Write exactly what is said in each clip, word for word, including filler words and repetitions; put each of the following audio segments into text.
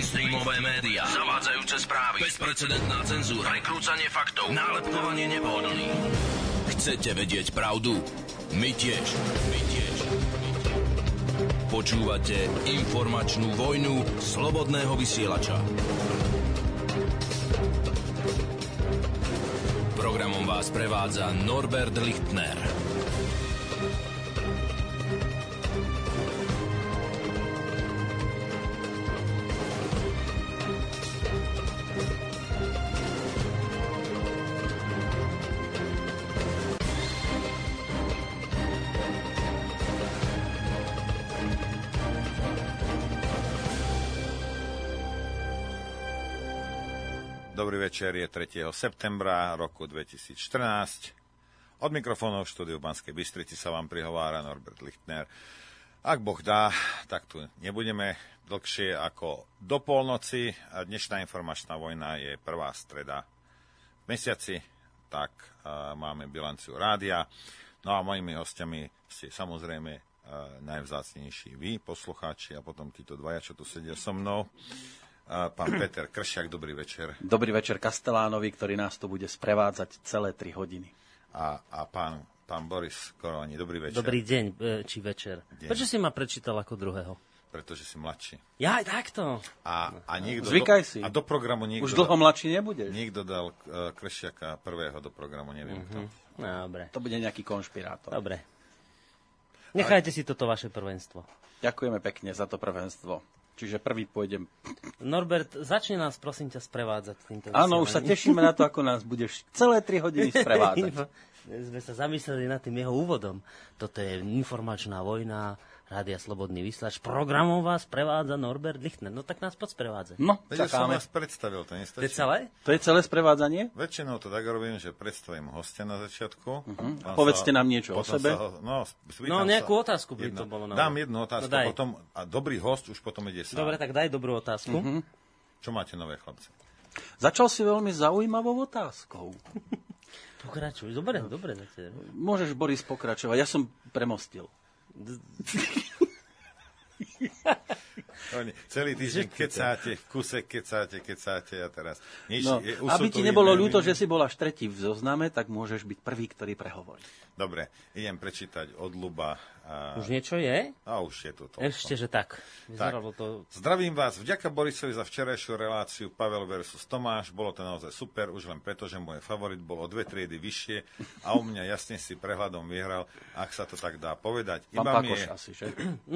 mainstreamové médiá, zavádzajúce správy, bezprecedentná cenzúra, prekrúcanie faktov, nálepkovanie nepohodlných. Chcete vedieť pravdu? My tiež. My tiež. Počúvate informačnú vojnu slobodného vysielača. Programom vás prevádza Norbert Lichtner. Dobrý večer, je tretieho septembra roku dvetisícštrnásť. Od mikrofónov v štúdiu Banskej Bystrici sa vám prihovára Norbert Lichtner. Ak Boh dá, tak tu nebudeme dlhšie ako do polnoci. A dnešná informačná vojna je prvá streda v mesiaci, tak uh, máme bilanciu rádia. No a mojimi hostiami ste samozrejme uh, najvzácnejší vy, poslucháči, a potom títo dvaja, čo tu sedia so mnou. Pán Peter Kršiak, dobrý večer. Dobrý večer Kastelánovi, ktorý nás tu bude sprevádzať celé tri hodiny. A, a pán, pán Boris Koroni, dobrý večer. Dobrý deň, či večer. Deň. Prečo si ma prečítal ako druhého? Pretože si mladší. Ja aj takto. A, a niekto Zvykaj do, si. A do programu niekto... Už dlho mladší nebudeš. Niekto dal uh, Kršiaka prvého do programu, neviem mm-hmm. kto. Dobre. To bude nejaký konšpirátor. Dobre. Nechajte Ale... si toto vaše prvenstvo. Ďakujeme pekne za to prvenstvo. Čiže prvý pôjdem. Norbert, začne nás prosím ťa sprevádzať týmto vysielaním. Áno, už sa tešíme na to, ako nás budeš celé tri hodiny sprevádzať. Sme sa zamysleli nad tým jeho úvodom. Toto je informačná vojna, Rádia Slobodný vysielač. Programom vás prevádza Norbert Lichtner. No tak nás poď sprevádzať. No, veď som vás predstavil, to nestačí. To je celé? To je celé sprevádzanie? Väčšinou to tak robím, že predstavím hostia na začiatku. Uh-huh. Povedzte sa, nám niečo o sebe. Ho, no, no nejakú sa, otázku by jedno, to bolo. No. Dám jednu otázku, no, potom, a dobrý host už potom ide sám. Dobre, tak daj dobrú otázku. Uh-huh. Čo máte nové, chlapci? Začal si veľmi zaujímavou otázkou. Pokračuj, dobre, dobre. Môžeš, Boris, pokračovať. Ja som premostil. Oni, celý týždeň kecáte, v kuse kecáte, kecáte a teraz... Nič, no, je, aby ti nebolo ľúto, že si bol až tretí v zozname, tak môžeš byť prvý, ktorý prehovorí. Dobre, idem prečítať od Ľuba. A... Už niečo je? A už je to to. Ešte, že tak. tak. To... Zdravím vás. Vďaka Borisovi za včerajšiu reláciu Pavel versus Tomáš. Bolo to naozaj super, už len preto, že môj favorit bol o dve triedy vyššie a u mňa jasne si prehľadom vyhral, ak sa to tak dá povedať. Pán Iba Pakoš je... asi, že?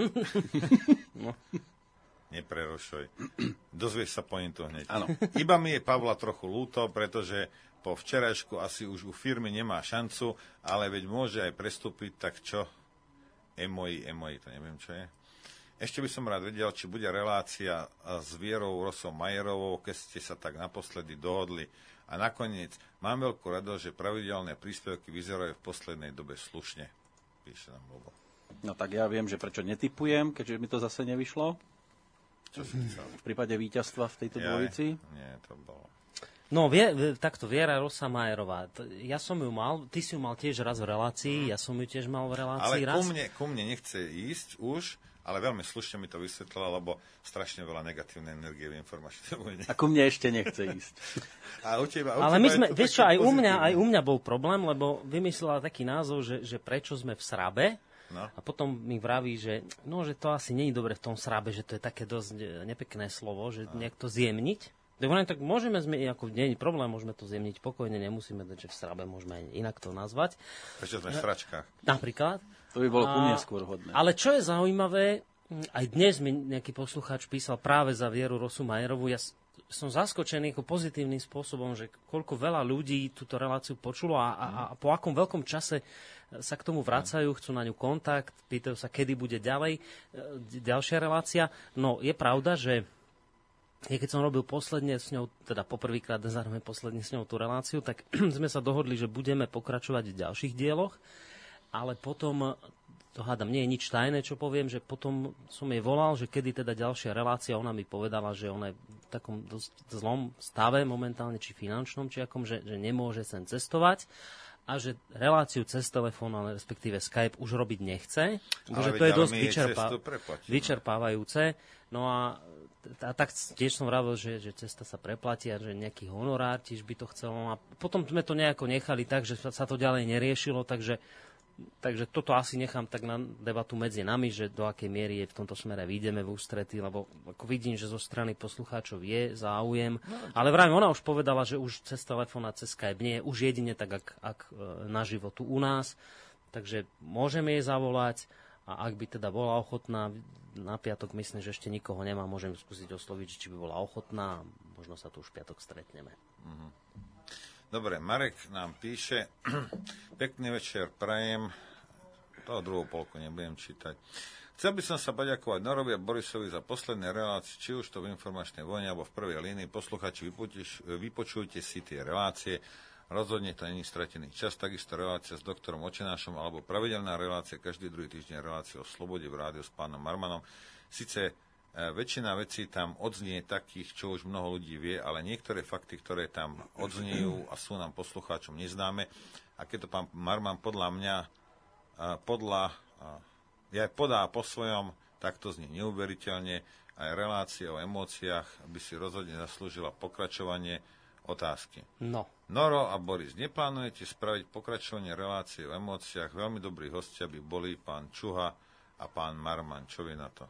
no. Neprerušuj. Dozvieš sa pointu hneď. Áno. Iba mi je Pavla trochu ľúto, pretože po včerajšku asi už u firmy nemá šancu, ale veď môže aj prestúpiť, tak čo? Emoji, emoji, to neviem, čo je. Ešte by som rád vedel, či bude relácia s Vierou Rosom Majerovou, keď ste sa tak naposledy dohodli. A nakoniec, mám veľkú radosť, že pravidelné príspevky vyzerajú v poslednej dobe slušne. Píše nám Bobo. No tak ja viem, že prečo netipujem, keďže mi to zase nevyšlo. Čo si myslel? V prípade víťazstva v tejto dvojici? Nie, to bolo. No, vie, takto, Viera Rosa Majerová. Ja som ju mal, ty si ju mal tiež raz v relácii, ja som ju tiež mal v relácii ale raz. Ale ku mne, ku mne nechce ísť už, ale veľmi slušne mi to vysvetlila, lebo strašne veľa negatívnej energie v informačnej vojne. A ku mne ešte nechce ísť. A u teba, u ale teba my sme, vieš čo, aj u, mňa, aj u mňa bol problém, lebo vymyslela taký názov, že, že prečo sme v srabe. No. A potom mi vraví, že, no, že to asi nie je dobre v tom srabe, že to je také dosť nepekné slovo, že no. nejak to zjemniť. Dobre, tak môžeme zmieniť, ako nie je problém, môžeme to zjemniť pokojne, nemusíme dať, že v srabe môžeme inak to nazvať. Prečo sme v sračkách? Napríklad. To by bolo ku mne skôr hodné. Ale čo je zaujímavé, aj dnes mi nejaký poslucháč písal práve za Vieru Rosu Majerovú, ja som zaskočený ako pozitívnym spôsobom, že koľko veľa ľudí túto reláciu počulo a, a, a po akom veľkom čase sa k tomu vracajú, chcú na ňu kontakt, pýtajú sa, kedy bude ďalej ďalšia relácia. No, je pravda, že ja keď som robil posledne s ňou, teda poprvýkrát zároveň posledne s ňou tú reláciu, tak sme sa dohodli, že budeme pokračovať v ďalších dieloch, ale potom, to hádam, nie je nič tajné, čo poviem, že potom som jej volal, že kedy teda ďalšia relácia, ona mi povedala, že ona je v takom dosť zlom stave momentálne, či finančnom, či akom, že, že nemôže sem cestovať a že reláciu cez telefón, ale respektíve Skype už robiť nechce, že to je dosť vyčerpá, vyčerpávajúce. No a a tak tiež som vravil, že, že cesta sa preplatí a že nejaký honorár tiež by to chcelo. A potom sme to nejako nechali tak, že sa to ďalej neriešilo, takže, takže toto asi nechám tak na debatu medzi nami, že do akej miery je v tomto smere vyjdeme v ústrety, lebo ako vidím, že zo strany poslucháčov je záujem. Ale vravím, ona už povedala, že už cez telefón a cez Skype nie je už jedine tak, ak, ak naživo tu u nás. Takže môžeme jej zavolať. A ak by teda bola ochotná, na piatok myslím, že ešte nikoho nemá, môžem skúsiť osloviť, či by bola ochotná, možno sa tu už v piatok stretneme. Mm-hmm. Dobre, Marek nám píše, pekný večer prajem, toho druhú polku nebudem čítať. Chcel by som sa poďakovať Norovi a Borisovi za posledné relácie, či už to v informačnej vojne, alebo v prvej línii. Posluchači, vypočujte si tie relácie. Rozhodne to není stratený čas, takisto relácia s doktorom Očenášom alebo pravidelná relácia, každý druhý týždeň relácia o slobode v rádiu s pánom Marmanom. Sice e, väčšina vecí tam odznie takých, čo už mnoho ľudí vie, ale niektoré fakty, ktoré tam odzniejú a sú nám poslucháčom neznáme. A keď to pán Marman podľa mňa e, podľa, e, ja podá po svojom, tak to znie neuveriteľne. Aj relácia o emóciách by si rozhodne zaslúžila pokračovanie. Otázky. No. Noro a Boris, neplánujete spraviť pokračovanie relácie o emóciách? Veľmi dobrí hostia by boli pán Čuha a pán Marman. Čo vy na to?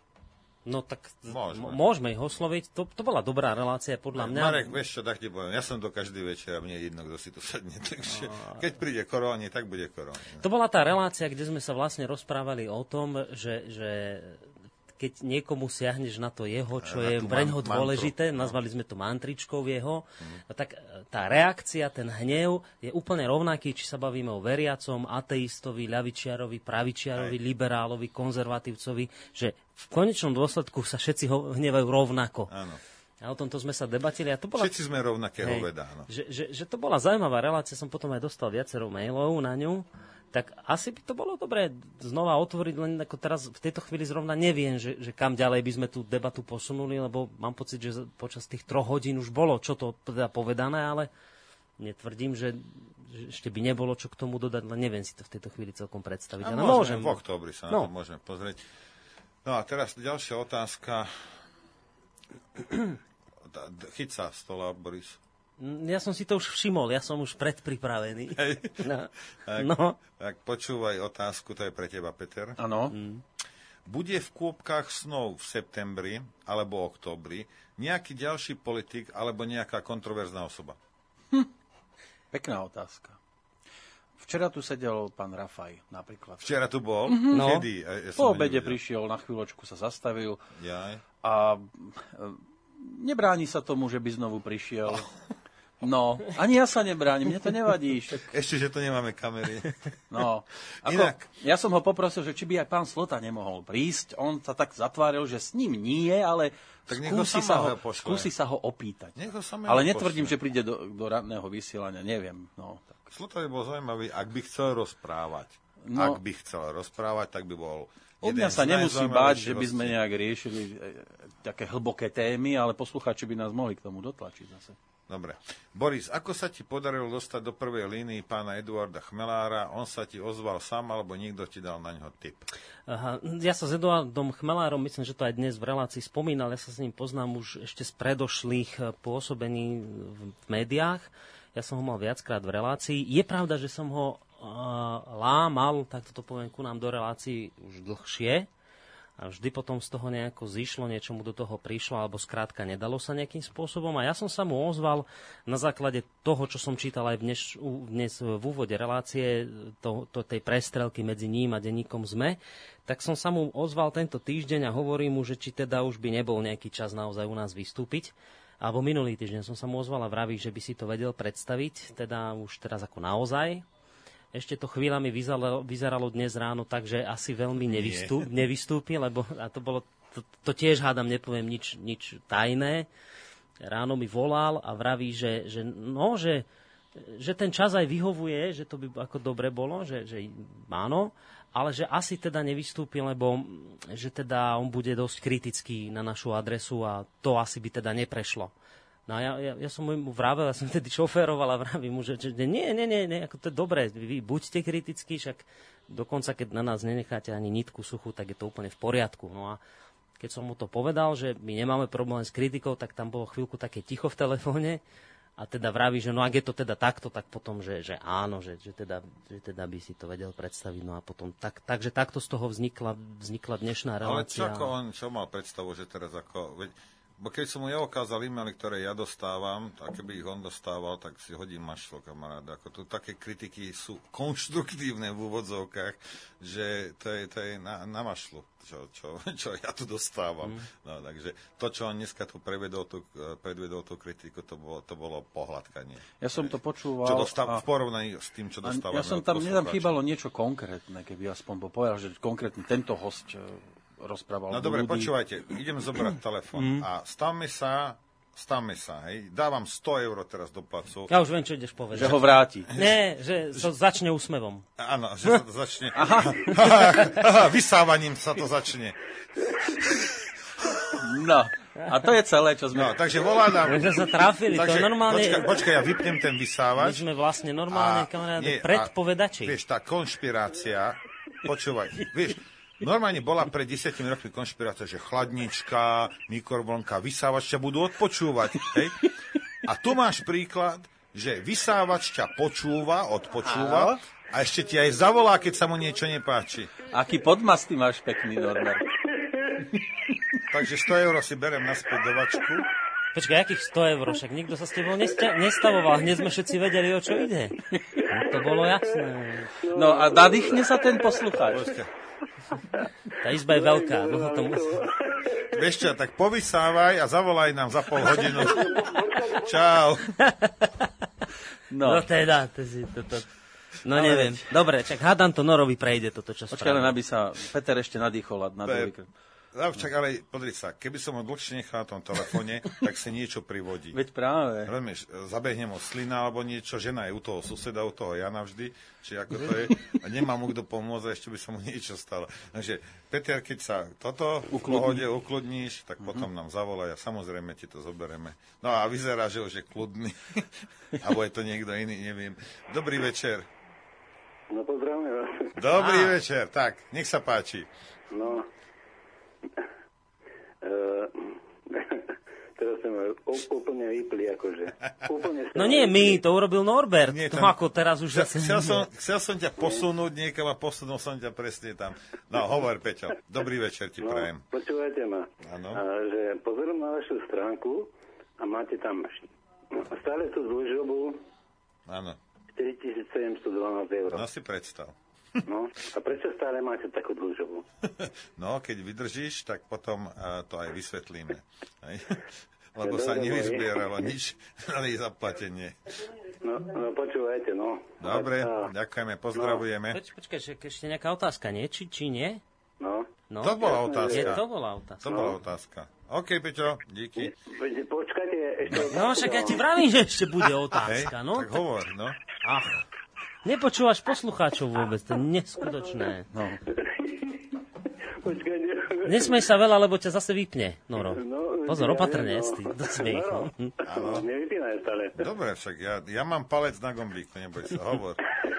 No tak môžeme, môžeme ich osloviť. To, to bola dobrá relácia podľa mňa. Marek, vieš čo, tak ti poviem. Ja som to každý večer a mne je jedno, kto si tu sadne. Takže keď príde koróni, tak bude koróni. To bola tá relácia, kde sme sa vlastne rozprávali o tom, že... že keď niekomu siahneš na to jeho, čo je preňho dôležité, nazvali sme to mantričkou jeho, mm. tak tá reakcia, ten hnev je úplne rovnaký, či sa bavíme o veriacom, ateistovi, ľavičiarovi, pravičiarovi, Aj. liberálovi, konzervatívcovi, že v konečnom dôsledku sa všetci ho hnevajú rovnako. Áno. A o tomto sme sa debatili. A to bola... Všetci sme rovnakého veda. No. Že, že, že to bola zaujímavá relácia, som potom aj dostal viacero mailov na ňu. Tak asi by to bolo dobré znova otvoriť, len ako teraz v tejto chvíli zrovna neviem, že, že kam ďalej by sme tú debatu posunuli, lebo mám pocit, že počas tých troch hodín už bolo čo to teda povedané, ale netvrdím, že, že ešte by nebolo čo k tomu dodať, len neviem si to v tejto chvíli celkom predstaviť. A ale môžeme, môžem. v októbri sa no. na to môžeme pozrieť. No a teraz ďalšia otázka. Chyť sa stola, Boris. Ja som si to už všimol, ja som už predpripravený. No. Tak, no. tak počúvaj otázku, to je pre teba, Peter. Áno. Mm. Bude v kôpkach snov v septembri alebo októbri nejaký ďalší politik alebo nejaká kontroverzná osoba? Hm. Pekná otázka. Včera tu sedel pán Rafaj napríklad. Včera tu bol? Mm-hmm. No. Kedy? Ja po obede prišiel, na chvíľočku sa zastavil. Jaj. A nebráni sa tomu, že by znovu prišiel. No, ani ja sa nebránim, mne to nevadí. Však... Ešte, že to nemáme kamery. No, ako, Inak. Ja som ho poprosil, že či by aj pán Slota nemohol prísť. On sa tak zatváril, že s ním nie, ale tak skúsi, sa ho, skúsi sa ho opýtať. Ale netvrdím, pošle. že príde do, do radného vysielania, neviem. No, tak. Slota by bol zaujímavý, ak by chcel rozprávať. No, ak by chcel rozprávať, tak by bol... U mňa sa nemusí báť, že by sme nejak riešili e, také hlboké témy, ale poslucháči by nás mohli k tomu dotlačiť zase. Dobre. Boris, ako sa ti podarilo dostať do prvej línii pána Eduarda Chmelára? On sa ti ozval sám, alebo niekto ti dal na ňo tip? Aha, ja sa s Eduardom Chmelárom, myslím, že to aj dnes v relácii spomínal, ja sa s ním poznám už ešte z predošlých pôsobení v médiách. Ja som ho mal viackrát v relácii. Je pravda, že som ho uh, lámal, tak toto poviem, ku nám do relácií už dlhšie. A vždy potom z toho nejako zišlo, niečo mu do toho prišlo, alebo skrátka nedalo sa nejakým spôsobom. A ja som sa mu ozval na základe toho, čo som čítal aj dnes, dnes v úvode relácie, to, to, tej prestrelky medzi ním a denníkom SME, tak som sa mu ozval tento týždeň a hovorím mu, že či teda už by nebol nejaký čas naozaj u nás vystúpiť. Alebo minulý týždeň som sa mu ozval a vraví, že by si to vedel predstaviť, teda už teraz ako naozaj. Ešte to chvíľami vyzeralo, vyzeralo dnes ráno tak, že asi veľmi nevystú, nevystúpi, lebo a to bolo, to, to tiež hádam, nepoviem nič, nič tajné. Ráno mi volal a vraví, že, že, no, že, že ten čas aj vyhovuje, že to by ako dobre bolo, že, že áno, ale že asi teda nevystúpi, lebo že teda on bude dosť kritický na našu adresu a to asi by teda neprešlo. No a ja, ja, ja som mu vravel, ja som tedy šoféroval a vravím mu, že, že nie, nie, nie, nie, ako to je dobré, vy buďte kritickí, však dokonca keď na nás nenecháte ani nitku suchú, tak je to úplne v poriadku. No a keď som mu to povedal, že my nemáme problém s kritikou, tak tam bolo chvíľku také ticho v telefóne a teda vraví, že no ak je to teda takto, tak potom, že, že áno, že, že, teda, že teda by si to vedel predstaviť. No a potom, tak, takže takto z toho vznikla, vznikla dnešná relácia. Ale čo ako on, čo mal predstavu, že teraz ako... Veď, bo keď som mu ja ukázal e-maily, ktoré ja dostávam, a keby ich on dostával, tak si hodím mašlo, kamaráda. Ako tu také kritiky sú konštruktívne v úvodzovkách, že to je, to je na, na mašlu, čo, čo, čo ja tu dostávam. Mm. No, takže to, čo on dneska tu predvedol tú, predvedol tú kritiku, to bolo, to bolo pohľadkanie. Ja som to počúval. Čo dostáv, a... v porovnaní s tým, čo dostávame. Ja som tam, mne tam chýbalo niečo konkrétne, keby aspoň bol povedal, že konkrétne tento host rozprával. No dobre, počúvajte, idem zobrať telefón a stavme sa, stavme sa, hej, dávam sto eur teraz do placu. Ja už viem, čo ideš povedať. Že ho vráti. Nie, že to začne úsmevom. Áno, že sa to začne. Aha. Aha, vysávaním sa to začne. No, a to je celé, čo sme... No, takže volá nám... My sme sa trafili, takže, to normálne... Počkaj, počkaj, ja vypnem ten vysávač. My sme vlastne normálne, kamaráde, predpovedači. Vieš, tá konšpirácia, počúvaj, vieš, normálne bola pred desiatimi rokmi konšpirácia, že chladnička, mikrovlnka, vysávač ťa budú odpočúvať. Hej? A tu máš príklad, že vysávač ťa počúva, odpočúva a ešte ti aj zavolá, keď sa mu niečo nepáči. Aký podmas ty máš pekný, Norbert. Takže sto eur si berem naspäť do vačku. Počkaj, akých sto eur? Však nikto sa s tebou nesta- nestavoval. Hneď sme všetci vedeli, o čo ide. No, to bolo jasné. No a nadýchne sa ten poslucháč. Tá izba je veľká. To musí... Vieš čo, tak povysávaj a zavolaj nám za pol hodinu. Čau. No, no teda, to si, to, to... no ale... neviem. Dobre, čak hádam to Norovi prejde toto, čo spravil. Počkaj, len aby sa Peter ešte nadýchol na druhý krát. No, však ale podri sa, keby som ho dlhšie nechal na tom telefóne, tak si niečo privodí. Veď práve. Rozumieš, zabehne mu slina alebo niečo, žena je u toho suseda, u toho Jana vždy, či ako to je, a nemá mu kto pomôcť, ešte by sa mu niečo stalo. Takže, Peter, keď sa toto v pohode ukludníš, tak potom nám zavolaj a samozrejme ti to zoberieme. No a vyzerá, že už je kľudný, alebo je to niekto iný, neviem. Dobrý večer. No pozdravím vás. Dobrý ah. večer, tak, nech sa páči. No, Uh, teraz sme úplne vypli, akože. Úplne no nie my, to urobil Norbert. Nie, tam, to ako teraz už... Chcel, chcel, som, chcel som ťa posunúť niekam a posunul som ťa presne tam. No, hovor, Peťo. Dobrý večer ti no, prajem. Počúvajte ma. Áno. A, že pozerom na vašu stránku a máte tam no, stále tú dlžobu štyritisícsedemstodvanásť eur. No si predstav. No, a prečo stále máte takú dlžobu? No, keď vydržíš, tak potom uh, to aj vysvetlíme. Aj? Lebo ja, sa nevyzbieralo nič na jej zaplatenie. No, no počúvajte, no. Dobre, a, ďakujeme, pozdravujeme. No. Poč, počkaj, ešte nejaká otázka, nie? Či, či nie? No. no. To bola otázka. Je, to bola otázka. To bola otázka. OK, Peťo, díky. Počkajte, ešte... No, však ja ti vravím, že ešte bude otázka, Hej, no. tak hovor, no. Ach. Nepočúvaš poslucháčov vôbec, to je neskutočné. No. Nesmej sa veľa, lebo ťa zase vypne, Noro. Pozor, opatrne, no. Ty do smiechu. Áno, nevypínaj stále. Dobre, však ja, ja mám palec na gombíku, neboj sa, hovor.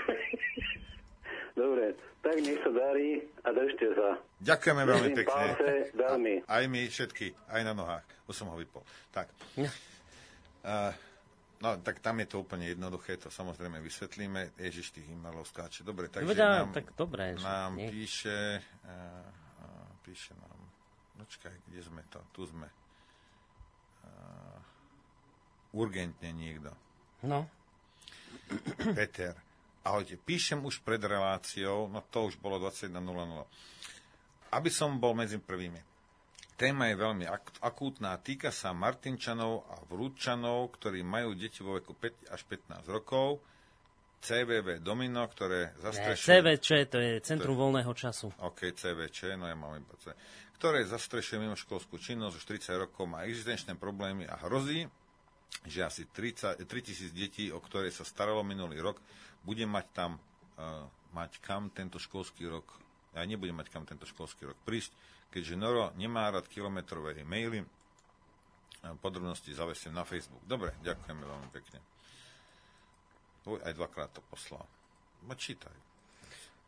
Dobre, tak nech sa darí a držte sa. Ďakujeme veľmi pekne. Palce, veľmi. Aj my všetky, aj na nohách. Už som ho vypol. Tak. Uh, No, tak tam je to úplne jednoduché, to samozrejme vysvetlíme. Ježiš, tých e-mailov skáče. Dobre, takže Vedia, nám, tak dobre, nám nie. píše, uh, uh, píše nám, počkaj, kde sme to? Tu sme. Uh, urgentne niekto. No. Peter, ahojte, píšem už pred reláciou, no to už bolo dvadsaťjeden nula nula. Aby som bol medzi prvými. Téma je veľmi ak- akútna, týka sa Martinčanov a Vrúčanov, ktorí majú deti vo veku päť až pätnásť rokov, cé vé vé Domino, ktoré zastrešujú... cé vé čé, to je Centrum to... voľného času. OK, cé vé čé, no ja mám iba C. Ktoré zastrešuje mimoškolskú činnosť už tridsať rokov, má existenčné problémy a hrozí, že asi tritisíc detí, o ktoré sa staralo minulý rok, bude mať tam, uh, mať kam tento školský rok, ja nebudem mať kam tento školský rok prísť, keďže Noro nemá rád kilometrové e-maily, podrobnosti zavesím na Facebook. Dobre, ďakujeme veľmi pekne. Uj, aj dvakrát to poslal. No čítaj.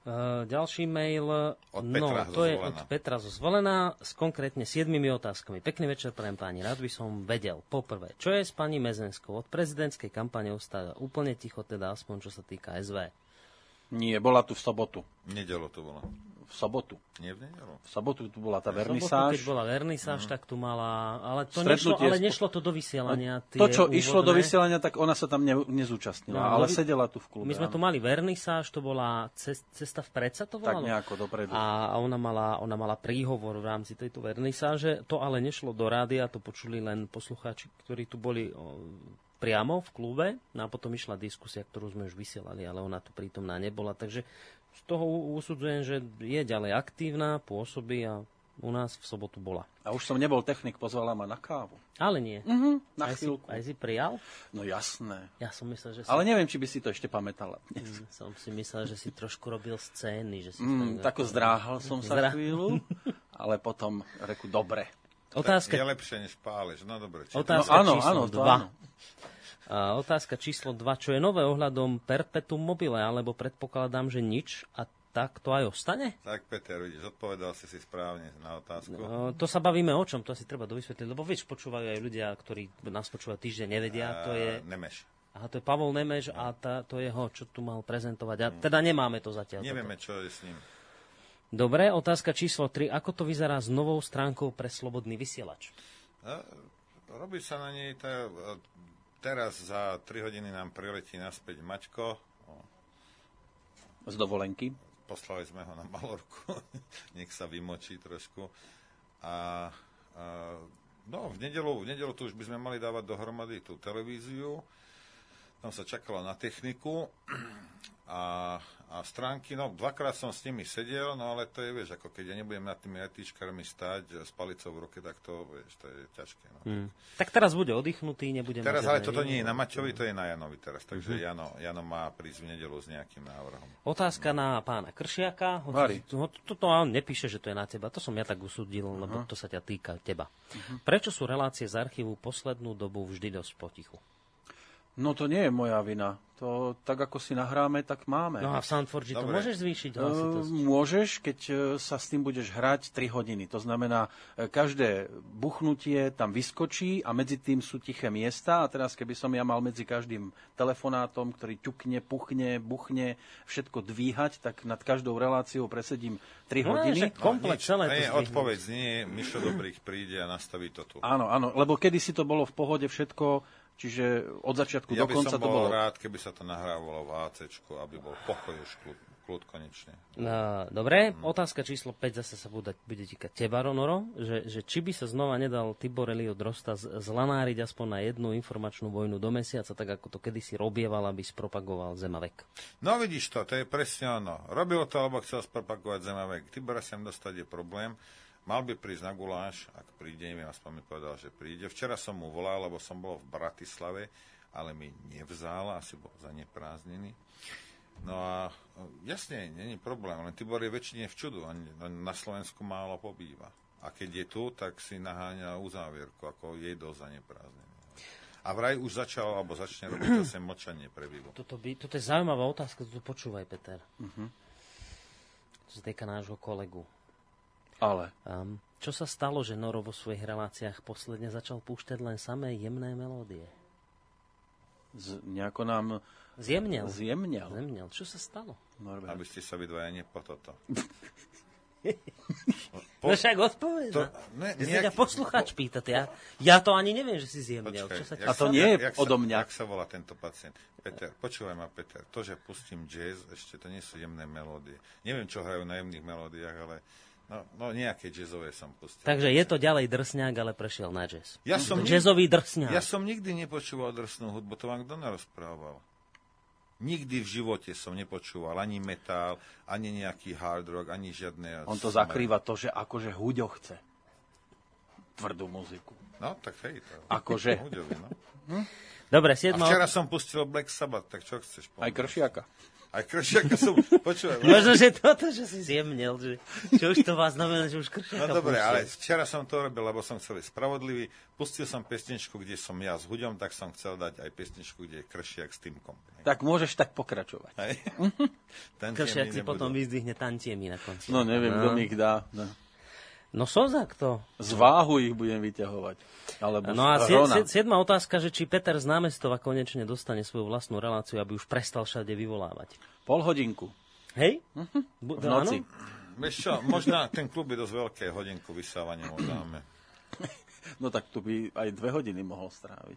Uh, ďalší mail, Od no, Petra to je zo od Petra zo Zvolená, s konkrétne siedmimi otázkami. Pekný večer, prajem páni, rád by som vedel. Poprvé, čo je s pani Mezenskou? Od prezidentskej kampane ostáva úplne ticho, teda aspoň čo sa týka es vé. Nie, bola tu v sobotu. Nedelo to bola. V sobotu. Nie v nedelu. V sobotu tu bola tá V sobotu, vernisáž. keď bola vernisáž, mm. tak tu mala... Ale to Stretnutie nešlo, ale spo- nešlo to do vysielania. To, čo úvodné. išlo do vysielania, tak ona sa tam ne, nezúčastnila, No, ale no, sedela tu v klube. My sme áno. tu mali vernisáž, to bola cest, cesta vpred, sa to Tak volalo? nejako dopredu. A ona mala, ona mala príhovor v rámci tejto vernisáže. To ale nešlo do rádia, to počuli len poslucháči, ktorí tu boli o, priamo v klube. No a potom išla diskusia, ktorú sme už vysielali, ale ona tu prítomná nebola. Takže z toho usudzujem, že je ďalej aktívna, pôsobí a u nás v sobotu bola. A už som nebol technik, pozvala ma na kávu. Ale nie. Mhm, na Aj si, chvíľku. aj si prijal? No jasné. Ja som myslel, že si... Ale neviem, či by si to ešte pamätala. Mm, som si myslel, že si trošku robil scény. Že si Mm, tako zdráhal som sa Zdrá- chvíľu, ale potom reku dobre. Otázka, Je lepšie, než pálež. No dobre. Či otázka No áno, číslo áno, to dva. áno. A otázka číslo dva. Čo je nové ohľadom perpetuum mobile? Alebo predpokladám, že nič a tak to aj ostane? Tak, Peter, vidíš, odpovedal si si správne na otázku. No, to sa bavíme o čom? To si treba dovysvetliť. Lebo vieš, počúvajú aj ľudia, ktorí nás počúvajú týždeň, nevedia. To je, Uh, Nemeš. aha, to je Pavol Nemeš a tá, to je ho, čo tu mal prezentovať. A teda nemáme to zatiaľ. Nevieme, toto. čo je s ním. Dobre, otázka číslo tri. Ako to vyzerá s novou stránkou pre Slobodný vysielač? A, robí sa na nej, tá, teraz za tri hodiny nám priletí naspäť Maťko. Z dovolenky. Poslali sme ho na Malorku, nech sa vymočí trošku. A, a no, v nedelu, v nedelu tu už by sme mali dávať dohromady tú televíziu. Tam sa čakalo na techniku a, a stránky, no dvakrát som s nimi sedel, no ale to je, vieš, ako keď ja nebudem nad tými ITčkarmi stáť s palicou v ruke, tak to, vieš, to je ťažké. No. Hmm. Tak teraz bude oddychnutý, nebude Teraz, mať ale žiadne toto iné. nie je na Maťovi, to je na Janovi teraz, takže mm-hmm. Jano, Jano má prísť v nedelu s nejakým návrhom. Otázka na pána Kršiaka. Vari. To, to, to on nepíše, že to je na teba. To som ja tak usúdil, uh-huh. lebo to sa ťa týka teba. Uh-huh. Prečo sú relácie z archívu poslednú dobu vždy dosť potichu? No to nie je moja vina. To tak, ako si nahráme, tak máme. No a v Soundforge to Dobre. môžeš zvýšiť E, hlasitosť? Môžeš, keď e, sa s tým budeš hrať tri hodiny. To znamená, e, každé buchnutie tam vyskočí a medzi tým sú tiché miesta. A teraz, keby som ja mal medzi každým telefonátom, ktorý ťukne, puchne, buchne, všetko dvíhať, tak nad každou reláciou presedím tri No, hodiny. však komplet Nič, celé to nie, zdvihnúť. odpoveď znie, Mišo Dobrých príde a nastaví to tu. Áno, áno, lebo kedysi to bolo v pohode všetko, čiže od začiatku Ja do by konca som to bol bolo. rád, keby sa to nahrávalo v ACčku, aby bol pokoj už kľud, kľud konečne. No, dobre, otázka číslo päť zase sa bude, bude týkať teba, Ronoro, že, že či by sa znova nedal Tibor Elio Drosta z- zlanáriť aspoň na jednu informačnú vojnu do mesiaca, tak ako to kedysi robieval, aby spropagoval Zemavek. No vidíš to, to je presne ono. Robil to, lebo chcel spropagovať Zemavek. Tibora sem dostať je problém. Mal by prísť na guláš, ak príde, neviem, aspoň mi povedal, že príde. Včera som mu volal, lebo som bol v Bratislave, ale mi nevzal, asi bol zaneprázdnený. No a jasne, není problém, len Tibor je väčšine v čudu, on na Slovensku málo pobýva. A keď je tu, tak si naháňa uzávierku, ako jej dosť zaneprázdnený. A vraj už začal, alebo začne robiť zase mlčanie pre výbu. Toto, by, toto je zaujímavá otázka, toto počúvaj, Peter. Uh-huh. To sa týka nášho kolegu. Ale Um, čo sa stalo, že Noro vo svojich reláciách posledne začal púšťať len samé jemné melódie? z, nejako nám Zjemnel. zjemnel. Zjemnel. Čo sa stalo? Norbert. Aby ste sa vydvaja nepo toto. Po, no však odpoveď. to, To, ne, nejak... nejak, ťa poslucháč pýtať. Ja, ja to ani neviem, že si zjemnel. Počkaj, Čo sa jak ťa... A to sa- nie je jak odo sa, mňa. Jak sa volá tento pacient? Peter, počúvaj ma, Peter. To, že pustím jazz, ešte to nie sú jemné melódie. Neviem, čo hrajú na jemných melódiách, ale no, no nejaké jazzové som pustil. Takže je to ďalej drsňák, ale prešiel na jazz. Ja som, Jazzový drsňák. ja som nikdy nepočúval drsnú hudbu, to vám kto narozprával? Nikdy v živote som nepočúval ani metal, ani nejaký hard rock, ani žiadne... On to zakrýva to, že akože Huďo chce tvrdú muziku. No, tak hej. To, Akože. Huďovi, no. Dobre, A siedma... včera som pustil Black Sabbath, tak čo chceš Aj povedať? Kršiaka. Aj kršiaka som... Počúvaj. Možno, že toto, že si zjemnil, že, čo už to vás znamená, že už kršiaka No dobre, púšťajú. ale včera som to robil, lebo som chcel byť spravodlivý. Pustil som pesničku, kde som ja s Huďom, tak som chcel dať aj pesničku, kde je kršiak s Týmkom. Tak môžeš tak pokračovať. Hej. Kršiak si potom vyzdvihne tantiemi na konci. No neviem, kto mi ich dá. No. No Slzák to. Z váhu ich budem vyťahovať. Alebo No a z sie- hrona. sie- siedma otázka, že či Peter z Námestova konečne dostane svoju vlastnú reláciu, aby už prestal všade vyvolávať. Pol hodinku. Hej? Bu- V noci. áno? Vieš čo, možno ten klub je dosť veľké, hodinku vysávania mu dáme. No tak tu by aj dve hodiny mohol stráviť.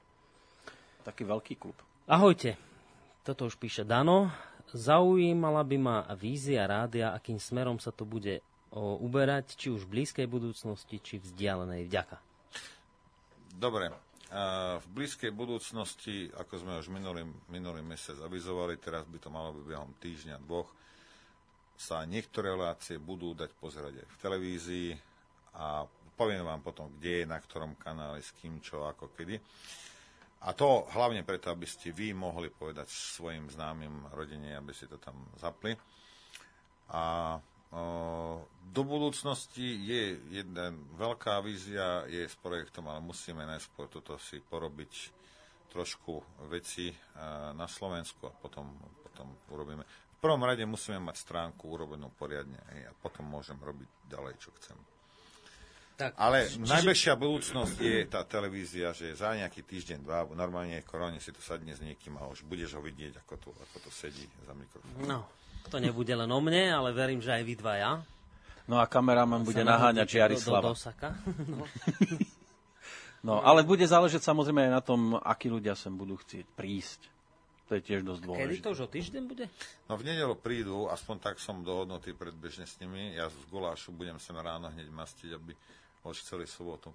Taký veľký klub. Ahojte. Toto už píše Dano. Zaujímala by ma vízia rádia, akým smerom sa to bude o, uberať, či už v blízkej budúcnosti, či vzdialenej. Vďaka. Dobre, a v blízkej budúcnosti, ako sme už minulý, minulý mesiac avizovali, teraz by to malo byť behom týždňa, dvoch, sa niektoré relácie budú dať pozerať aj v televízii a poviem vám potom, kde je, na ktorom kanáli, s kým, čo, ako, kedy. A to hlavne preto, aby ste vy mohli povedať svojim známym rodine, aby si to tam zapli. A o, do budúcnosti je jedna veľká vízia, je s projektom, ale musíme najskôr toto si porobiť trošku veci na Slovensku a potom, potom urobíme. V prvom rade musíme mať stránku urobenú poriadne a potom môžem robiť ďalej, čo chcem. Tak, Ale čiže... najbližšia budúcnosť je tá televízia, že za nejaký týždeň, dva, normálne korone si tu sadne s niekým a už budeš ho vidieť, ako tu, ako tu sedí za mikrofónom. No, to nebude len o mne, ale verím, že aj vy dvaja. No a kameraman bude naháňať Jarislava. Do, do Dosaka. No. No, ale bude záležať samozrejme aj na tom, akí ľudia sem budú chcieť prísť. To je tiež dosť dôležité. Kedy to už o týždeň bude? No v nedelu prídu, aspoň tak som dohodnutý predbežne s nimi. Ja z gulášu budem sem ráno hneď mastiť, aby už celý sobotu.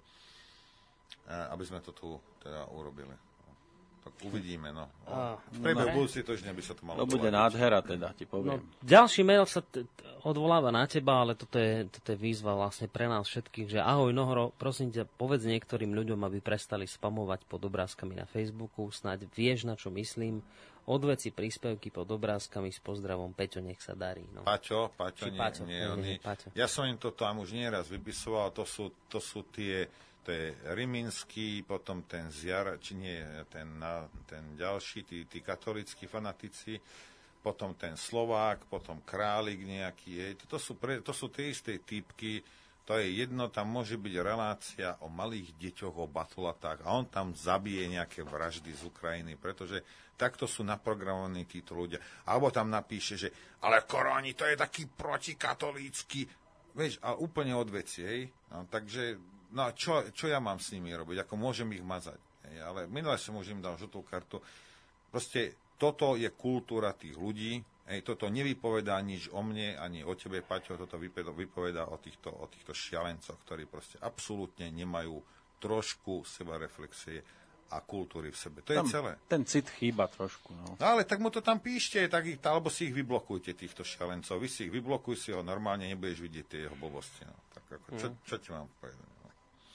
Aby sme to tu teda urobili. Tak uvidíme, no. A, v priebehu no, budúci týždňa by sa to malo To bude doľadiť. nádhera teda, ti poviem. No, ďalší mail sa t- t- odvoláva na teba, ale toto je, toto je výzva vlastne pre nás všetkých, že ahoj Nohro, prosím ťa, povedz niektorým ľuďom, aby prestali spamovať pod obrázkami na Facebooku, snáď vieš, na čo myslím, odveci príspevky pod obrázkami s pozdravom Peťo, nech sa darí. No. Paťo, Paťo, Či nie, Paťo, nie, nie, oni. nie, Paťo. Ja som im to tam už nieraz vypisoval, to sú, to sú tie, to je Riminský, potom ten Zjar, či nie, ten, ten ďalší, tí, tí katolíckí fanatici, potom ten Slovák, potom Králik nejaký, hej, to sú, pre, to sú tie isté typky, to je jedno, tam môže byť relácia o malých deťoch, o batulatách a on tam zabije nejaké vraždy z Ukrajiny, pretože takto sú naprogramovaní títo ľudia. Alebo tam napíše, že ale Koráni, to je taký protikatolícky. Vieš, ale úplne od veci, hej. No, takže, no čo, čo ja mám s nimi robiť? Ako môžem ich mazať? Hej, ale minule som už im dal žltú kartu. Proste toto je kultúra tých ľudí. Hej, toto nevypovedá nič o mne, ani o tebe, Paťo, toto vypovedá o týchto, o týchto šialencoch, ktorí proste absolútne nemajú trošku sebareflexie a kultúry v sebe. To tam, je celé. Ten cit chýba trošku. No. No ale tak mu to tam píšte, tak ich, alebo si ich vyblokujte, týchto šialencov. Vy si ich vyblokuj si ho, normálne nebudeš vidieť tie jeho blbosti. No. Tak ako, čo, čo ti mám povedať? No.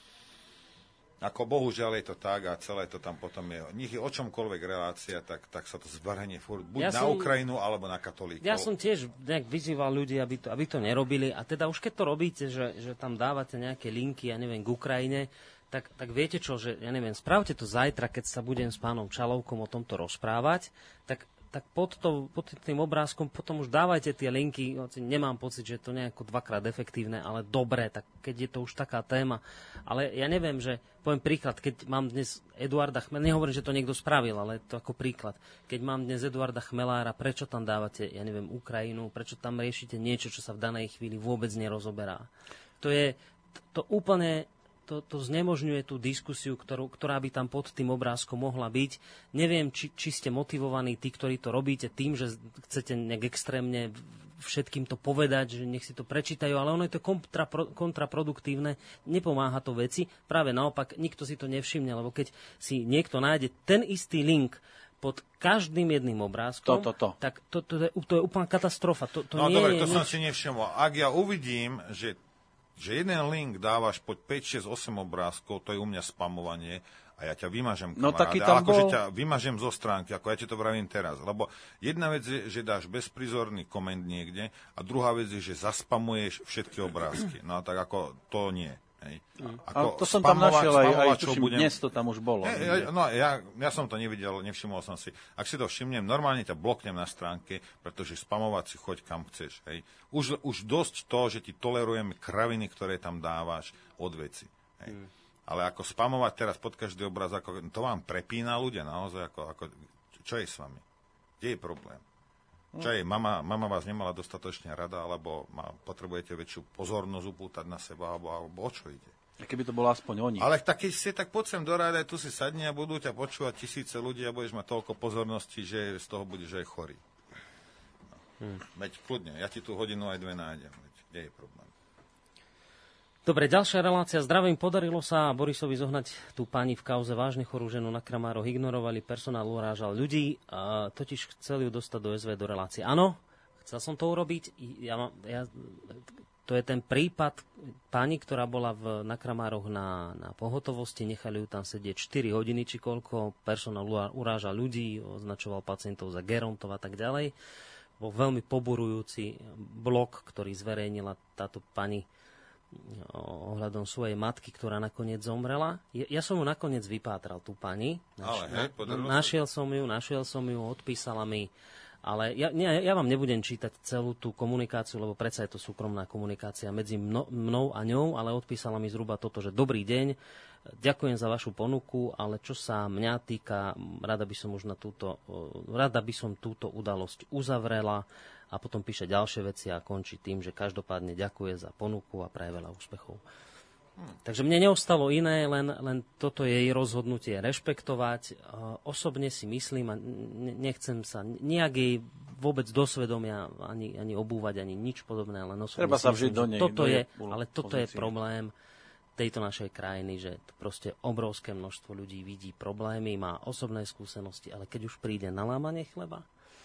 Ako bohužiaľ je to tak a celé to tam potom je. Nech je o čomkoľvek relácia, tak, tak sa to zvrhne furt buď Ja na som- Ukrajinu, alebo na katolíkov. Ja som tiež nejak vyzýval ľudí, aby to, aby to nerobili. A teda už keď to robíte, že, že tam dávate nejaké linky, ja neviem, k Ukrajine, tak, tak viete čo, že ja neviem, spravte to zajtra, keď sa budem s pánom Čalovkom o tomto rozprávať, tak, tak pod, to, pod tým obrázkom potom už dávajte tie linky. Hoci nemám pocit, že je to nejako dvakrát efektívne, ale dobre, tak keď je to už taká téma. Ale ja neviem, že poviem príklad, keď mám dnes Eduarda Chmelára, nehovorím, že to niekto spravil, ale to ako príklad. Keď mám dnes Eduarda Chmelára, prečo tam dávate, ja neviem, Ukrajinu, prečo tam riešite niečo, čo sa v danej chvíli vôbec nerozoberá. To je to, to úplne... To, to znemožňuje tú diskusiu, ktorú, ktorá by tam pod tým obrázkom mohla byť. Neviem, či, či ste motivovaní, tí, ktorí to robíte, tým, že chcete nejak extrémne všetkým to povedať, že nech si to prečítajú, ale ono je to kontrapro, kontraproduktívne, nepomáha to veci. Práve naopak, nikto si to nevšimne, lebo keď si niekto nájde ten istý link pod každým jedným obrázkom, To, to, to. tak to, to, je, to je úplná katastrofa. To, to No nie dobre, je to som nič... si nevšimol. Ak ja uvidím, že že jeden link dávaš pod päť, šesť, osem obrázkov, to je u mňa spamovanie a ja ťa vymažem, kamaráde. No taký tam akože bol... ťa vymažem zo stránky, ako ja ti to vravím teraz. Lebo jedna vec je, že dáš bezprizorný koment niekde a druhá vec je, že zaspamuješ všetky obrázky. No a tak ako to nie. Hej. Ako to som tam našiel, aj, aj tuším, budem... dnes to tam už bolo. Ja, ja, no ja, ja som to nevidel, nevšimol som si. Ak si to všimnem, normálne ťa bloknem na stránke, pretože spamovať si choď kam chceš. Hej. Už, už dosť to, že ti tolerujeme kraviny, ktoré tam dávaš od veci. Hej. Hmm. Ale ako spamovať teraz pod každý obraz, ako, to vám prepína ľudia naozaj. Ako, ako, čo je s vami? Kde je problém? Čo je, mama, mama vás nemala dostatočne rada, alebo ma, potrebujete väčšiu pozornosť upútať na seba, alebo, alebo o čo ide? Keby to bolo aspoň oni. Ale tak keď si tak poď sem do ráda, tu si sadni a budú ťa počúvať tisíce ľudí a budeš mať toľko pozornosti, že z toho budeš aj chorý. No. Hmm. Veď kľudne, ja ti tú hodinu aj dve nájdem. Veď, kde je problém? Dobre, ďalšia relácia. Zdravím, podarilo sa Borisovi zohnať tú pani v kauze vážne chorú ženu na Kramároch. Ignorovali, personál urážal ľudí, a totiž chceli ju dostať do es vé, do relácie. Áno, chcel som to urobiť. Ja, ja, to je ten prípad pani, ktorá bola v, na Kramároch na, na pohotovosti. Nechali ju tam sedieť štyri hodiny, či koľko. Personál urážal ľudí, označoval pacientov za gerontov a tak ďalej. Bol veľmi poburujúci blog, ktorý zverejnila táto pani ohľadom svojej matky, ktorá nakoniec zomrela. Ja, ja som ju nakoniec vypátral, tú pani. Naš, ale, hej, na, našiel som ju, našiel som ju, odpísala mi. Ale ja, ja, ja vám nebudem čítať celú tú komunikáciu, lebo predsa je to súkromná komunikácia medzi mno, mnou a ňou, ale odpísala mi zhruba toto, že dobrý deň, ďakujem za vašu ponuku, ale čo sa mňa týka, rada by som už na túto, rada by som túto udalosť uzavrela. A potom píše ďalšie veci a končí tým, že každopádne ďakuje za ponuku a praje veľa úspechov. Hmm. Takže mne neostalo iné, len, len toto jej rozhodnutie rešpektovať. Osobne si myslím, a nechcem sa nejak jej vôbec do svedomia ani, ani obúvať, ani nič podobné, len osobne treba si sa vžiť myslím, do nej. Toto do je, je, ale toto pozície. Je problém tejto našej krajiny, že proste obrovské množstvo ľudí vidí problémy, má osobné skúsenosti, ale keď už príde na lámanie chleba,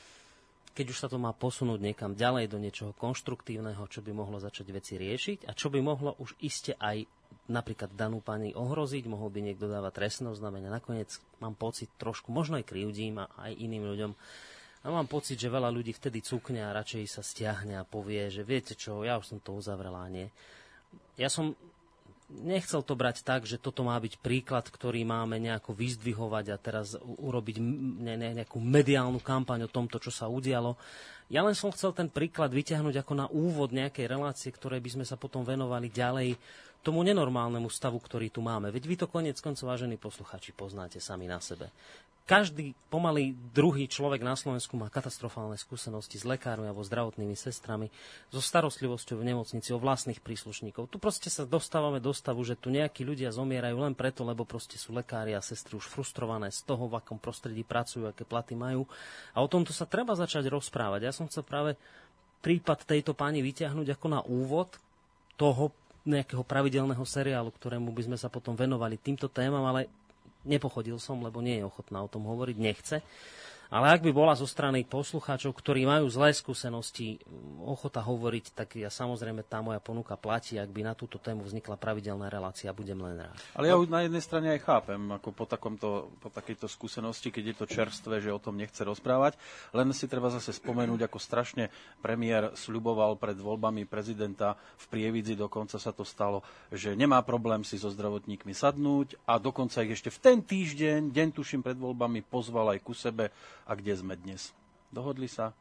keď už sa to má posunúť niekam ďalej do niečoho konštruktívneho, čo by mohlo začať veci riešiť a čo by mohlo už iste aj napríklad danú pani ohroziť, mohol by niekto dávať trestné oznámenia. Nakoniec mám pocit trošku, možno aj krivdím a aj iným ľuďom, a mám pocit, že veľa ľudí vtedy cukne a radšej sa stiahne a povie, že viete čo, ja už som to uzavrela, nie. Ja som nechcel to brať tak, že toto má byť príklad, ktorý máme nejako vyzdvihovať a teraz urobiť ne, ne, nejakú mediálnu kampaň o tomto, čo sa udialo. Ja len som chcel ten príklad vyťahnuť ako na úvod nejakej relácie, ktorej by sme sa potom venovali ďalej tomu nenormálnemu stavu, ktorý tu máme. Veď vy to koniec koncov, vážení posluchači, poznáte sami na sebe. Každý pomaly druhý človek na Slovensku má katastrofálne skúsenosti s lekármi alebo zdravotnými sestrami, so starostlivosťou v nemocnici o vlastných príslušníkov. Tu proste sa dostávame do stavu, že tu nejakí ľudia zomierajú len preto, lebo proste sú lekári a sestry už frustrované z toho, v akom prostredí pracujú, aké platy majú. A o tomto sa treba začať rozprávať. Ja som chcel práve prípad tejto pani vyťahnuť ako na úvod toho nejakého pravidelného seriálu, ktorému by sme sa potom venovali týmto témam, ale nepochodil som, lebo nie je ochotná o tom hovoriť, nechce. Ale ak by bola zo strany poslucháčov, ktorí majú zlé skúsenosti, ochota hovoriť, tak ja samozrejme tá moja ponuka platí. Ak by na túto tému vznikla pravidelná relácia, budem len rád. Ale ja na jednej strane aj chápem, ako po, takomto, po takejto skúsenosti, keď je to čerstvé, že o tom nechce rozprávať. Len si treba zase spomenúť, ako strašne premiér sľuboval pred voľbami prezidenta v Prievidzi, dokonca sa to stalo, že nemá problém si so zdravotníkmi sadnúť a dokonca ich ešte v ten týždeň, deň tuším pred voľbami, pozval aj ku sebe. A kde sme dnes? Dohodli sa?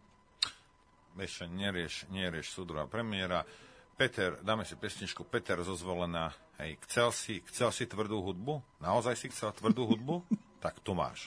Ešte nerieš, nerieš súdruha premiéra. Peter, dáme si pesničku Peter zo Zvolená. Hej, chcel si, chcel si tvrdú hudbu? Naozaj si chcel tvrdú hudbu? Tak tu máš.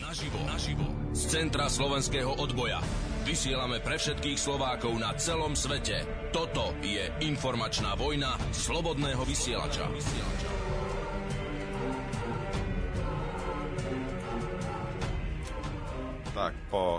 naživo, naživo. Z centra slovenského odboja. Vysielame pre všetkých Slovákov na celom svete. Toto je informačná vojna slobodného vysielača. Tak po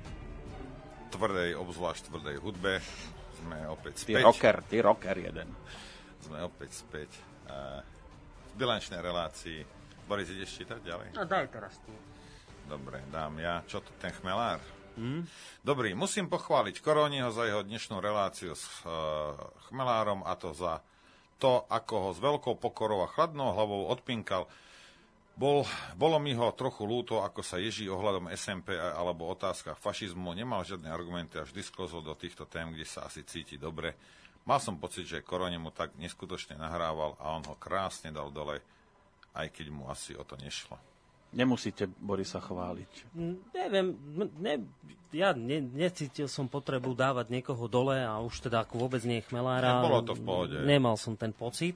tvrdej, obzvlášť tvrdej hudbe sme opäť späť. Ty rocker, ty rocker jeden. Sme opäť späť uh, v bilančnej relácii. Boris, ideš čítať ďalej? A daj teraz tu. Dobre, dám ja. Čo to, ten chmelár? Hmm? Dobrý, musím pochváliť Koróniho za jeho dnešnú reláciu s uh, chmelárom, a to za to, ako ho s veľkou pokorou a chladnou hlavou odpinkal. Bol, bolo mi ho trochu ľúto, ako sa ježí ohľadom es em pé alebo otázkach fašizmu. Nemal žiadne argumenty, až disklozol do týchto tém, kde sa asi cíti dobre. Mal som pocit, že Korone mu tak neskutočne nahrával a on ho krásne dal dole, aj keď mu asi o to nešlo. Nemusíte Borisa chváliť. Neviem, ne, ja ne, necítil som potrebu dávať niekoho dole a už teda ako vôbec nie je chmelára. Nebolo to v pohode. Nemal som ten pocit.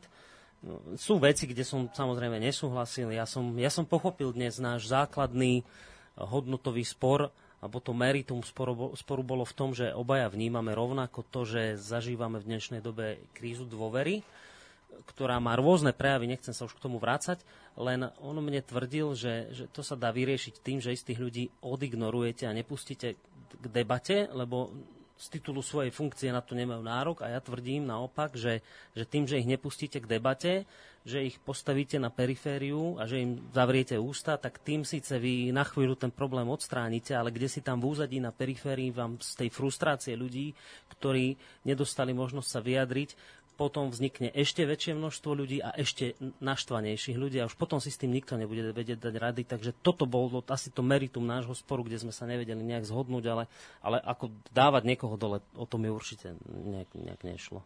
Sú veci, kde som samozrejme nesúhlasil. Ja som, ja som pochopil dnes náš základný hodnotový spor, alebo to meritum sporu, sporu bolo v tom, že obaja vnímame rovnako to, že zažívame v dnešnej dobe krízu dôvery, ktorá má rôzne prejavy, nechcem sa už k tomu vrácať, len on mne tvrdil, že, že to sa dá vyriešiť tým, že istých ľudí odignorujete a nepustíte k debate, lebo z titulu svojej funkcie na to nemajú nárok, a ja tvrdím naopak, že, že tým, že ich nepustíte k debate, že ich postavíte na perifériu a že im zavriete ústa, tak tým síce vy na chvíľu ten problém odstránite, ale kde si tam v úzadí na periférii vám z tej frustrácie ľudí, ktorí nedostali možnosť sa vyjadriť, potom vznikne ešte väčšie množstvo ľudí a ešte naštvanejších ľudí a už potom si s tým nikto nebude vedieť dať rady. Takže toto bolo asi to meritum nášho sporu, kde sme sa nevedeli nejak zhodnúť, ale, ale ako dávať niekoho dole, o tom mi určite nejak, nejak nešlo.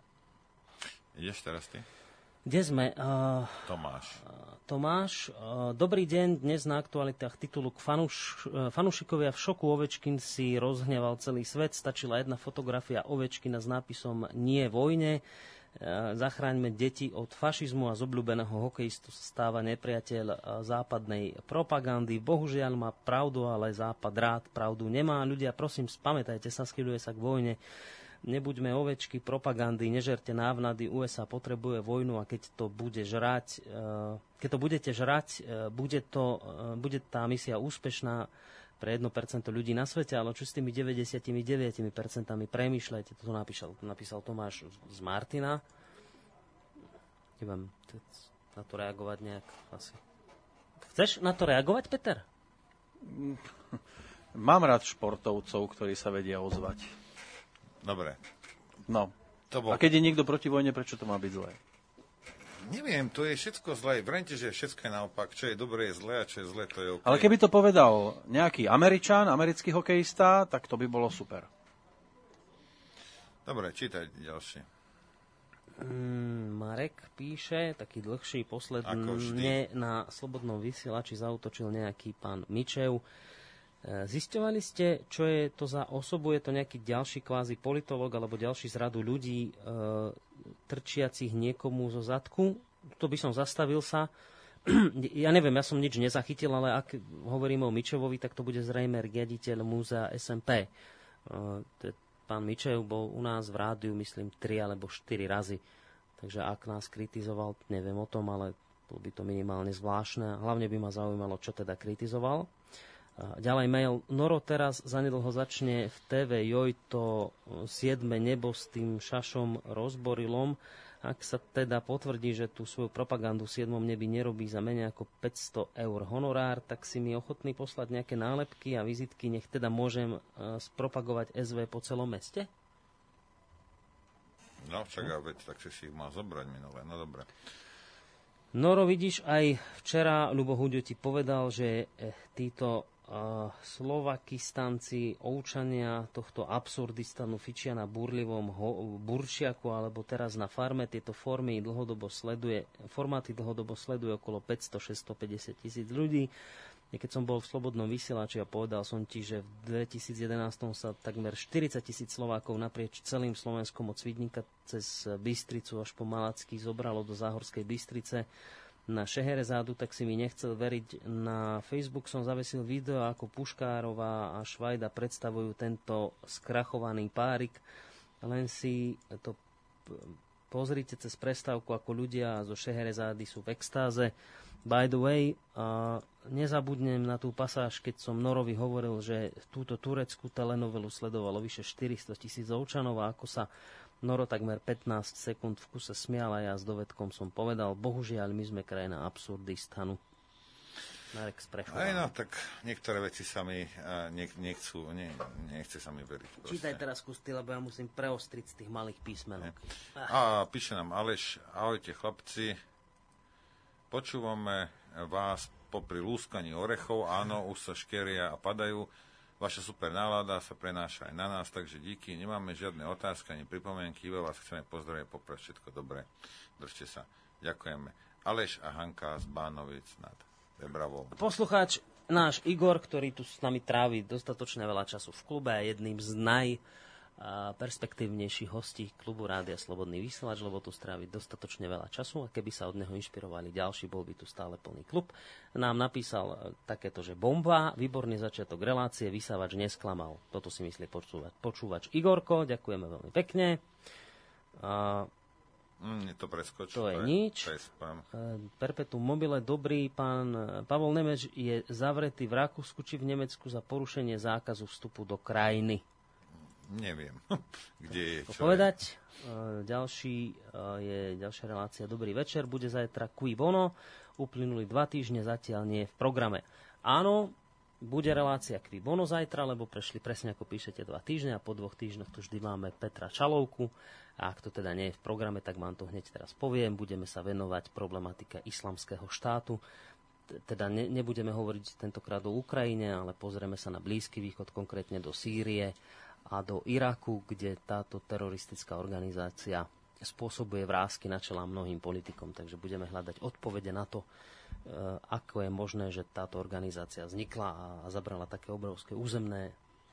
Ideš teraz ty? Kde sme? Uh, Tomáš. Uh, Tomáš, uh, dobrý deň. Dnes na aktualitách titulok fanúš, uh, fanúšikovia v šoku, Ovečkin si rozhneval celý svet. Stačila jedna fotografia Ovečkina s nápisom Nie vojne. Zachráňme deti od fašizmu a z obľúbeného hokejistu stáva nepriateľ západnej propagandy. Bohužiaľ má pravdu, ale Západ rád pravdu nemá. Ľudia, prosím, spamätajte sa, skyľuje sa k vojne. Nebuďme ovečky propagandy, nežerte návnady. ú es á potrebuje vojnu a keď to bude žrať, keď to budete žrať, bude, to, bude tá misia úspešná pre jedno percento ľudí na svete, ale čo s tými deväťdesiatdeväť percent premýšľajte. To napísal, napísal Tomáš z Martina. Neviem na to reagovať nejak asi. Chceš na to reagovať, Peter? Mám rád športovcov, ktorí sa vedia ozvať. Dobre. No. To bol... A keď je niekto proti vojne, prečo to má byť zlé? Neviem, to je všetko zlé. Vrajte, že všetko je naopak. Čo je dobré, je zlé, a čo je zlé, to je OK. Ale keby to povedal nejaký Američan, americký hokejista, tak to by bolo super. Dobre, čítaj ďalšie. Mm, Marek píše, taký dlhší, posledne na Slobodnom vysielači zautočil nejaký pán Mičev. Zisťovali ste, čo je to za osobu? Je to nejaký ďalší kvázi politolog alebo ďalší z radu ľudí e, trčiacich niekomu zo zadku? To by som zastavil sa. Ja neviem, ja som nič nezachytil, ale ak hovoríme o Mičevovi, tak to bude zrejme riaditeľ múzea es em pé. E, pán Mičev bol u nás v rádiu, myslím, tri alebo štyri razy. Takže ak nás kritizoval, neviem o tom, ale bolo by to minimálne zvláštne. Hlavne by ma zaujímalo, čo teda kritizoval. Ďalej mail. Noro teraz zanedlho začne v té vé Joj to siedme nebo s tým šašom rozborilom. Ak sa teda potvrdí, že tú svoju propagandu v siedmom nebi nerobí za menej ako päťsto eur honorár, tak si mi ochotný poslať nejaké nálepky a vizitky, nech teda môžem spropagovať es vé po celom meste? No, však ja veď, tak si ich mal zobrať minulé. No dobre. Noro, vidíš, aj včera Ľubo Huďo ti povedal, že títo Uh, Slovakistanci, Ovčania tohto absurdistanu fičia na burlivom ho- burčiaku alebo teraz na farme. Tieto formy dlhodobo sleduje, formáty dlhodobo sleduje okolo päťsto až šesťstopäťdesiat tisíc ľudí. Keď som bol v Slobodnom vysielači a povedal som ti, že v dvetisícjedenásť sa takmer štyridsať tisíc Slovákov naprieč celým Slovenskom od Svidníka cez Bystricu až po Malacký zobralo do Záhorskej Bystrice na Šeherezádu, tak si mi nechcel veriť. Na Facebook som zavesil video, ako Puškárová a Švajda predstavujú tento skrachovaný párik. Len si to pozrite cez prestávku, ako ľudia zo Šeherezády sú v extáze. By the way, uh, nezabudnem na tú pasáž, keď som Norovi hovoril, že túto tureckú telenovelu sledovalo vyše štyristo tisíc občanov a ako sa Noro takmer pätnásť sekúnd v kuse smial a ja s dovedkom som povedal, bohužiaľ, my sme krajina Absurdistanu. Marek sprechovaný. Aj no, tak niektoré veci sa mi uh, nech, nechcú, ne, nechce sa mi veriť. Proste. Čítaj teraz kusty, lebo ja musím preostriť z tých malých písmenok. A píše nám Aleš, ahojte chlapci, počúvame vás popri lúskaní orechov, áno, už sa škeria a padajú. Vaša super nálada sa prenáša aj na nás, takže díky. Nemáme žiadne otázky ani pripomienky, iba vás chceme pozdraviť, poprať všetko dobré. Držte sa. Ďakujeme. Aleš a Hanka z Bánovic nad Bebravou. Poslucháč náš Igor, ktorý tu s nami trávi dostatočne veľa času v klube a jedným z najperspektívnejších hostí klubu Rádia Slobodný vysielač, lebo tu strávi dostatočne veľa času a keby sa od neho inšpirovali ďalší, bol by tu stále plný klub. Nám napísal takéto, že bomba, výborný začiatok relácie, vysávač nesklamal. Toto si myslí počúvať. Počúvač Igorko, ďakujeme veľmi pekne. A Mm, to preskočí. To je nič. Prespám. Perpetuum mobile, dobrý pán Pavol Nemeč je zavretý v Rakúsku či v Nemecku za porušenie zákazu vstupu do krajiny. Neviem, kde je. Čo povedať? Je? Ďalší je ďalšia relácia. Dobrý večer, bude zajtra Qui Bono. Uplynuli dva týždne, zatiaľ nie je v programe. Áno, bude relácia Qui Bono zajtra, lebo prešli presne ako píšete dva týždne a po dvoch týždňoch tu vždy máme Petra Čalovku. A ak to teda nie je v programe, tak vám to hneď teraz poviem. Budeme sa venovať problematike islamského štátu. Teda ne, nebudeme hovoriť tentokrát o Ukrajine, ale pozrieme sa na Blízky východ, konkrétne do Sýrie a do Iraku, kde táto teroristická organizácia spôsobuje vrásky na čelá mnohým politikom. Takže budeme hľadať odpovede na to, ako je možné, že táto organizácia vznikla a zabrala také obrovské územné,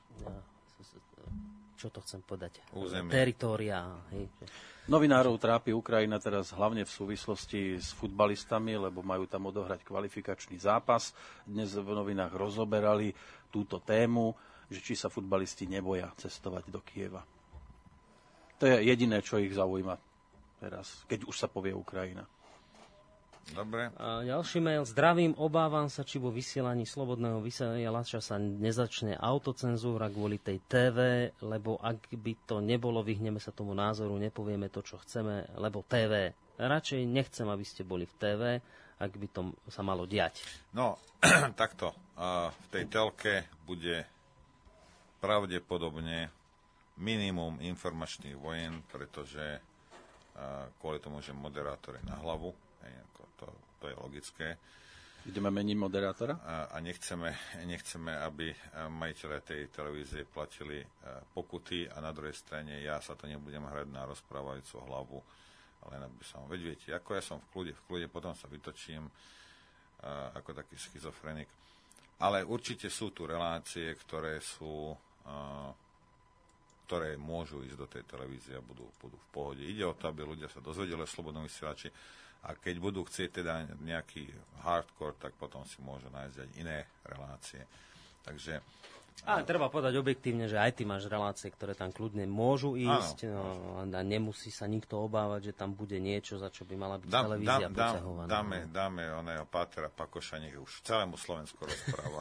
čo to chcem povedať, územie, teritória. Hej. Novinárov trápi Ukrajina teraz hlavne v súvislosti s futbalistami, lebo majú tam odohrať kvalifikačný zápas. Dnes v novinách rozoberali túto tému, že či sa futbalisti neboja cestovať do Kieva. To je jediné, čo ich zaujíma teraz, keď už sa povie Ukrajina. Dobre. A ďalší mail. Zdravím, obávam sa, či vo vysielaní Slobodného vysielača sa nezačne autocenzúra kvôli tej té vé, lebo ak by to nebolo, vyhneme sa tomu názoru, nepovieme to, čo chceme, lebo té vé. Radšej nechcem, aby ste boli v té vé, ak by to sa malo diať. No, takto. V tej telke bude pravdepodobne minimum informačných vojen, pretože kvôli tomu, že moderátor je na hlavu, to, to je logické. Ideme meniť moderátora? A, a nechceme, nechceme, aby majiteľe tej televízie platili pokuty a na druhej strane ja sa to nebudem hrať na rozprávajúcu hlavu, len aby som, veď viete, ako ja som v kľude, v kľude potom sa vytočím a, ako taký schizofrenik. Ale určite sú tu relácie, ktoré sú a, ktoré môžu ísť do tej televízie a budú, budú v pohode. Ide o to, aby ľudia sa dozvedeli o Slobodnom vysielači. A keď budú chcieť teda nejaký hardcore, tak potom si môžu nájsť aj iné relácie. Takže... A treba povedať objektívne, že aj ty máš relácie, ktoré tam kľudne môžu ísť. Áno, no, a nemusí sa nikto obávať, že tam bude niečo, za čo by mala byť dám, televízia dám, poťahovaná. Dáme, dáme oného Pátera Pakoša, nech už celému Slovensku rozpráva.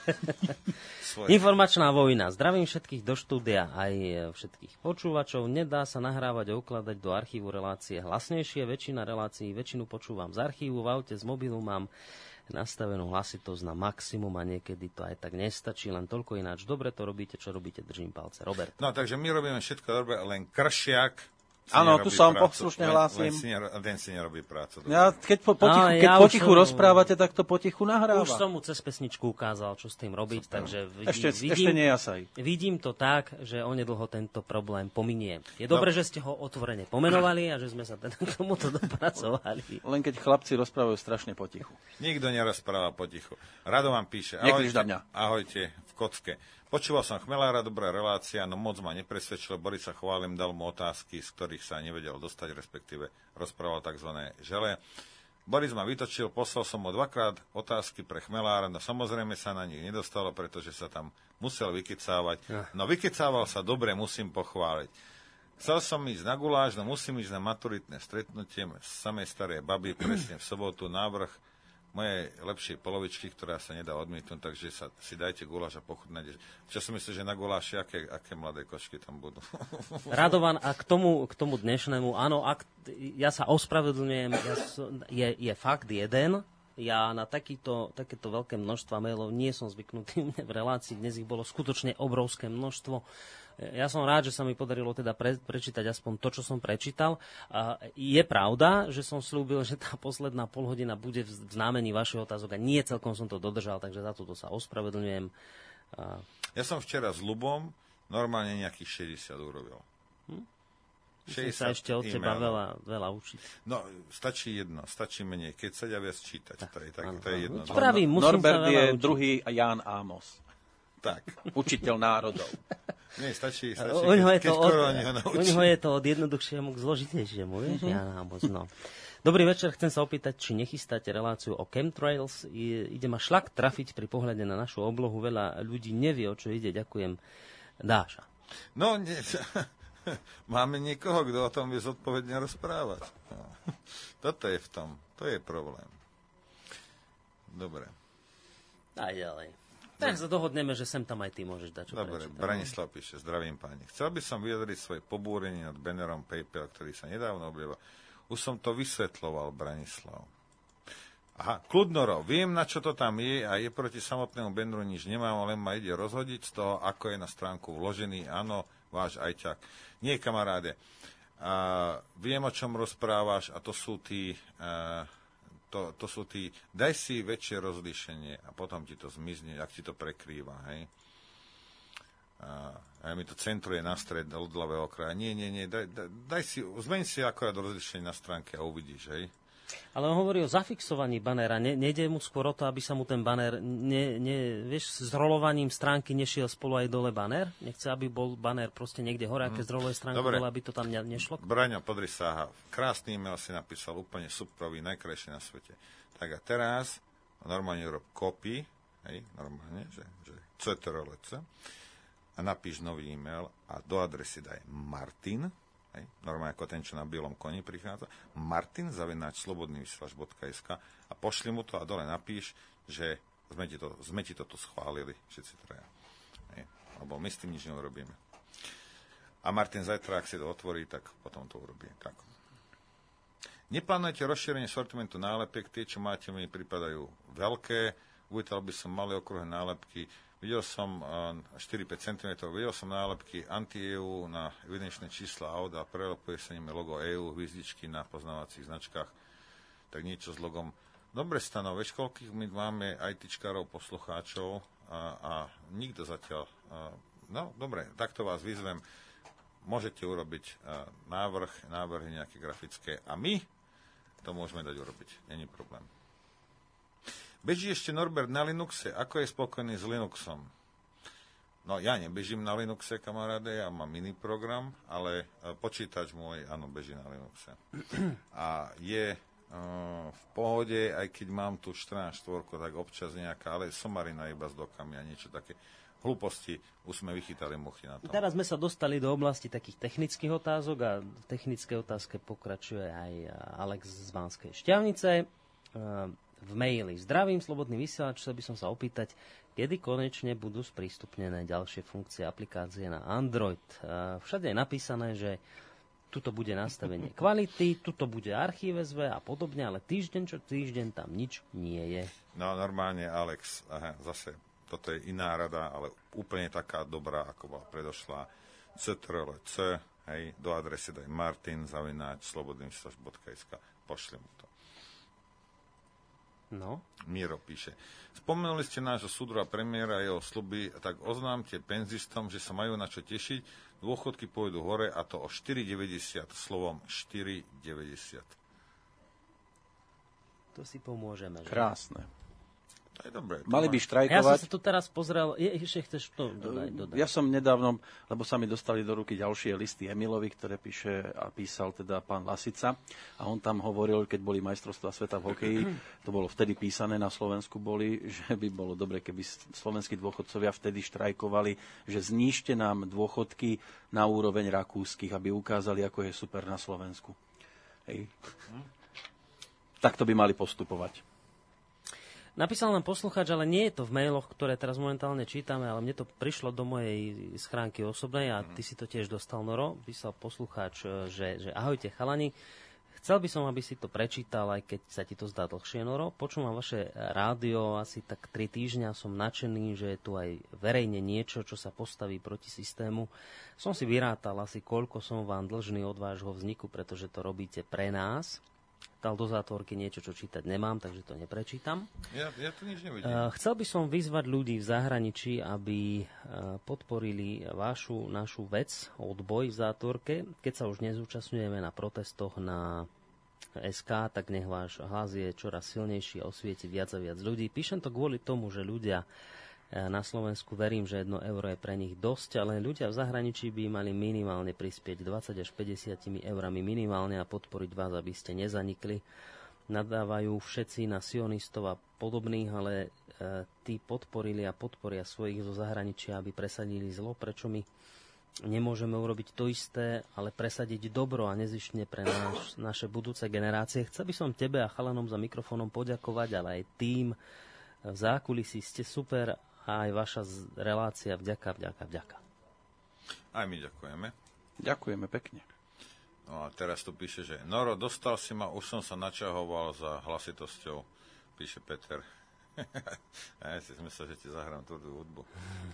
Informačná vojna. Zdravím všetkých do štúdia, aj všetkých počúvačov. Nedá sa nahrávať a ukladať do archívu relácie hlasnejšie. Väčšina relácií, väčšinu počúvam z archívu. V aute z mobilu mám nastavenú hlasitosť na maximum a niekedy to aj tak nestačí, len toľko ináč. Dobre to robíte, čo robíte, držím palce. Robert. No, takže my robíme všetko dobre, len Kršiak Áno, tu sa vám poslušne hlásim. Ten si nerobí prácu. Ja, keď po, potichu, Ale keď ja potichu som, rozprávate, tak to potichu nahráva. Už som mu cez pesničku ukázal, čo s tým robiť, Super. takže vidím, ešte, vidím, ešte nejasaj. Vidím to tak, že onedlho tento problém pominie. Je dobre, no. že ste ho otvorene pomenovali a že sme sa teda k tomuto dopracovali. Len keď chlapci rozprávajú strašne potichu. Nikto nerozpráva potichu. Rado vám píše. Ahojte, ahojte v Kocke. Počúval som Chmelára, dobrá relácia, no moc ma nepresvedčil. Borisa chválim, dal mu otázky, z ktorých sa nevedel dostať, respektíve rozprával tzv. žele. Boris ma vytočil, poslal som mu dvakrát otázky pre chmelára, no samozrejme sa na nich nedostalo, pretože sa tam musel vykecávať. No vykecával sa dobre, musím pochváliť. Chcel som ísť na guláš, no musím ísť na maturitné stretnutie samej starej baby, presne v sobotu, návrh mojej lepšej polovičky, ktorá sa nedá odmietnúť, takže sa, si dajte guláš a pochutnajte. Čo som myslel, že na guláši, aké, aké mladé kočky tam budú. Radovan, a k tomu, k tomu dnešnému, áno, ak, ja sa ospravedlňujem, ja som, je, je fakt jeden, ja na takýto, takéto veľké množstva mailov nie som zvyknutý v relácii, dnes ich bolo skutočne obrovské množstvo. Ja som rád, že sa mi podarilo teda pre, prečítať aspoň to, čo som prečítal. A je pravda, že som slúbil, že tá posledná polhodina bude v znamení vašich otázok a nie celkom som to dodržal, takže za toto sa ospravedlňujem. A... Ja som včera s Ľubom normálne nejakých šesťdesiat urobil. Hm? Musím sa ešte od teba veľa, veľa učiť. No, stačí jedno, stačí menej kecať a viac čítať. To je, tak, to je jedno. Pravím, Norbert je učiť. Druhý Ján Ámos. Tak. Učiteľ národov. Nie, stačí, stačí u ňoho keď, je, keď je to od jednoduchšiemu k zložitejšiemu, vieš, mm-hmm. Ján Ámos, no. Dobrý večer, chcem sa opýtať, či nechystáte reláciu o chemtrails. Ide ma šlak trafiť pri pohľade na našu oblohu. Veľa ľudí nevie, o čo ide. Ďakujem. Dáša. No, nie, máme niekoho, kto o tom vie zodpovedne rozprávať. No. Toto je v tom. To je problém. Dobre. Aj ďalej. Tak sa dohodneme, že sem tam aj ty môžeš dať, čo Dobre, prečítam. Branislav píše, zdravím páni. Chcel by som vyjadriť svoje pobúrenie nad bannerom PayPal, ktorý sa nedávno objavil. Už som to vysvetľoval, Branislav. Aha, Kludnoro, viem, na čo to tam je a je proti samotnému banneru nič nemám, len ma ide rozhodiť z toho, ako je na stránku vložený. Áno, váš ajťak. Nie, kamaráde. Uh, viem, o čom rozprávaš a to sú tí... Uh, To, to sú tí, daj si väčšie rozlíšenie a potom ti to zmizne, ak ti to prekrýva, hej. A, a mi to centruje na stred od ľavého kraja. Nie, nie, nie, daj, daj, daj si, zmeň si akorát rozlíšenie na stránke a uvidíš, hej. Ale on hovorí o zafixovaní bannéra. Ne, nejde mu skôr o to, aby sa mu ten bannér, ne, ne, vieš, s rolovaním stránky nešiel spolu aj dole bannér? Nechce, aby bol bannér proste niekde hore, aké z rolovej stránky dole, aby to tam ne, nešlo? Braňo, podri sa, aha. Krásny e-mail si napísal, úplne superový, najkrajší na svete. Tak a teraz normálne urob copy, hej, normálne, že, že ctrl-c a napíš nový e-mail a do adresy daj Martin, hej, normálne ako ten, čo na bielom koni prichádza, martin zavináč slobodný vysielač bodka es ká a pošli mu to a dole napíš, že sme ti to, sme ti to tu schválili, všetci traja. Hej, lebo my s tým nič neurobíme. A Martin zajtra, ak si to otvorí, tak potom to urobí. Tak. Neplánujete rozšírenie sortimentu nálepiek, tie, čo máte, mi pripadajú veľké, uvítal by som malé okruhé nálepky. Videl som štyri až päť centimetrov, videl som nálepky anti-é ú na evidenčné čísla aut a prelepuje sa nimi logo é ú, hviezdičky na poznávacích značkách, tak niečo s logom. Dobre, Stano, vieš, koľkých my máme ITčkárov, poslucháčov a, a nikto zatiaľ... A, no, dobre, takto vás vyzvem. Môžete urobiť a, návrh, návrhy nejaké grafické a my to môžeme dať urobiť. Není problém. Beží ešte Norbert na Linuxe. Ako je spokojný s Linuxom? No, ja nebežím na Linuxe, kamaráde, ja mám iný program, ale počítač môj, áno, beží na Linuxe. A je uh, v pohode, aj keď mám tu štrnásť štvorku, tak občas nejaká, ale somarina iba s dokami a niečo také. Hlúposti, už sme vychytali muchy na tom. Teraz sme sa dostali do oblasti takých technických otázok a v technické otázke pokračuje aj Alex z Banskej Štiavnice. Uh, v maili. Zdravím, slobodný vysielač, chcel by som sa opýtať, kedy konečne budú sprístupnené ďalšie funkcie aplikácie na Android. Všade je napísané, že tuto bude nastavenie kvality, tuto bude archív es vé a podobne, ale týždeň čo týždeň tam nič nie je. No normálne, Alex, aha, zase, toto je iná rada, ale úplne taká dobrá, ako bola predošlá. ctrl-c, hej, do adresy daj martin zavináč slobodný vysielač bodka es ká, pošli mu to. No. Miro píše. Spomenuli ste nášho súdru a premiéra a jeho sľuby, tak oznámte penzistom, že sa majú na čo tešiť. Dôchodky pôjdu hore a to o štyri deväťdesiat. Slovom štyri deväťdesiat. To si pomôžeme. Že? Krásne. To je dobré. Mali by Ja štrajkovať. som sa tu teraz pozrel, je, ešte chceš to dodať, dodať. Ja som nedávno, lebo sa mi dostali do ruky ďalšie listy Emilovi, ktoré píše a písal teda pán Lasica. A on tam hovoril, keď boli majstrovstvá sveta v hokeji, to bolo vtedy písané na Slovensku boli, že by bolo dobre, keby slovenskí dôchodcovia vtedy štrajkovali, že znížte nám dôchodky na úroveň rakúskych, aby ukázali, ako je super na Slovensku. Hej. Takto by mali postupovať. Napísal nám poslucháč, ale nie je to v mailoch, ktoré teraz momentálne čítame, ale mne to prišlo do mojej schránky osobnej a ty si to tiež dostal, Noro. Písal poslucháč, že, že ahojte chalani, chcel by som, aby si to prečítal, aj keď sa ti to zdá dlhšie, Noro. Počúvam vaše rádio asi tak tri týždňa, som nadšený, že je tu aj verejne niečo, čo sa postaví proti systému. Som si vyrátal asi, koľko som vám dlžný od vášho vzniku, pretože to robíte pre nás. Dal do zátvorky niečo, čo čítať nemám, takže to neprečítam. Ja, ja tu nič nevidím. Uh, chcel by som vyzvať ľudí v zahraničí, aby uh, podporili vašu, našu vec, odboj v zátvorke. Keď sa už nezúčastňujeme na protestoch na es ká, tak nech váš hlas je čoraz silnejší a osvieti viac a viac ľudí. Píšem to kvôli tomu, že ľudia na Slovensku, verím, že jedno euro je pre nich dosť, ale ľudia v zahraničí by mali minimálne prispieť dvadsať až päťdesiat eurami minimálne a podporiť vás, aby ste nezanikli. Nadávajú všetci na sionistov a podobných, ale e, tí podporili a podporia svojich zo zahraničia, aby presadili zlo. Prečo my nemôžeme urobiť to isté, ale presadiť dobro a nezištne pre náš, naše budúce generácie? Chcel by som tebe a chalanom za mikrofónom poďakovať, ale aj tým v zákulisí ste super a aj vaša relácia vďaka, vďaka, vďaka. Aj my ďakujeme. Ďakujeme pekne. No a teraz tu píše, že Noro, dostal si ma, už som sa načahoval za hlasitosťou, píše Peter. Ja si myslel, že ti zahrám túto hudbu.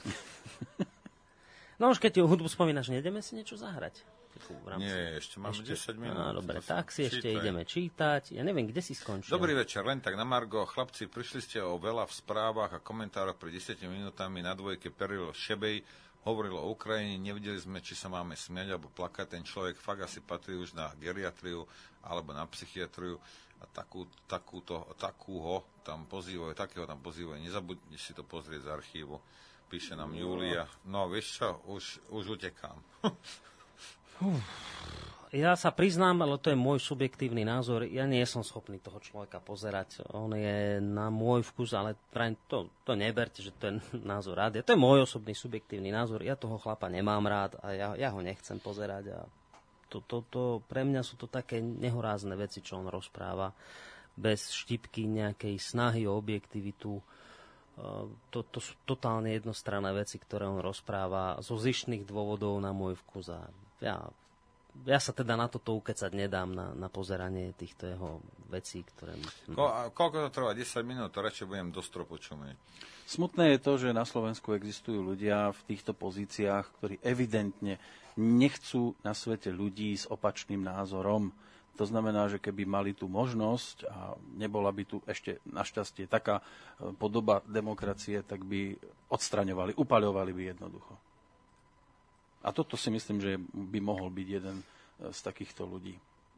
No už keď ti hudbu spomínaš, nejdeme si niečo zahrať? Nie, ešte máme ešte, desať minút. No, dobre, tak si ešte čítaj. Ideme čítať. Ja neviem, kde si skončil. Dobrý večer, len tak na margo. Chlapci, prišli ste o veľa v správach a komentároch pred desiatimi minútami na dvojke peril Šebej. Hovoril o Ukrajine, nevideli sme, či sa máme smiať alebo plakať. Ten človek fakt asi patrí už na geriatriu alebo na psychiatriu a takú, takúto, takúho tam pozývajú, takého tam pozývajú. Nezabudni si to pozrieť z archívu. Píše nám Julia. No, vieš čo, už, už utekám. Uf, ja sa priznám, ale to je môj subjektívny názor. Ja nie som schopný toho človeka pozerať. On je na môj vkus, ale to, to neberte, že to je názor rádia. To je môj osobný subjektívny názor. Ja toho chlapa nemám rád a ja, ja ho nechcem pozerať. A to, to, to, pre mňa sú to také nehorázne veci, čo on rozpráva. Bez štipky nejakej snahy o objektivitu. To, to sú totálne jednostranné veci, ktoré on rozpráva zo zištných dôvodov na môj vkus. A ja, ja sa teda na toto ukecať nedám, na, na pozeranie týchto jeho vecí, ktoré... Ko, a koľko to trvá? desať minút? To radšej budem do stropu čumieť. Smutné je to, že na Slovensku existujú ľudia v týchto pozíciách, ktorí evidentne nechcú na svete ľudí s opačným názorom. To znamená, že keby mali tú možnosť a nebola by tu ešte našťastie taká podoba demokracie, tak by odstraňovali, upaľovali by jednoducho. A toto si myslím, že by mohol byť jeden z takýchto ľudí.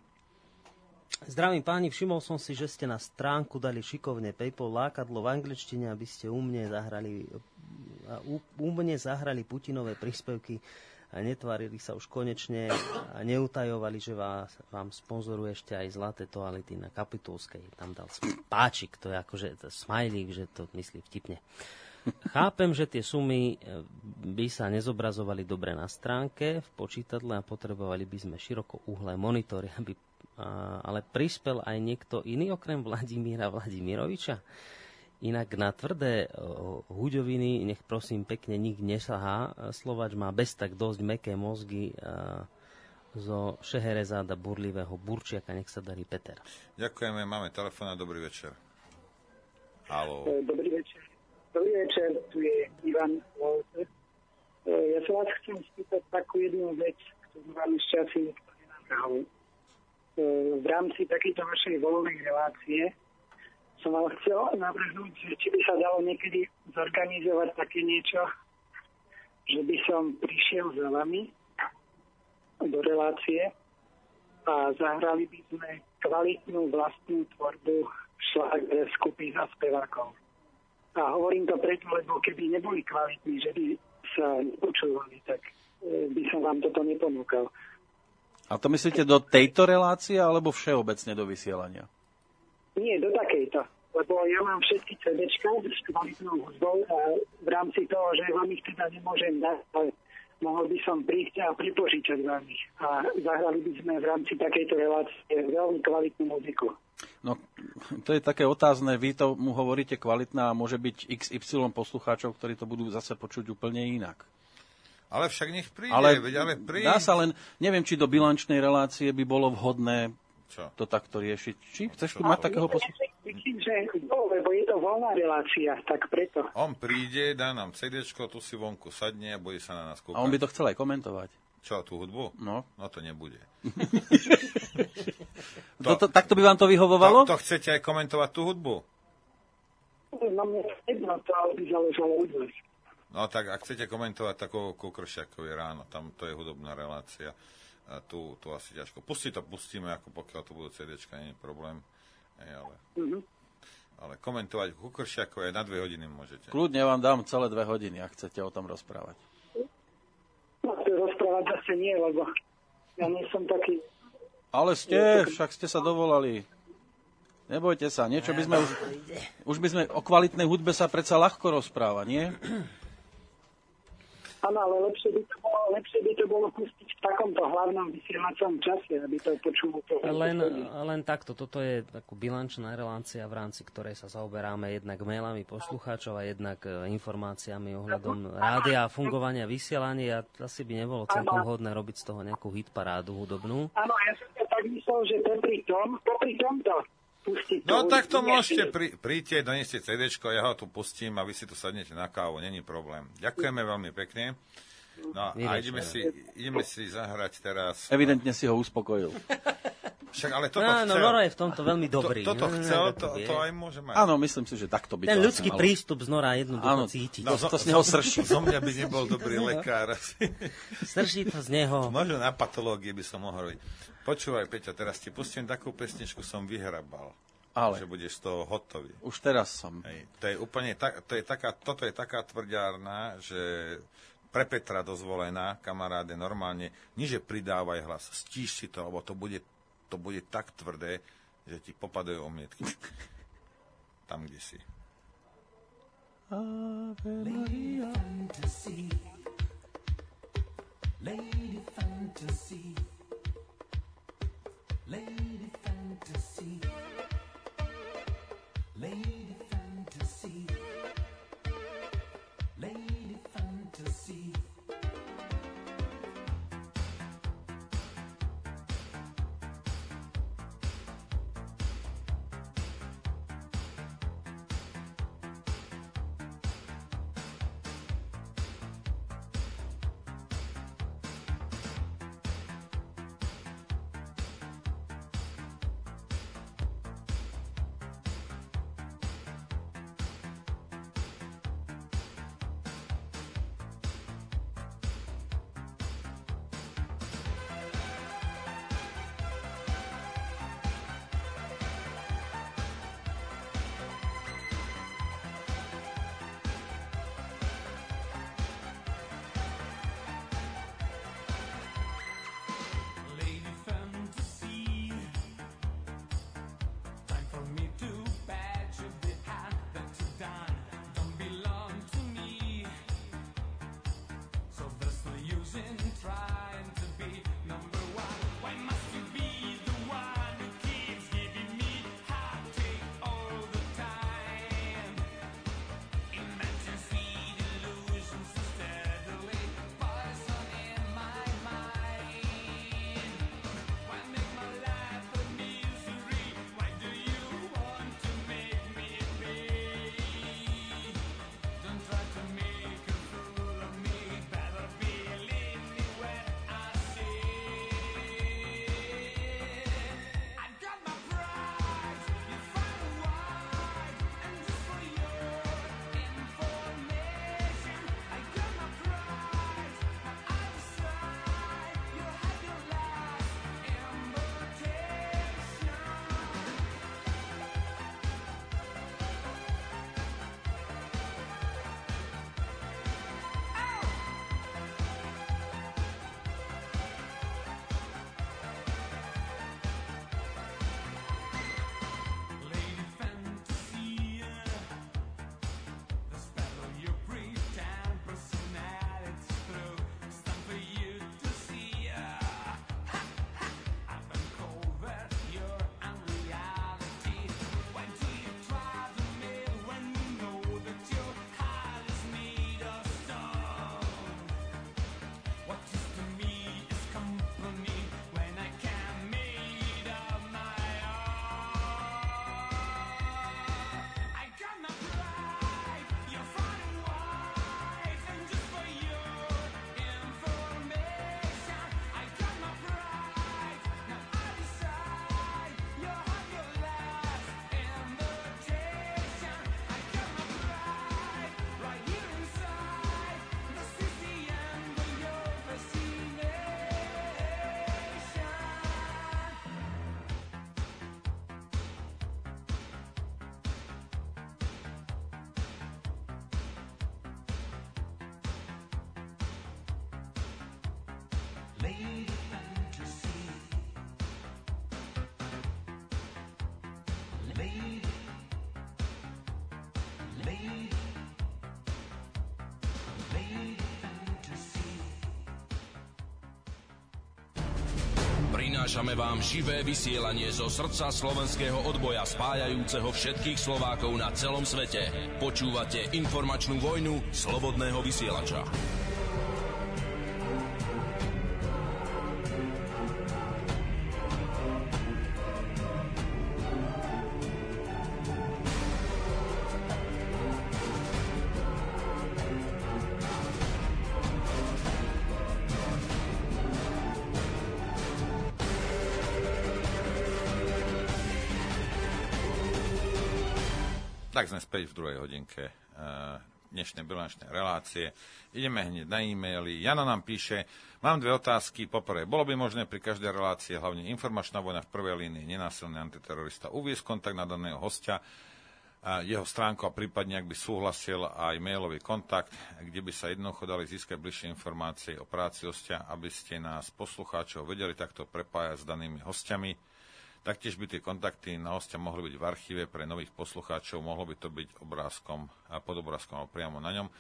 Zdravím páni, všimol som si, že ste na stránku dali šikovne PayPal lákadlo v angličtine, aby ste u mne zahrali, u, u mne zahrali Putinové príspevky a netvárili sa už konečne a neutajovali, že vás, vám sponzoruje ešte aj zlaté toalety na Kapitulskej. Tam dal páčik, to je akože smajlík, že to myslí vtipne. Chápem, že tie sumy by sa nezobrazovali dobre na stránke v počítadle a potrebovali by sme široko uhlé monitory, aby, a, ale prispel aj niekto iný okrem Vladimíra Vladimiroviča. Inak na tvrdé huďoviny nech prosím pekne nik nesahá. Slovač má bez tak dosť mäkké mozgy a, zo Šeherezáda burlivého Burčiaka. Nech sa darí, Peter. Ďakujeme, máme telefón a dobrý večer. Haló. Dobrý večer. Dobrý večer, tu je Ivan Volter. Ja sa vás chcem spýtať takú jednu vec, ktorú vám už časy nikto nenavrhol. V rámci takejto vašej voľnej relácie som vám chcel navrhnúť, že či by sa dalo niekedy zorganizovať také niečo, že by som prišiel za vami do relácie a zahrali by sme kvalitnú vlastnú tvorbu šláger skupín a spevákov. A hovorím to preto, lebo keby neboli kvalitní, že by sa počúvali, tak e, by som vám toto neponúkal. A to myslíte do tejto relácie, alebo všeobecne do vysielania? Nie, do takejto. Lebo ja mám všetky cé déčka s kvalitnou hudbou a v rámci toho, že vám ich teda nemôžem dať, ale mohol by som prísť a pripožičať vám ich. A zahrali by sme v rámci takejto relácie veľmi kvalitnú muziku. No, to je také otázne. Vy to mu hovoríte kvalitná a môže byť iks ypsilon poslucháčov, ktorí to budú zase počuť úplne inak. Ale však nech príde, ale, veď ale príde. Dá sa len, neviem, či do bilančnej relácie by bolo vhodné Čo? to takto riešiť. Či chceš tu Čo? mať takého poslucháča? Myslím, že no, lebo je to voľná relácia, tak preto. On príde, dá nám cédéčko, tu si vonku sadne a bude sa na nás kúkať. A on by to chcel aj komentovať. Čo, tú hudbu? No. No to nebude. to, to, takto by vám to vyhovovalo? To, to chcete aj komentovať tú hudbu? No mne to jedno, to by záležalo od vás. No tak, ak chcete komentovať takého Kukršiakovi ráno, tam to je hudobná relácia. A tu, tu asi ťažko. Pustiť to pustíme, ako pokiaľ to budú cédéčka, nie je problém. Ej, ale, Mm-hmm. ale komentovať Kukršiakovi aj na dve hodiny môžete. Kľudne vám dám celé dve hodiny, ak chcete o tom rozprávať. No to rozprávať zase nie, lebo ja nie som taký... Ale ste, však ste sa dovolali. Nebojte sa, niečo by sme už... Už by sme o kvalitnej hudbe sa predsa ľahko rozpráva, nie? Áno, ale lepšie by to bolo, lepšie by to bolo pustiť v takomto hlavnom vysielacom čase, aby to počulo to. Len, len takto, toto je takú bilančná relácia, v rámci ktorej sa zaoberáme jednak mailami poslucháčov a jednak informáciami ohľadom rádia a fungovania vysielania. A asi by nebolo celkom vhodné robiť z toho nejakú hitparádu hudobnú. Áno, ja som to tak myslel, že popri tom, popri tomto pustiť. No tak to môžete, pri, príďte, doneste cédéčko, ja ho tu pustím a vy si tu sadnete na kávu, není problém. Ďakujeme veľmi pekne. No a ideme si, ideme si zahrať teraz... Evidentne si ho uspokojil. Však ale toto no, chcel... No, Noro je v tomto veľmi dobrý. To, toto no, chcel, no, to, to aj môže mať. Áno, myslím si, že takto by Ten to ľudský malo. prístup z Nora jednoducho cítiť. No, to, to z neho srší. Zo mňa by nebol dobrý lekár. Srší to z neho. Možno na patológie by som mohol robiť. Počúvaj, Peťo, teraz ti pustím takú pesničku, som vyhrabal. Ale. Že budeš z toho hotový. Už teraz som. Hej, to je úplne tak, to je taká, toto je taká tvrďárna, že pre Petra dozvolená, kamaráde, normálne, nie že pridávaj hlas, stíš si to, lebo to bude, to bude tak tvrdé, že ti popadajú omietky. Tam, kde si. Lady Fantasy, Lady Fantasy, Lady Fantasy, Lady Fantasy, Lady Fantasy. Prinášame vám živé vysielanie zo srdca slovenského odboja spájajúceho všetkých Slovákov na celom svete. Počúvate informačnú vojnu slobodného vysielača. Tak sme späť v druhej hodinke dnešnej bilančnej relácie. Ideme hneď na e-maily. Jana nám píše, mám dve otázky. Poprvé, bolo by možné pri každej relácii, hlavne informačná vojna v prvej línii, nenásilný antiterorista, uviesť kontakt na daného hostia, jeho stránku a prípadne, ak by súhlasil, aj mailový kontakt, kde by sa jednoducho dali získať bližšie informácie o práci hostia, aby ste nás, poslucháčov, vedeli takto prepájať s danými hostiami. Taktiež by tie kontakty na hostia mohli byť v archíve pre nových poslucháčov, mohlo by to byť obrázkom, pod obrázkom alebo priamo na ňom. E,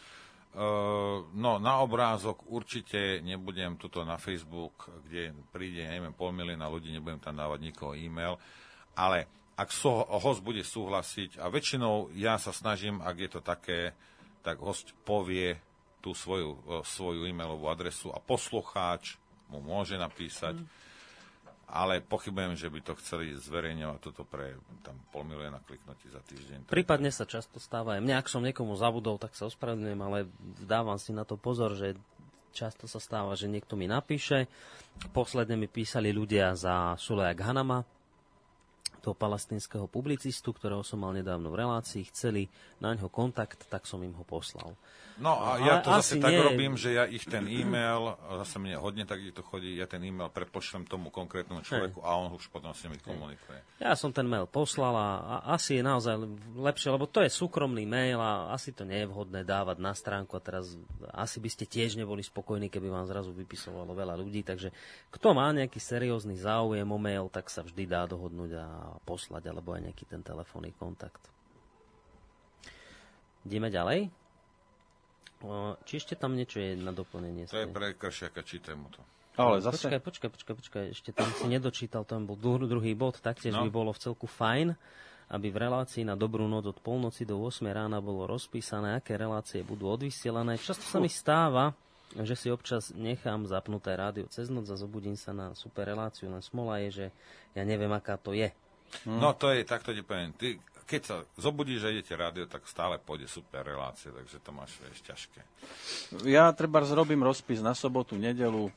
no, na obrázok určite nebudem tuto na Facebook, kde príde, neviem, pol milióna ľudí, nebudem tam dávať nikoho e-mail, ale ak so, host bude súhlasiť, a väčšinou ja sa snažím, ak je to také, tak host povie tú svoju, svoju e-mailovú adresu a poslucháč mu môže napísať, mm. ale pochybujem, že by to chceli zverejňovať toto pre tam pol milióna kliknutí za týždeň. Prípadne sa často stáva aj mňa, ak som niekomu zabudol, tak sa ospravedlňujem, ale dávam si na to pozor, že často sa stáva, že niekto mi napíše. Posledne mi písali ľudia za Suleja Ghanama, toho palestínskeho publicistu, ktorého som mal nedávno v relácii, chceli na ňo kontakt, tak som im ho poslal. No a ja to ale zase tak nie... robím, že ja ich ten e-mail, zase mne hodne tak to chodí, ja ten e-mail prepošlem tomu konkrétnemu človeku Hej. a on už potom s nimi komunikuje. Ja som ten mail poslal a asi je naozaj lepšie, lebo to je súkromný mail a asi to nie je vhodné dávať na stránku a teraz asi by ste tiež neboli spokojní, keby vám zrazu vypisovalo veľa ľudí, takže kto má nejaký seriózny záujem o mail, tak sa vždy dá dohodnúť a poslať, alebo aj nejaký ten telefónny kontakt. Ideme ďalej. Či ešte tam niečo je na doplnenie? To je pre Kršiaka, čítaj mu to. Ale zase... Počkaj, počkaj, počkaj, počkaj, ešte tam si nedočítal, tam bol druhý bod, taktiež no. by bolo v celku fajn, aby v relácii na Dobrú noc od polnoci do ôsmej rána bolo rozpísané, aké relácie budú odvysielané. Často sa mi stáva, že si občas nechám zapnuté rádio cez noc a zobudím sa na super reláciu, len smola je, že ja neviem, aká to je. Hmm. No to je, takto ti poviem, ty, keď sa zobudíš a idete rádio, tak stále pôjde super relácie, takže to máš ešte ťažké. Ja treba zrobím rozpis na sobotu, nedelu.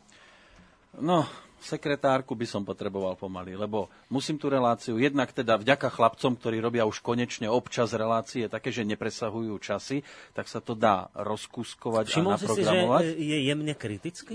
No, sekretárku by som potreboval pomaly, lebo musím tú reláciu, jednak teda vďaka chlapcom, ktorí robia už konečne občas relácie také, že nepresahujú časy, tak sa to dá rozkuskovať Všimol a naprogramovať. Všimol si si, že je jemne kritický?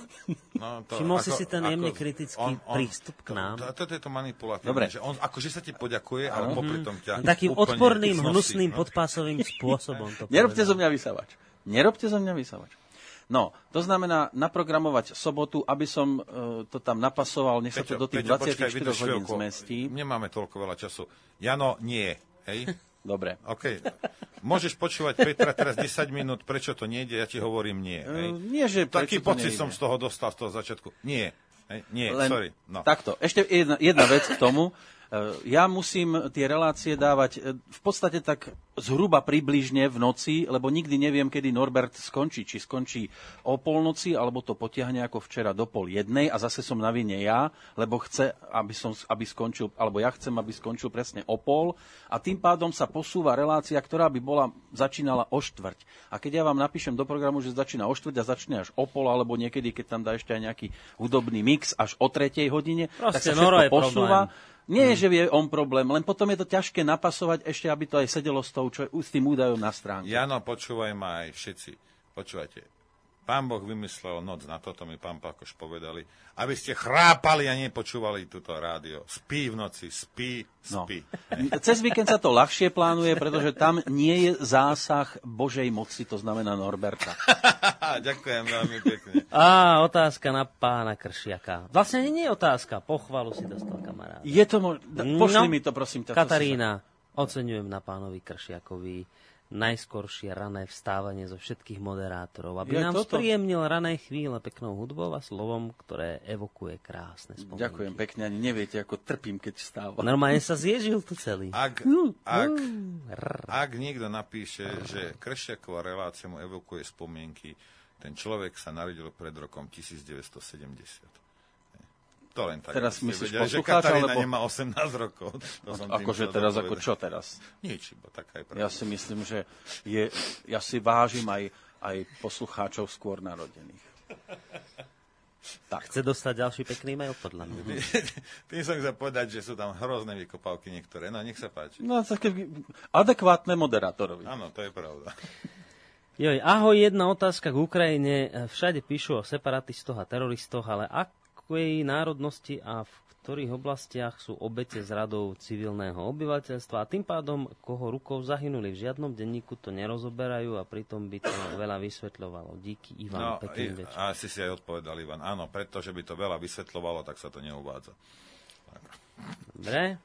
No, to, Všimol ako, si si ten ako, jemne kritický on, on, prístup k nám? To, to, to je to manipulatívne, Dobre. že on akože sa ti poďakuje, ale popri tom ťa takým úplne odporným, nosí, hnusným, no. podpásovým spôsobom. To Nerobte zo povedal. mňa vysavač. Nerobte zo mňa vysavač. No, to znamená naprogramovať sobotu, aby som uh, to tam napasoval, nech sa to Peťo, do tých Peťo, dvadsaťštyri počkaj, hodín chvíľku. zmestí. Nemáme toľko veľa času. Jano, nie. Hej? Dobre. OK. Môžeš počúvať Petra teraz desať minút, prečo to nejde, ja ti hovorím nie. Hej? Uh, nie, že Taký prečo to pocit nejde. som z toho dostal, z toho začiatku. Nie. Hej? Nie, Len sorry. No. Takto, ešte jedna, jedna vec k tomu. Ja musím tie relácie dávať v podstate tak zhruba približne v noci, lebo nikdy neviem, kedy Norbert skončí. Či skončí o polnoci, alebo to potiahne ako včera do pol jednej a zase som na vine ja, lebo chce, aby, som, aby skončil, alebo ja chcem, aby skončil presne o pol a tým pádom sa posúva relácia, ktorá by bola, začínala o štvrť. A keď ja vám napíšem do programu, že začína o štvrť a začne až o pol, alebo niekedy, keď tam dá ešte aj nejaký hudobný mix až o tretej hodine, Proste, tak sa Noro všetko je posúva. problém. Nie, že je on problém, len potom je to ťažké napasovať ešte, aby to aj sedelo s, tou, čo, s tým údajom na stránke. Jano, počúvaj ma aj všetci. Počúvajte. Pán Boh vymyslel noc, na toto mi pán Pakoš povedali, aby ste chrápali a nepočúvali túto rádio. Spí v noci, spí, spí. No. Cez víkend sa to ľahšie plánuje, pretože tam nie je zásah Božej moci, to znamená Norberta. Ďakujem veľmi pekne. Á, otázka na pána Kršiaka. Vlastne nie je otázka, pochvalu si dostal kamarát. Je to mo- da, pošli No, mi to, prosím ťa. Katarína, Oceňujem na pánovi Kršiakovi najskoršie rané vstávanie zo všetkých moderátorov, aby Je nám toto? spríjemnil rané chvíle peknou hudbou a slovom, ktoré evokuje krásne spomienky. Ďakujem pekne, ani neviete, ako trpím, keď vstávam. Normálne sa zježil tu celý. Ak, ak, ak niekto napíše, že Kršiaková relácia mu evokuje spomienky, ten človek sa narodil pred rokom devätnásťstosedemdesiat. To len tak. Teraz myslíš vedeli, že poslucháča, Katarína alebo- nemá osemnásť rokov. To som tým Akože chcel teraz, ako dopovedať. čo teraz? Nič, iba taká je pravda. Ja si myslím, že je, ja si vážim aj, aj poslucháčov skôr narodených. Tak. Chce dostať ďalší pekný mail, podľa mňa. Tým som chcel povedať, že sú tam hrozné vykopávky niektoré. No, nech sa páči. No, také adekvátne moderátorovi. Áno, to je pravda. Joj, ahoj, jedna otázka k Ukrajine. Všade píšu o separatistoch a teroristoch, ale akej národnosti a v ktorých oblastiach sú obete z radov civilného obyvateľstva a tým pádom, koho rukou zahynuli. V žiadnom denníku to nerozoberajú a pritom by to veľa vysvetľovalo. Díky, Ivan, No, pekný i- večer. a si si aj odpovedal, Ivan. Áno, pretože by to veľa vysvetľovalo, tak sa to neuvádza. Dobre. E,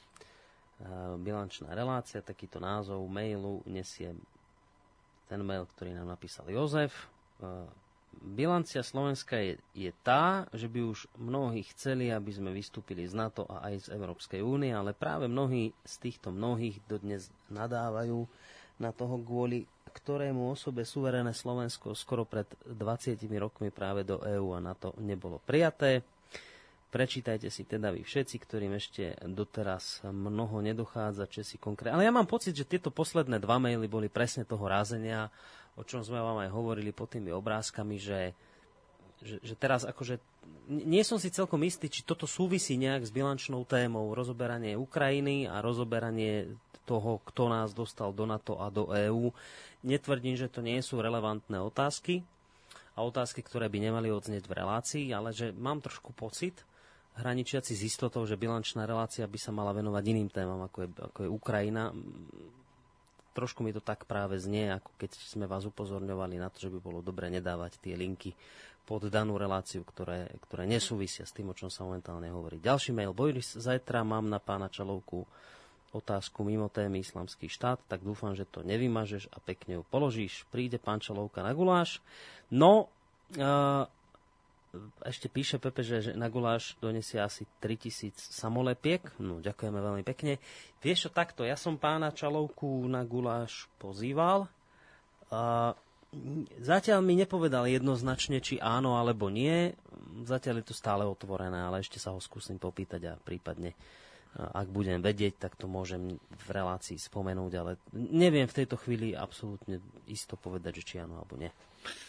Bilančná relácia, takýto názov mailu nesie ten mail, ktorý nám napísal Jozef. E, Bilancia Slovenska je, je tá, že by už mnohí chceli, aby sme vystúpili z NATO a aj z Európskej únie, ale práve mnohí z týchto mnohých dodnes nadávajú na toho, kvôli ktorému osobe suverénne Slovensko skoro pred dvadsiatimi rokmi práve do EÚ a NATO nebolo prijaté. Prečítajte si teda vy všetci, ktorým ešte doteraz mnoho nedochádza, Česi konkrétne. Ale ja mám pocit, že tieto posledné dva maily boli presne toho rázenia, o čom sme vám aj hovorili pod tými obrázkami, že, že, že teraz akože nie som si celkom istý, či toto súvisí nejak s bilančnou témou rozoberanie Ukrajiny a rozoberanie toho, kto nás dostal do NATO a do EÚ. Netvrdím, že to nie sú relevantné otázky a otázky, ktoré by nemali odznieť v relácii, ale že mám trošku pocit, hraničiaci s istotou, že bilančná relácia by sa mala venovať iným témam, ako je, ako je Ukrajina. Trošku mi to tak práve znie, ako keď sme vás upozorňovali na to, že by bolo dobre nedávať tie linky pod danú reláciu, ktoré, ktoré nesúvisia s tým, o čom sa momentálne hovorí. Ďalší mail. Boris, zajtra mám na pána Čalovku otázku mimo témy Islamský štát, tak dúfam, že to nevymažeš a pekne ju položíš. Príde pán Čalovka na guláš. No, uh, ešte píše Pepe, že na guláš donesie asi tritisíc samolepiek. No, ďakujeme veľmi pekne. Vieš čo, takto, ja som pána Čalovku na guláš pozýval. Uh, zatiaľ mi nepovedal jednoznačne, či áno alebo nie. Zatiaľ je to stále otvorené, ale ešte sa ho skúsim popýtať a prípadne, uh, ak budem vedieť, tak to môžem v relácii spomenúť, ale neviem v tejto chvíli absolútne isto povedať, že či áno alebo nie.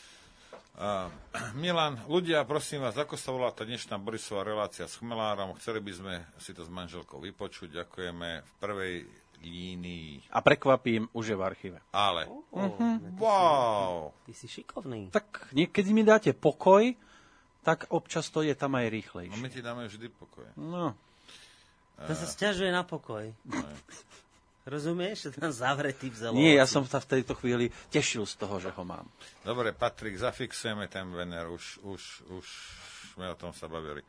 Uh, Milan, ľudia, prosím vás, ako sa volá tá dnešná Borisová relácia s Chmelárom? Chceli by sme si to s manželkou vypočuť. Ďakujeme v prvej línii. A prekvapím, už je v archíve. Ale. Oh, uh-huh. Wow. Ty si šikovný. Tak niekedy mi dáte pokoj, tak občas to je tam aj No rýchlejšie. my ti dáme vždy pokoj. No, To sa sťažuje na pokoj. Rozumieš? Že tam zavretý v zelovaci. nie, ja som sa v tejto chvíli tešil z toho, že ho mám. Dobre, Patrik, zafixujeme ten vener. Už, už, už sme o tom sa bavili.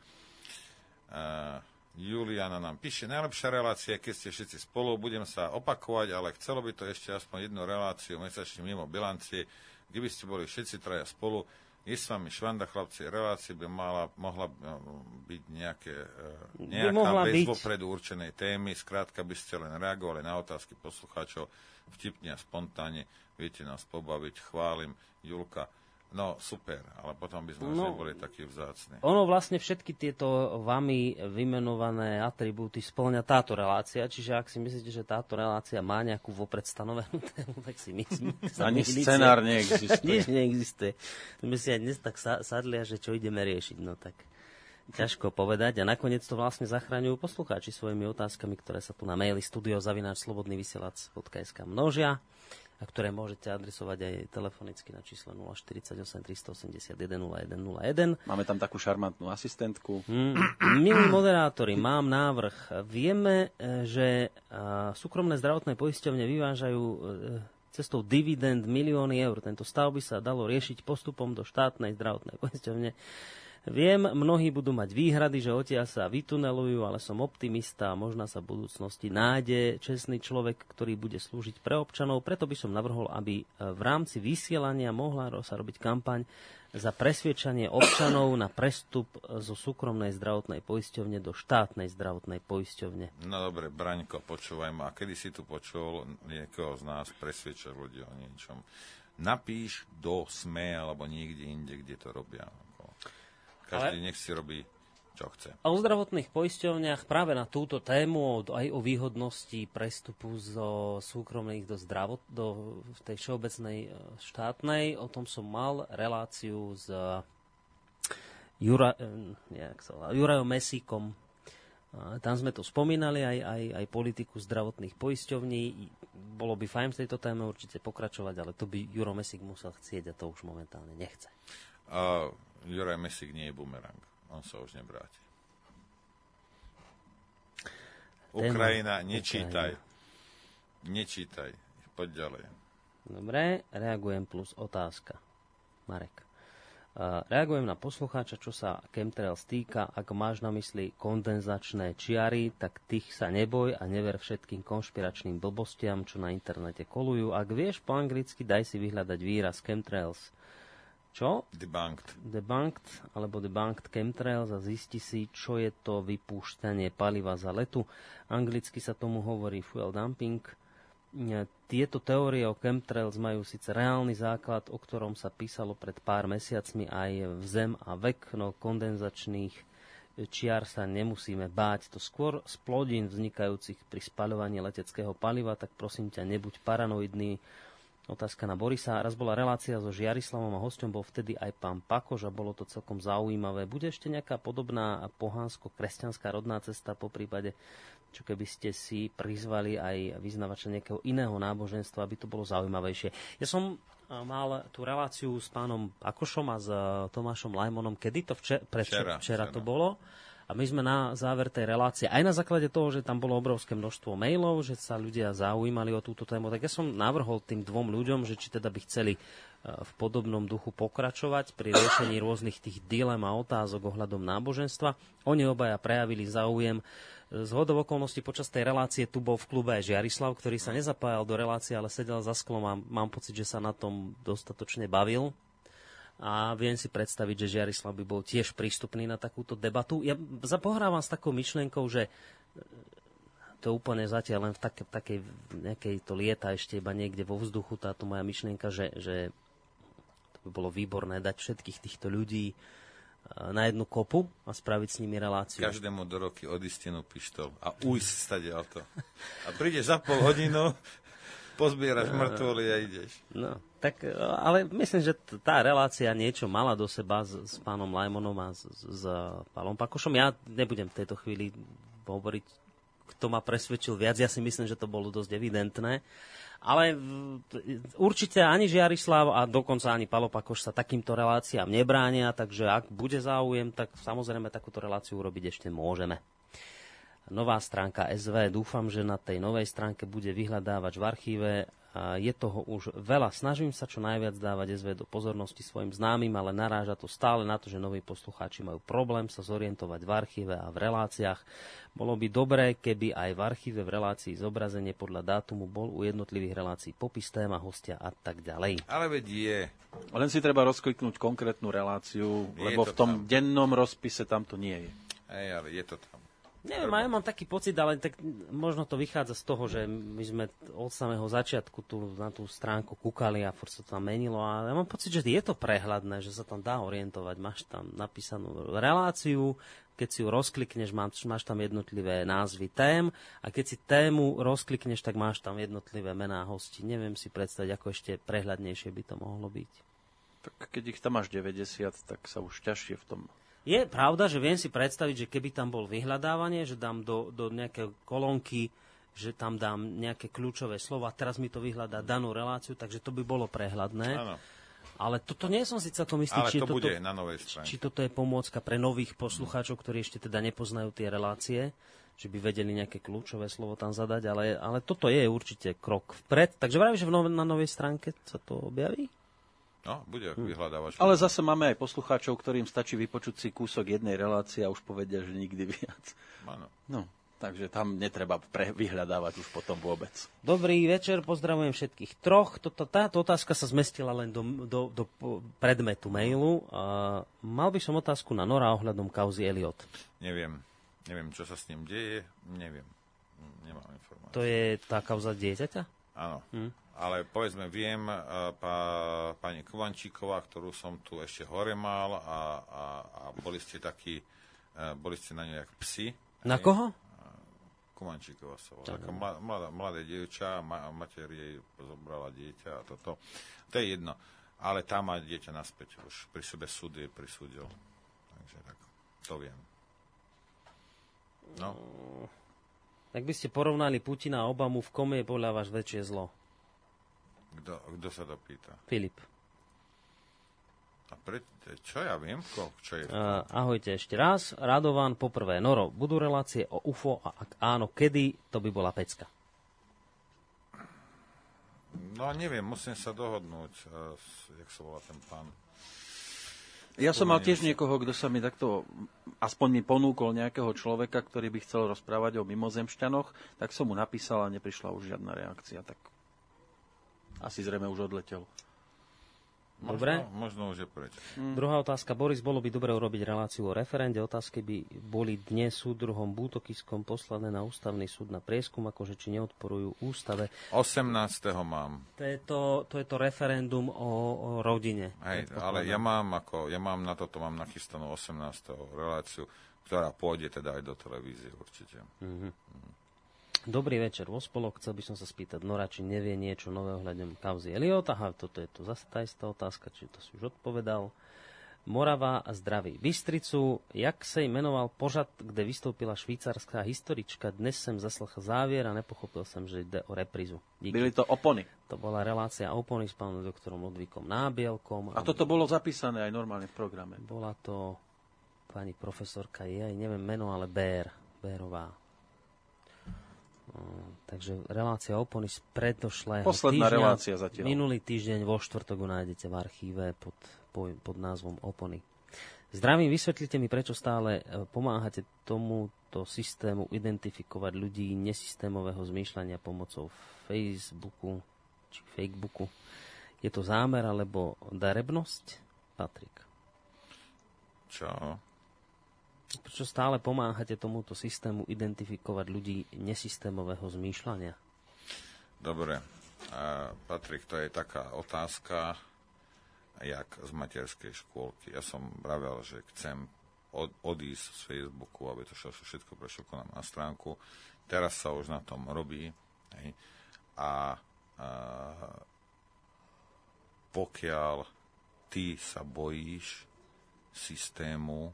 Uh, Juliana nám píše, najlepšia relácia, keď ste všetci spolu, budem sa opakovať, ale chcelo by to ešte aspoň jednu reláciu mesačne mimo bilancie, kde by ste boli všetci traja spolu. Je s vami Švanda, chlapci, relácia by mala, mohla byť nejaké, nejaká mohla bez byť. vopredu určenej témy, skrátka by ste len reagovali na otázky poslucháčov vtipne a spontánne, viete nás pobaviť, chválim, Julka. No, super, ale potom by sme No. no, neboli takí vzácni. Ono vlastne všetky tieto vami vymenované atribúty spĺňa táto relácia, čiže ak si myslíte, že táto relácia má nejakú vopred stanovenú tému, tak si myslím. Ani scenár neexistuje. Nič neexistuje. My si aj dnes tak sa- sadli, a že čo ideme riešiť, no tak ťažko povedať. A nakoniec to vlastne zachraňujú poslucháči svojimi otázkami, ktoré sa tu na maili studio zavináč slobodný vysielač bodka es ká množia a ktoré môžete adresovať aj telefonicky na číslo nula štyridsaťosem tristoosemdesiatjeden nula jeden nula jeden. Máme tam takú šarmantnú asistentku. Mm, milí moderátori, mám návrh. Vieme, e, že a, súkromné zdravotné poisťovne vyvážajú e, cestou dividend milióny eur. Tento stav by sa dalo riešiť postupom do štátnej zdravotnej poisťovne. Viem, mnohí budú mať výhrady, že odtiaľ sa vytunelujú, ale som optimista a možná sa v budúcnosti nájde čestný človek, ktorý bude slúžiť pre občanov. Preto by som navrhol, aby v rámci vysielania mohla sa robiť kampaň za presviedčanie občanov na prestup zo súkromnej zdravotnej poisťovne do štátnej zdravotnej poisťovne. No dobre, Braňko, počúvaj ma. Kedy si tu počul niekoho z nás presviečať ľudí o niečom? Napíš do es em e alebo niekde inde, kde to robia. Každý nech si robí, čo chce. A o zdravotných poisťovniach práve na túto tému, aj o výhodnosti prestupu zo súkromných do, zdravot, do tej všeobecnej štátnej, o tom som mal reláciu s Jura, sa, Jurajom Mesíkom. Tam sme to spomínali, aj, aj, aj politiku zdravotných poisťovní. Bolo by fajn v tejto téme určite pokračovať, ale to by Juro Mesík musel chcieť a to už momentálne nechce. Uh, Juraj Mesík nie je bumerang. On sa už nevráti. Ukrajina, nečítaj. Nečítaj. Poď ďalej. Dobre, reagujem plus otázka. Marek. Uh, reagujem na poslucháča, čo sa chemtrails týka. Ak máš na mysli kondenzačné čiary, tak tých sa neboj a never všetkým konšpiračným blbostiam, čo na internete kolujú. Ak vieš po anglicky, daj si vyhľadať výraz chemtrails. Čo? Debunked. Debunked, alebo debunked chemtrails a zisti si, čo je to vypúšťanie paliva za letu. Anglicky sa tomu hovorí fuel dumping. Tieto teórie o chemtrails majú síce reálny základ, o ktorom sa písalo pred pár mesiacmi aj v Zem a vek, no kondenzačných čiar sa nemusíme báť. To skôr z plodín vznikajúcich pri spaľovaní leteckého paliva, tak prosím ťa, nebuď paranoidný. Otázka na Borisa. Raz bola relácia so Žiarislavom a hosťom bol vtedy aj pán Pakoš a bolo to celkom zaujímavé. Bude ešte nejaká podobná pohánsko-kresťanská rodná cesta, po prípade, čo keby ste si prizvali aj vyznavača nejakého iného náboženstva, aby to bolo zaujímavejšie. Ja som mal tú reláciu s pánom Pakošom a s Tomášom Lajmonom. Kedy to? Včera, včera, včera to bolo. A my sme na záver tej relácie, aj na základe toho, že tam bolo obrovské množstvo mailov, že sa ľudia zaujímali o túto tému, tak ja som navrhol tým dvom ľuďom, že či teda by chceli v podobnom duchu pokračovať pri riešení rôznych tých dilem a otázok ohľadom náboženstva. Oni obaja prejavili záujem. Z hodou okolností počas tej relácie tu bol v klube aj Žiarislav, ktorý sa nezapájal do relácie, ale sedel za sklom a mám pocit, že sa na tom dostatočne bavil. A viem si predstaviť, že Žiarislav by bol tiež prístupný na takúto debatu. Ja zapohrávam s takou myšlienkou, že to úplne zatiaľ len v také, takej nejakej to lieta ešte iba niekde vo vzduchu, táto moja myšlienka, že, že to by bolo výborné dať všetkých týchto ľudí na jednu kopu a spraviť s nimi reláciu. Každému do roky odistinu pištol a ujsť stadiaľ to. A prídeš za pol hodinu, pozbieraš mŕtvoly a ideš. No, tak, ale myslím, že tá relácia niečo mala do seba s, s pánom Lajmonom a s, s Pálom Pakošom. Ja nebudem v tejto chvíli hovoriť, kto ma presvedčil viac. Ja si myslím, že to bolo dosť evidentné. Ale určite ani Žiarislav a dokonca ani Pálo Pakoš sa takýmto reláciám nebránia, takže ak bude záujem, tak samozrejme takúto reláciu urobiť ešte môžeme. Nová stránka es vé. Dúfam, že na tej novej stránke bude vyhľadávač v archíve. Je toho už veľa. Snažím sa čo najviac dávať es vé do pozornosti svojim známym, ale naráža to stále na to, že noví poslucháči majú problém sa zorientovať v archíve a v reláciách. Bolo by dobré, keby aj v archíve v relácii zobrazenie podľa dátumu bol u jednotlivých relácií popis, téma, hostia a tak ďalej. Ale veď je. Len si treba rozkliknúť konkrétnu reláciu, Je lebo to v tom tam. dennom rozpise tam to nie je. Hej, ale je to tam. Neviem, ja mám taký pocit, ale tak možno to vychádza z toho, že my sme od samého začiatku tu na tú stránku kúkali a furt sa to tam menilo. A ja mám pocit, že je to prehľadné, že sa tam dá orientovať. Máš tam napísanú reláciu, keď si ju rozklikneš, máš, máš tam jednotlivé názvy tém a keď si tému rozklikneš, tak máš tam jednotlivé mená hostí. Neviem si predstaviť, ako ešte prehľadnejšie by to mohlo byť. Tak keď ich tam máš deväťdesiat, tak sa už ťažšie v tom... Je pravda, že viem si predstaviť, že keby tam bol vyhľadávanie, že dám do, do nejakej kolónky, že tam dám nejaké kľúčové slova, teraz mi to vyhľadá danú reláciu, takže to by bolo prehľadné. Áno. Ale toto nie som si celkom istý, Ale či, to toto, bude na novej stránke. či toto je pomôcka pre nových poslucháčov, ktorí ešte teda nepoznajú tie relácie, že by vedeli nejaké kľúčové slovo tam zadať, ale, ale toto je určite krok vpred. Takže vravíš, že v no, na novej stránke sa to objaví? No, bude vyhľadávač. Ale zase máme aj poslucháčov, ktorým stačí vypočuť si kúsok jednej relácie a už povedia, že nikdy viac. Áno. No, takže tam netreba pre- vyhľadávať už potom vôbec. Dobrý večer, pozdravujem všetkých troch. Toto, táto otázka sa zmestila len do, do, do predmetu mailu. Uh, mal by som otázku na Nora ohľadom kauzy Elliot. Neviem. Neviem, čo sa s ním deje. Neviem. Nemám informácie. To je tá kauza dieťaťa? Áno. Hm. Ale povedzme, viem, pá, pani Kovančíková, ktorú som tu ešte hore mal a, a, a boli ste takí, boli ste na ňu jak psi. Na hej? koho? Kovančíková sa volá. Taká mladá, mladé dievča, ma, mater jej zobrala dieťa a toto. To je jedno. Ale tá má dieťa naspäť. Už pri sebe súd jej prisúdil. Takže tak, to viem. No. Ak by ste porovnali Putina a Obamu, v kom je podľa vás väčšie zlo? Kto, kto sa to pýta? Filip. A pre, čo ja viem? Ko, čo je? Uh, ahojte ešte raz. Radovan, poprvé. Noro, budú relácie o ú ef ó a ak áno, kedy? To by bola pecka. No neviem, musím sa dohodnúť, uh, jak sa volá ten pán. Ja som mal tiež niekoho, kto sa mi takto, aspoň mi ponúkol nejakého človeka, ktorý by chcel rozprávať o mimozemšťanoch, tak som mu napísal a neprišla už žiadna reakcia. Tak asi zrejme už odletel. Dobre. Možno, možno už je preč. Mm. Druhá otázka. Boris, bolo by dobre urobiť reláciu o referende. Otázky by boli dnes súdruhom Bútokiskom poslané na ústavný súd na prieskum, akože či neodporujú ústave. osemnásteho mám. To je to, to, je to referendum o, o rodine. Hej, ale ja mám, ako, ja mám na toto mám nachystanú osemnásteho reláciu, ktorá pôjde teda aj do televízie určite. Mm-hmm. Mm. Dobrý večer, vo spolok. Chcel by som sa spýtať Nora, či nevie niečo nové ohľadom kauzy Elliot. Aha, toto je to zase tá istá otázka, či to si už odpovedal. Morava a zdraví Bystricu. Jak sa im menoval pořad, kde vystoupila švýcarská historička? Dnes som zaslal závier a nepochopil som, že ide o reprízu. Díky. Byli to opony. To bola relácia opony s pánom doktorom Ludvíkom Nábielkom. A toto bolo zapísané aj normálne v programe. Bola to pani profesorka, je aj neviem meno, ale Bér, Bérová. Takže relácia opony z predošlého Posledná týždňa. relácia zatiaľ. Minulý týždeň vo štvrtok ju nájdete v archíve pod, pod názvom Opony. Zdravím, vysvetlite mi, prečo stále pomáhate tomuto systému identifikovať ľudí nesystémového zmýšľania pomocou Facebooku či Fakebooku. Je to zámer alebo darebnosť? Patrik. Čo? Prečo stále pomáhate tomuto systému identifikovať ľudí nesystémového zmýšľania? Dobre. A Patrik, to je taká otázka, jak z materskej škôlky. Ja som vravel, že chcem od, odísť z Facebooku, aby to všetko prešlo k nám na stránku. Teraz sa už na tom robí. Hej. A, a pokiaľ ty sa bojíš systému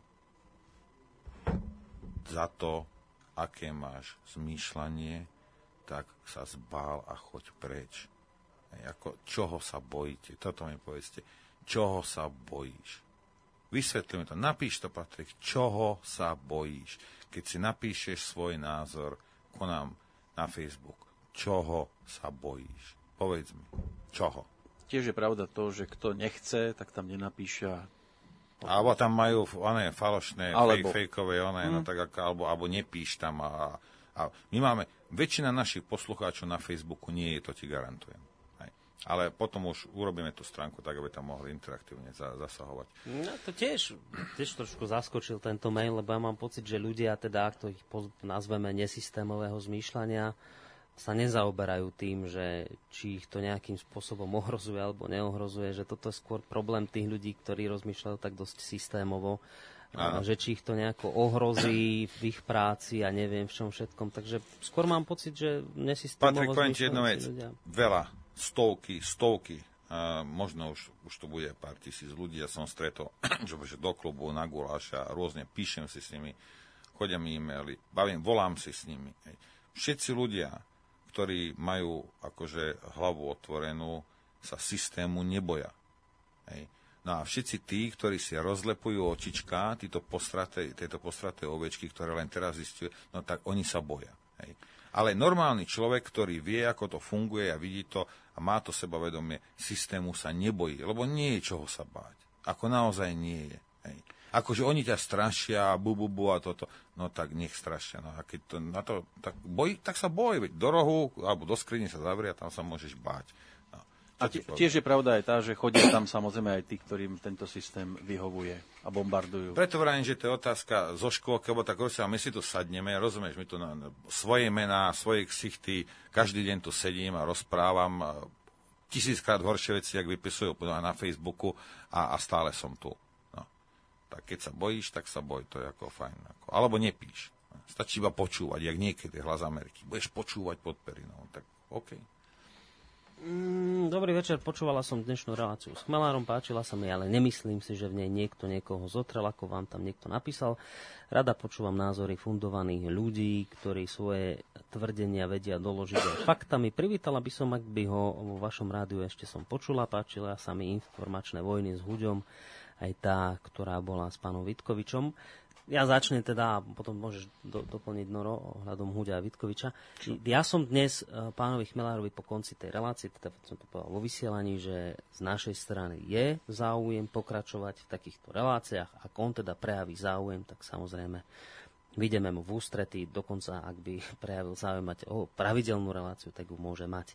za to, aké máš zmýšľanie, tak sa zbál a choď preč. Ako, čoho sa bojíte? Toto mi povedzte. Čoho sa bojíš? Vysvetľujem to. Napíš to, Patrik. Čoho sa bojíš? Keď si napíšeš svoj názor ko nám na Facebook. Čoho sa bojíš? Povedz mi. Čoho? Tiež je pravda to, že kto nechce, tak tam nenapíše. Alebo tam majú one, falošné, alebo. fake, fakeové, one, hmm. no, tak, alebo, alebo nepíš tam. A, a my máme, väčšina našich poslucháčov na Facebooku nie je, to ti garantujem. Hej. Ale potom už urobíme tú stránku tak, aby tam mohli interaktívne za, zasahovať. No to tiež, tiež trošku zaskočil tento mail, lebo ja mám pocit, že ľudia, teda, ak to ich nazveme nesystémového zmýšľania, sa nezaoberajú tým, že či ich to nejakým spôsobom ohrozuje alebo neohrozuje, že toto je skôr problém tých ľudí, ktorí rozmýšľajú tak dosť systémovo, a že či ich to nejako ohrozí v ich práci a neviem v čom všetkom. Takže skôr mám pocit, že nesystémovo Patrik, poviem ti jednu vec. Ľudia. Veľa, stovky, stovky, uh, možno už, už to bude pár tisíc ľudí, ja som stretol, že do klubu, na guláš a rôzne píšem si s nimi, chodia mi e-maily, bavím, volám si s nimi. Hej. Všetci ľudia, ktorí majú akože hlavu otvorenú, sa systému neboja. Hej. No a všetci tí, ktorí si rozlepujú očička, títo postraté, tieto postraté ovečky, ktoré len teraz zistujú, no tak oni sa boja. Hej. Ale normálny človek, ktorý vie, ako to funguje a vidí to a má to sebavedomie, systému sa nebojí, lebo nie je čoho sa báť. Ako naozaj nie je. Hej. Akože oni ťa strašia, bu, bu, bu a toto, no tak nech strašia. No a keď to, na to tak, boj, tak sa boj, veď do rohu alebo do skrine sa zavrie a tam sa môžeš báť. No. A t- tiež je pravda aj tá, že chodia tam samozrejme aj tí, ktorým tento systém vyhovuje a bombardujú. Preto vrajím, že to je otázka zo škôlky, lebo tak a my si tu sadneme, rozumieš, my tu na, na svoje mená, svoje ksichty, každý deň tu sedím a rozprávam a tisíckrát horšie veci, jak vypisujú na Facebooku a, a stále som tu. No. Tak keď sa bojíš, tak sa boj, to je ako fajn. Ako, alebo nepíš. Stačí iba počúvať, jak niekedy Hlas Ameriky. Budeš počúvať pod perinou, tak OK. Mm, dobrý večer, počúvala som dnešnú reláciu s Chmelárom, páčila sa mi, ale nemyslím si, že v nej niekto niekoho zotrel, ako vám tam niekto napísal. Rada počúvam názory fundovaných ľudí, ktorí svoje tvrdenia vedia doložiť aj faktami. Privítala by som, ak by ho vo vašom rádiu ešte som počula, páčila sa mi Informačné vojny s Huďom, aj tá, ktorá bola s pánom Vitkovičom. Ja začnem teda, a potom môžeš do, doplniť, Noro, ohľadom Huďa a Vitkoviča. Ja som dnes pánovi Chmelárovi po konci tej relácie, teda som to povedal vo vysielaní, že z našej strany je záujem pokračovať v takýchto reláciách. Ak on teda prejaví záujem, tak samozrejme vyjdeme mu v ústretí. Dokonca, ak by prejavil záujem mať o pravidelnú reláciu, tak ju môže mať.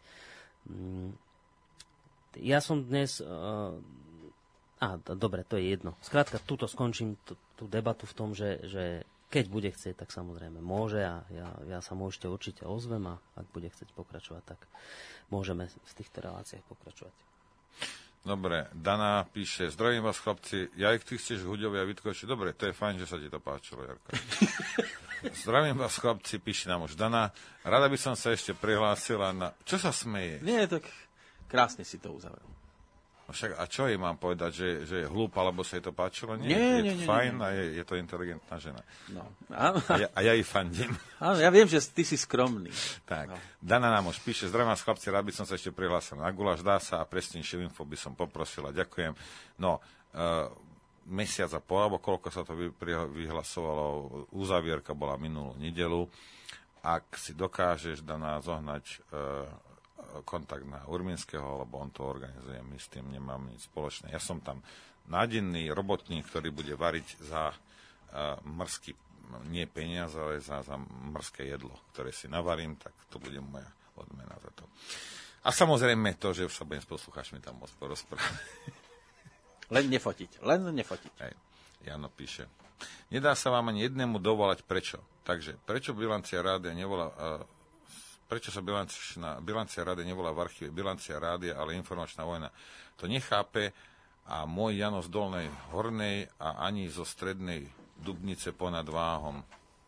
Ja som dnes... Á, dobre, to je jedno. Skrátka, túto skončím t- tú debatu v tom, že, že keď bude chcieť, tak samozrejme môže a ja, ja sa môžete určite ozvem a ak bude chcieť pokračovať, tak môžeme v týchto reláciách pokračovať. Dobre, Dana píše, zdravím vás chlapci, ja ich ty chceš Huďovi a Vitkoviči. Dobre, to je fajn, že sa ti to páčilo, Jarko. Zdravím vás chlapci, píše nám už Dana. Rada by som sa ešte prihlásila na... Čo sa smeje? Nie, tak krásne si to uzavrel. Však, a čo jej mám povedať, že, že je hlúpa, alebo sa jej to páčilo? Nie, nie, je nie, to nie, fajn nie, nie. a je, je to inteligentná žena. No. A, ja, a ja jej fandím. Áno, ja viem, že ty si skromný. Tak, no. Dana nám už píše, zdravím vás chlapci, rád by som sa ešte prihlásil na guláš, dá sa a presnejšie info by som poprosila, ďakujem. No, uh, mesiac a pol, alebo koľko sa to vy, vyhlasovalo, uzavierka bola minulú nedelu. Ak si dokážeš, Dana, zohnať... Uh, kontakt na Urminského, lebo on to organizuje, my s tým nemám nič spoločné. Ja som tam nádenný robotník, ktorý bude variť za uh, mrzký, nie peniaz, ale za, za mrzké jedlo, ktoré si navarím, tak to bude moja odmena za to. A samozrejme to, že už sa budem s poslucháčmi tam môcť porozprávať. Len nefotiť, len nefotiť. Hej. Jano píše, nedá sa vám ani jednému dovolať prečo. Takže, prečo bilancia rádia nevolá... Uh, Prečo sa bilancia, bilancia rády nevolá v archíve bilancia rádia, ale informačná vojna? To nechápe a môj Jano z Dolnej Hornej a ani zo Strednej Dubnice ponad Váhom.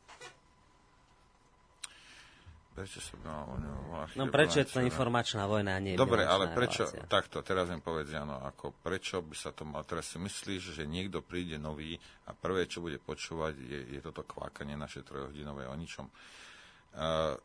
Prečo sa volá v archíve No prečo je to bilancia, informačná vojna a nie Dobre, bilančná ale prečo, relácia? takto, teraz im povedz, Jano, ako prečo by sa to mal, teraz si myslíš, že niekto príde nový a prvé, čo bude počúvať, je, je toto kvákanie naše trojhodinové o ničom. Uh,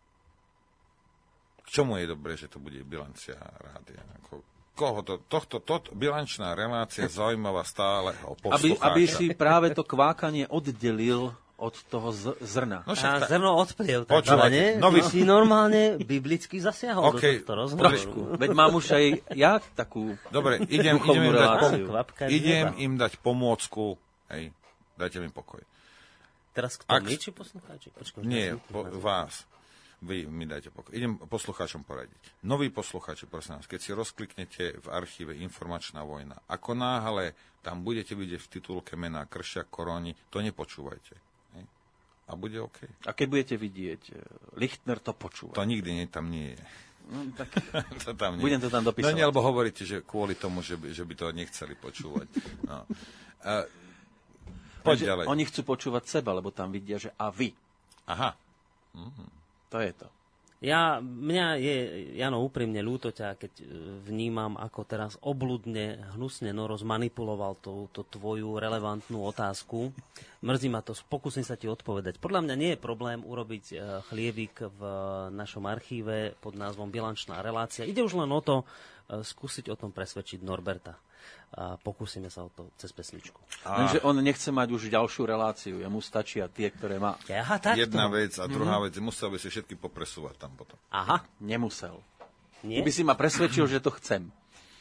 K čomu je dobré, že to bude bilancia rádia? Ako, koho to, tohto, tohto, bilančná relácia zaujímavá stále o Aby, poslucháča. aby si práve to kvákanie oddelil od toho z- zrna. No však A ta- zrno odpliev, Počúvajte, takzvané. nový- Ty si normálne biblicky zasiahol Okej, do tohto rozhovoru. Trošku. Veď mám už aj ja takú Dobre, idem, idem, duchovnú im dať, reláciu. pom- Kvapka z idem neba. im dať pomôcku. Hej, dajte mi pokoj. Teraz kto, Ak- my či poslucháči? Počkaj, Nie, ja si- po, vás. Vy mi dajte pokoj. Idem poslucháčom poradiť. Noví poslucháči, prosím vás, keď si rozkliknete v archíve Informačná vojna, ako náhle tam budete vidieť v titulke mená Kršiak, Koroni, to nepočúvajte. Hej? A bude OK. A keď budete vidieť, Lichtner to počúva. To nikdy nie, tam nie je. No, tak To tam nie. budem to tam No dopísať. nie, lebo hovoríte, že kvôli tomu, že by, že by to nechceli počúvať. No. Uh, poď Takže ďalej. oni chcú počúvať seba, lebo tam vidia, že a vy. Aha. To je to. Ja, mňa je, Jano, úprimne ľúto ťa, keď e, vnímam, ako teraz obludne, hnusne Noro zmanipuloval tú, tú tvoju relevantnú otázku. Mrzí ma to, pokúsim sa ti odpovedať. Podľa mňa nie je problém urobiť e, chlievik v e, našom archíve pod názvom Bilančná relácia. Ide už len o to skúsiť o tom presvedčiť Norberta. A pokúsime sa o to cez pesničku. A... Lenže on nechce mať už ďalšiu reláciu, jemu stačia tie, ktoré má. Aha, takto. Jedna vec a druhá mm-hmm. vec, musel by si všetky popresúvať tam potom. Aha. Nemusel. Nie? Ty by si ma presvedčil, že to chcem.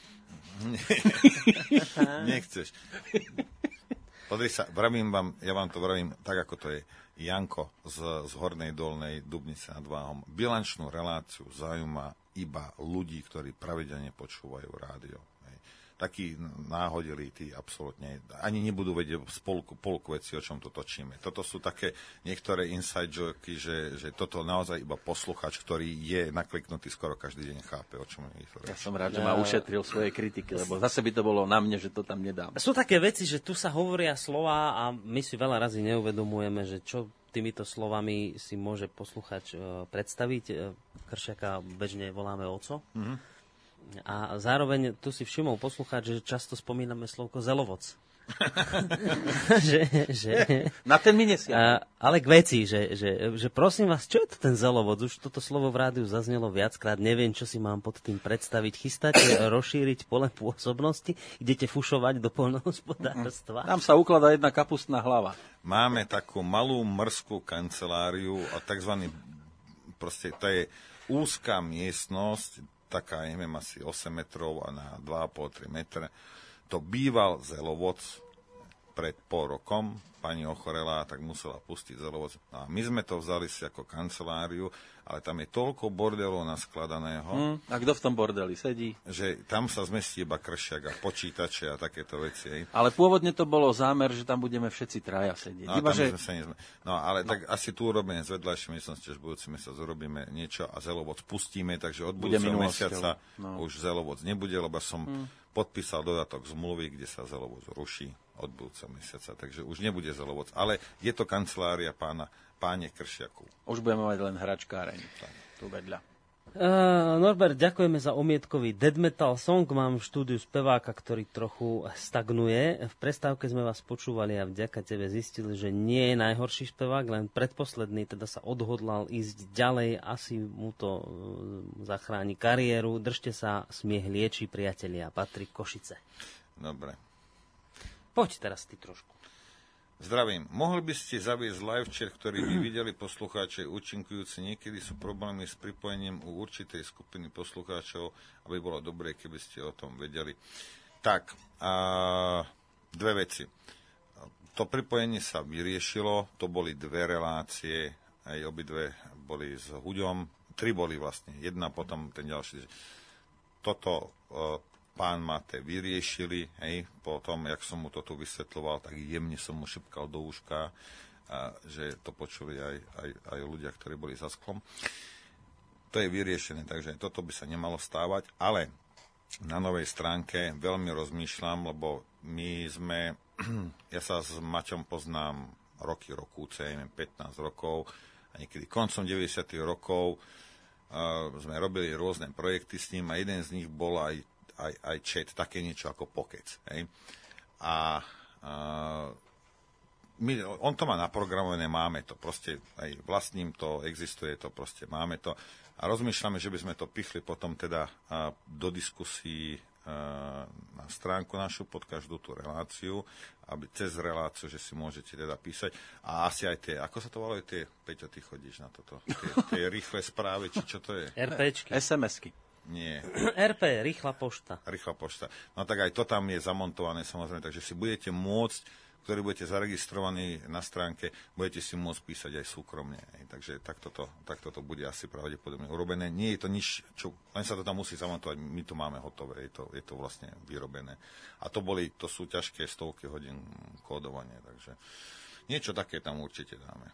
Nechceš. Podri sa, vravím vám, ja vám to vravím tak, ako to je. Janko z, z Hornej Dolnej Dubnice nad Váhom. Bilančnú reláciu zaujíma iba ľudí, ktorí pravidelne počúvajú rádio. Hej. Takí náhodili, tí absolútne ani nebudú vedieť spolku, polku veci, o čom to točíme. Toto sú také niektoré inside joky, že, že toto naozaj iba posluchač, ktorý je nakliknutý, skoro každý deň chápe, o čom je to. Ja som rád, že ma ušetril svoje kritiky, lebo zase by to bolo na mne, že to tam nedám. Sú také veci, že tu sa hovoria slova a my si veľa razy neuvedomujeme, že čo týmito slovami si môže posluchač predstaviť. Kršiaka bežne voláme oco. Mm-hmm. A zároveň tu si všimol poslucháč, že často spomíname slovko zelovoc. že, že, Na ten mi nesia. Ale k veci, že, že, že prosím vás, čo je to ten zelovod? Už toto slovo v rádiu zaznelo viackrát, neviem, čo si mám pod tým predstaviť. Chystáte rozšíriť pole pôsobnosti? Idete fušovať do poľnohospodárstva? Tam sa ukladá jedna kapustná hlava. Máme takú malú mrskú kanceláriu a takzvaný, proste to je úzká miestnosť, taká, neviem, asi osem metrov a na dva a pol až tri metre. To býval zelovod pred pol rokom, pani ochorela, tak musela pustiť zelovod. A my sme to vzali si ako kanceláriu, ale tam je toľko bordelov naskladaného. Hmm, a kto v tom bordeli sedí? Že tam sa zmestí iba Kršiak a počítače a takéto veci. Hej. Ale pôvodne to bolo zámer, že tam budeme všetci traja sedieť. No, iba, že... sme sa nezme... no ale no. Tak asi tu urobíme z vedľajšej miestnosti, že budúci mesiac urobíme niečo a zelovod spustíme, takže od budúceho mesiaca no. už zelovod nebude, lebo som hmm. podpísal dodatok zmluvy, kde sa zelovod ruší od budúceho mesiaca, takže už nebude zelovod. Ale je to kancelária pána páne Kršiaku. Už budeme mať len hračkáreň tu vedľa. Uh, Norbert, ďakujeme za omietkový death metal song. Mám v štúdiu speváka, ktorý trochu stagnuje. V prestávke sme vás počúvali a vďaka tebe zistili, že nie je najhorší spevák, len predposledný teda sa odhodlal ísť ďalej. Asi mu to uh, zachráni kariéru. Držte sa, smiech lieči, priatelia. Patrik Košice. Dobre. Poď teraz ty trošku. Zdravím. Mohli by ste zaviesť live chat, ktorý by videli poslucháče účinkujúci. Niekedy sú problémy s pripojením u určitej skupiny poslucháčov, aby bolo dobré, keby ste o tom vedeli. Tak, a dve veci. To pripojenie sa vyriešilo, to boli dve relácie, aj obidve boli s Huďom, tri boli vlastne, jedna potom ten ďalší. Toto pán Mate vyriešili, hej, po tom, jak som mu to tu vysvetľoval, tak jemne som mu šepkal do uška, a, že to počuli aj, aj, aj ľudia, ktorí boli za sklom. To je vyriešené, takže toto by sa nemalo stávať, ale na novej stránke veľmi rozmýšľam, lebo my sme, ja sa s Maťom poznám roky, rokúce, neviem, pätnásť rokov, a niekedy koncom deväťdesiatych rokov uh, sme robili rôzne projekty s ním a jeden z nich bol aj Aj, aj chat, také niečo ako Pokec. Hej. A, a my, on to má naprogramované, máme to, proste aj vlastním to, existuje to, proste máme to. A rozmýšľame, že by sme to pichli potom teda a, do diskusí a, na stránku našu pod každú tú reláciu, aby cez reláciu, že si môžete teda písať. A asi aj tie, ako sa to volajú tie, Peťo, ty chodíš na toto, tie, tie rýchle správy, či čo to je? RPčky. es em esky. Nie. er pé, rýchla pošta. Rýchla pošta. No tak aj to tam je zamontované samozrejme, takže si budete môcť, ktorí budete zaregistrovaní na stránke, budete si môcť písať aj súkromne. Takže takto to, takto to bude asi pravdepodobne urobené. Nie je to nič, čo, len sa to tam musí zamontovať, my to máme hotové, je to, je to vlastne vyrobené. A to boli, to sú ťažké stovky hodín kódovania, takže niečo také tam určite dáme.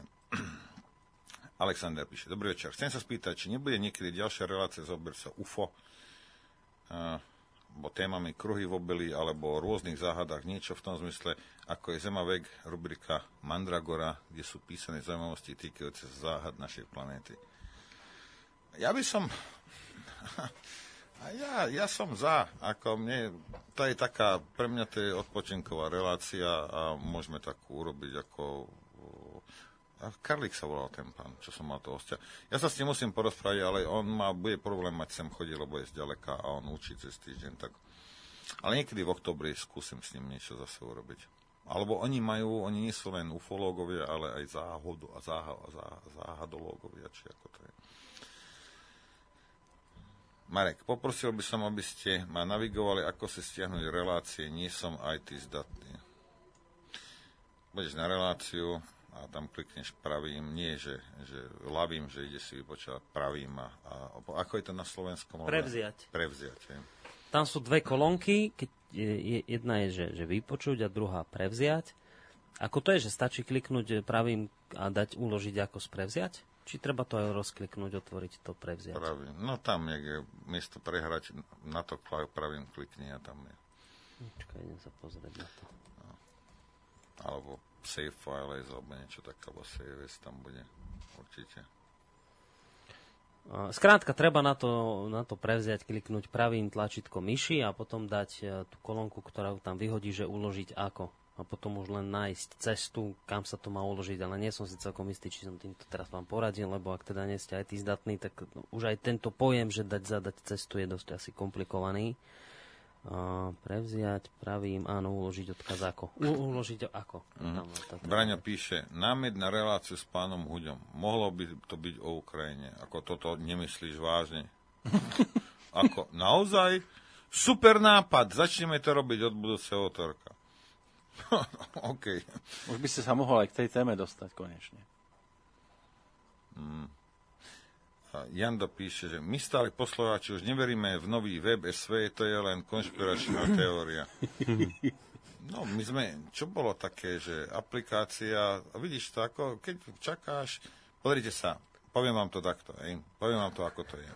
Alexander píše, dobrý večer. Chcem sa spýtať, či nebude niekedy ďalšia relácia zober sa ú ef ó, uh, bo témami kruhy v obeli alebo o rôznych záhadách, niečo v tom zmysle, ako je Zemavek, rubrika Mandragora, kde sú písané zaujímavosti týkajúce záhad našej planéty. Ja by som... ja, ja som za. Ako mne, to je taká, pre mňa to je odpočinková relácia a môžeme takú urobiť ako... a Karlík sa volal ten pán, čo som mal toho hostia. Ja sa s ním musím porozprávať, ale on má, bude problém mať sem chodí, lebo je zďaleka a on učí cez týždeň. Tak. Ale niekedy v oktobri skúsim s ním niečo zase urobiť. Alebo oni majú, oni nie sú len ufológovia, ale aj záhodu, a záha, záha, záhadológovia, či ako to je. Marek, poprosil by som, aby ste ma navigovali, ako si stiahnuť relácie, nie som í té zdatný. Budeš na reláciu a tam klikneš pravým, nie, že, že ľavým, že ide si vypočať pravým. A, a ako je to na slovenskom? Prevziať. Prevziať, je. Tam sú dve kolónky, keď je, jedna je, že, že vypočuť a druhá prevziať. Ako to je, že stačí kliknúť pravým a dať uložiť ako sprevziať? Či treba to aj rozkliknúť, otvoriť to prevziať? Pravým. No tam je miesto prehrať, na to pravým klikni a tam je. Počkaj, idem sa pozrieť na to. No. Alebo save files, alebo niečo také, alebo save tam bude určite. Skrátka, treba na to, na to prevziať, kliknúť pravým tlačítkom myši a potom dať tú kolónku, ktorá tam vyhodí, že uložiť ako. A potom už len nájsť cestu, kam sa to má uložiť. Ale nie som si celkom istý, či som týmto teraz vám poradil, lebo ak teda nie ste aj tí zdatní, tak no, už aj tento pojem, že dať zadať cestu, je dosť asi komplikovaný. Uh, prevziať pravým, áno, uložiť odkaz ako. U, uložiť ako. Mm. Braňo píše, námed na reláciu s pánom Huďom. Mohlo by to byť o Ukrajine. Ako toto nemyslíš vážne? Ako, naozaj? Super nápad, začneme to robiť od budúceho útorka. OK. Už by ste sa mohol aj k tej téme dostať konečne. Mm. Jando píše, že my stále poslucháči už neveríme v nový web es vé, to je len konšpiračná teória. No, my sme, čo bolo také, že aplikácia, vidíš to, ako keď čakáš, pozrite sa, poviem vám to takto, hej, poviem vám to, ako to je.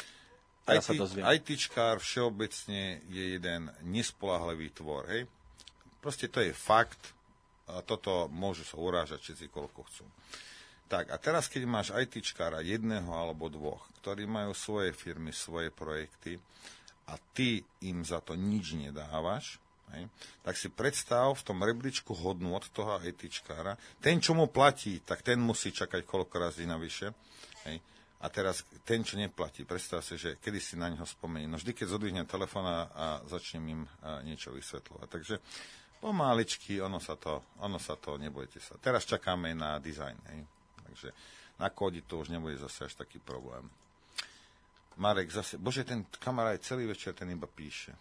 ITčkár všeobecne je jeden nespolahlivý tvor, hej. Proste to je fakt, a toto môžu sa urážať všetci, koľko chcú. Tak, a teraz, keď máš ITčkára jedného alebo dvoch, ktorí majú svoje firmy, svoje projekty a ty im za to nič nedávaš, hej, tak si predstav v tom rebríčku hodnôt toho ITčkára, ten, čo mu platí, tak ten musí čakať koľko razy navyše. Hej. A teraz ten, čo neplatí, predstav si, že kedy si na neho spomenie. No vždy, keď zodvihnem telefón a začnem im niečo vysvetľovať. Takže pomáličky, ono sa to, ono sa to, nebojte sa. Teraz čakáme na dizajn, hej. Takže na kódi to už nebude zase až taký problém. Marek zase, bože, ten kamarát celý večer ten iba píše.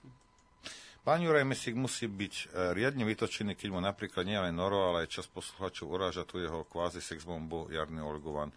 Pán Juraj Mesík musí byť e, riadne vytočený, keď mu napríklad nie len Noro, ale aj čas poslucháčov uráža tu jeho kvázi sexbombu Jarný Olgovan.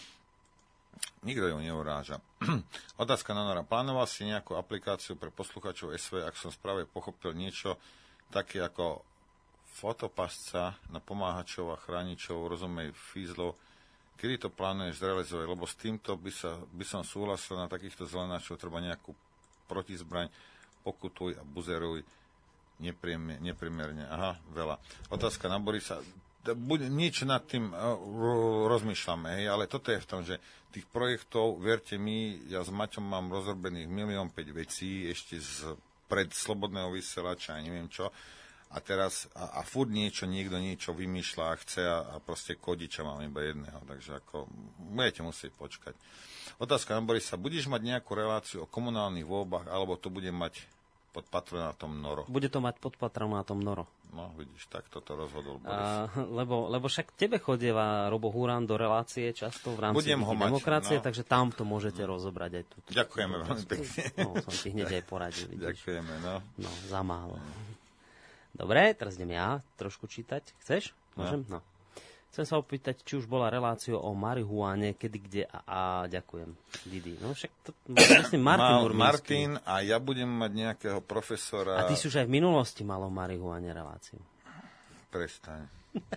Nikto ju neuráža. Otázka na Nora. Plánoval si nejakú aplikáciu pre poslucháčov es vé, ak som správne pochopil niečo také ako fotopasca na pomáhačov a chráničov, rozumej fízlov, kedy to plánuješ zrealizovať, lebo s týmto by, sa, by som súhlasil, na takýchto zelenáčov treba nejakú protizbraň, pokutuj a buzeruj neprimerne. Aha, veľa. Otázka na Borisa. Nič nad tým rozmýšľame, hej, ale toto je v tom, že tých projektov, verte mi, ja s Maťom mám rozrobených milión päť vecí, ešte z pred slobodného vysielača, neviem čo, a teraz, a, a furt niečo, niekto niečo vymýšľa a chce a, a proste kodiča mám iba jedného, takže ako, budete musieť počkať. Otázka na Borisa, budeš mať nejakú reláciu o komunálnych voľbách, alebo to bude mať pod patronátom Noro? Bude to mať pod patronátom Noro. No, vidíš, tak toto rozhodol Boris. A, lebo, lebo však tebe chodieva Robo Hurán do relácie často v rámci demokracie, no. Takže tam to môžete no. rozobrať aj tu. Ďakujeme veľmi pekne. No, som ti hneď aj poradil. Vidíš. Ďakujeme, no. No, za málo. Dobre, teraz idem ja trošku čítať. Chceš? Môžem? No. Chcem sa opýtať, či už bola relácia o marihuáne, kedy, kde a, a ďakujem, Didi. No však to, myslím, Martin Mal Urminský. Martin a ja budem mať nejakého profesora. A ty si už aj v minulosti mal o marihuáne reláciu. Prestaň.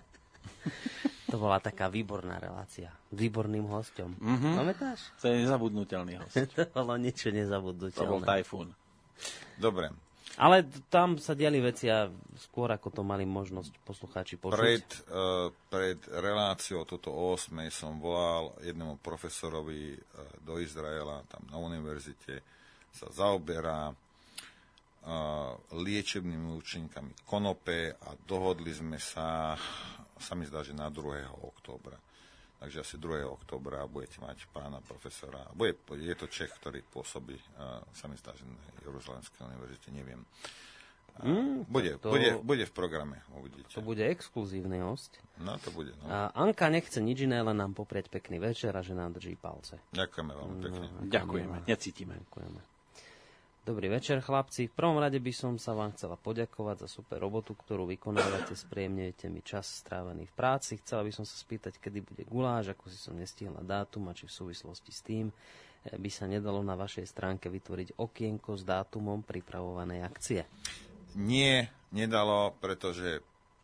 To bola taká výborná relácia. S výborným hosťom. Mm-hmm. Pamätáš? To je nezabudnutelný host. To bolo niečo nezabudnutelné. To bol Tajfún. Dobre. Ale tam sa diali veci a skôr ako to mali možnosť poslucháči počuť. Pred, uh, pred reláciou toto o osmej som volal jednému profesorovi uh, do Izraela, tam na univerzite sa zaoberá uh, liečebnými účinkami konope a dohodli sme sa, sa mi zdá, že na druhého októbra. Takže asi druhého októbra budete mať pána profesora. Bude, je to Čech, ktorý pôsobí, uh, sa mi zdá, že na Jeruzalemskej univerzite, neviem. Mm, bude, to, bude, bude v programe, uvidíte. To bude exkluzívny host. No, to bude. No. A Anka nechce nič iné, len nám poprieť pekný večer a že nám drží palce. Ďakujeme veľmi pekne. No, ďakujeme, necítime. Ďakujeme. Dobrý večer, chlapci. V prvom rade by som sa vám chcela poďakovať za super robotu, ktorú vykonávate. Spríjemňujete mi čas strávený v práci. Chcela by som sa spýtať, kedy bude guláš, ako si som nestihla dátum a či v súvislosti s tým by sa nedalo na vašej stránke vytvoriť okienko s dátumom pripravovanej akcie. Nie, nedalo, pretože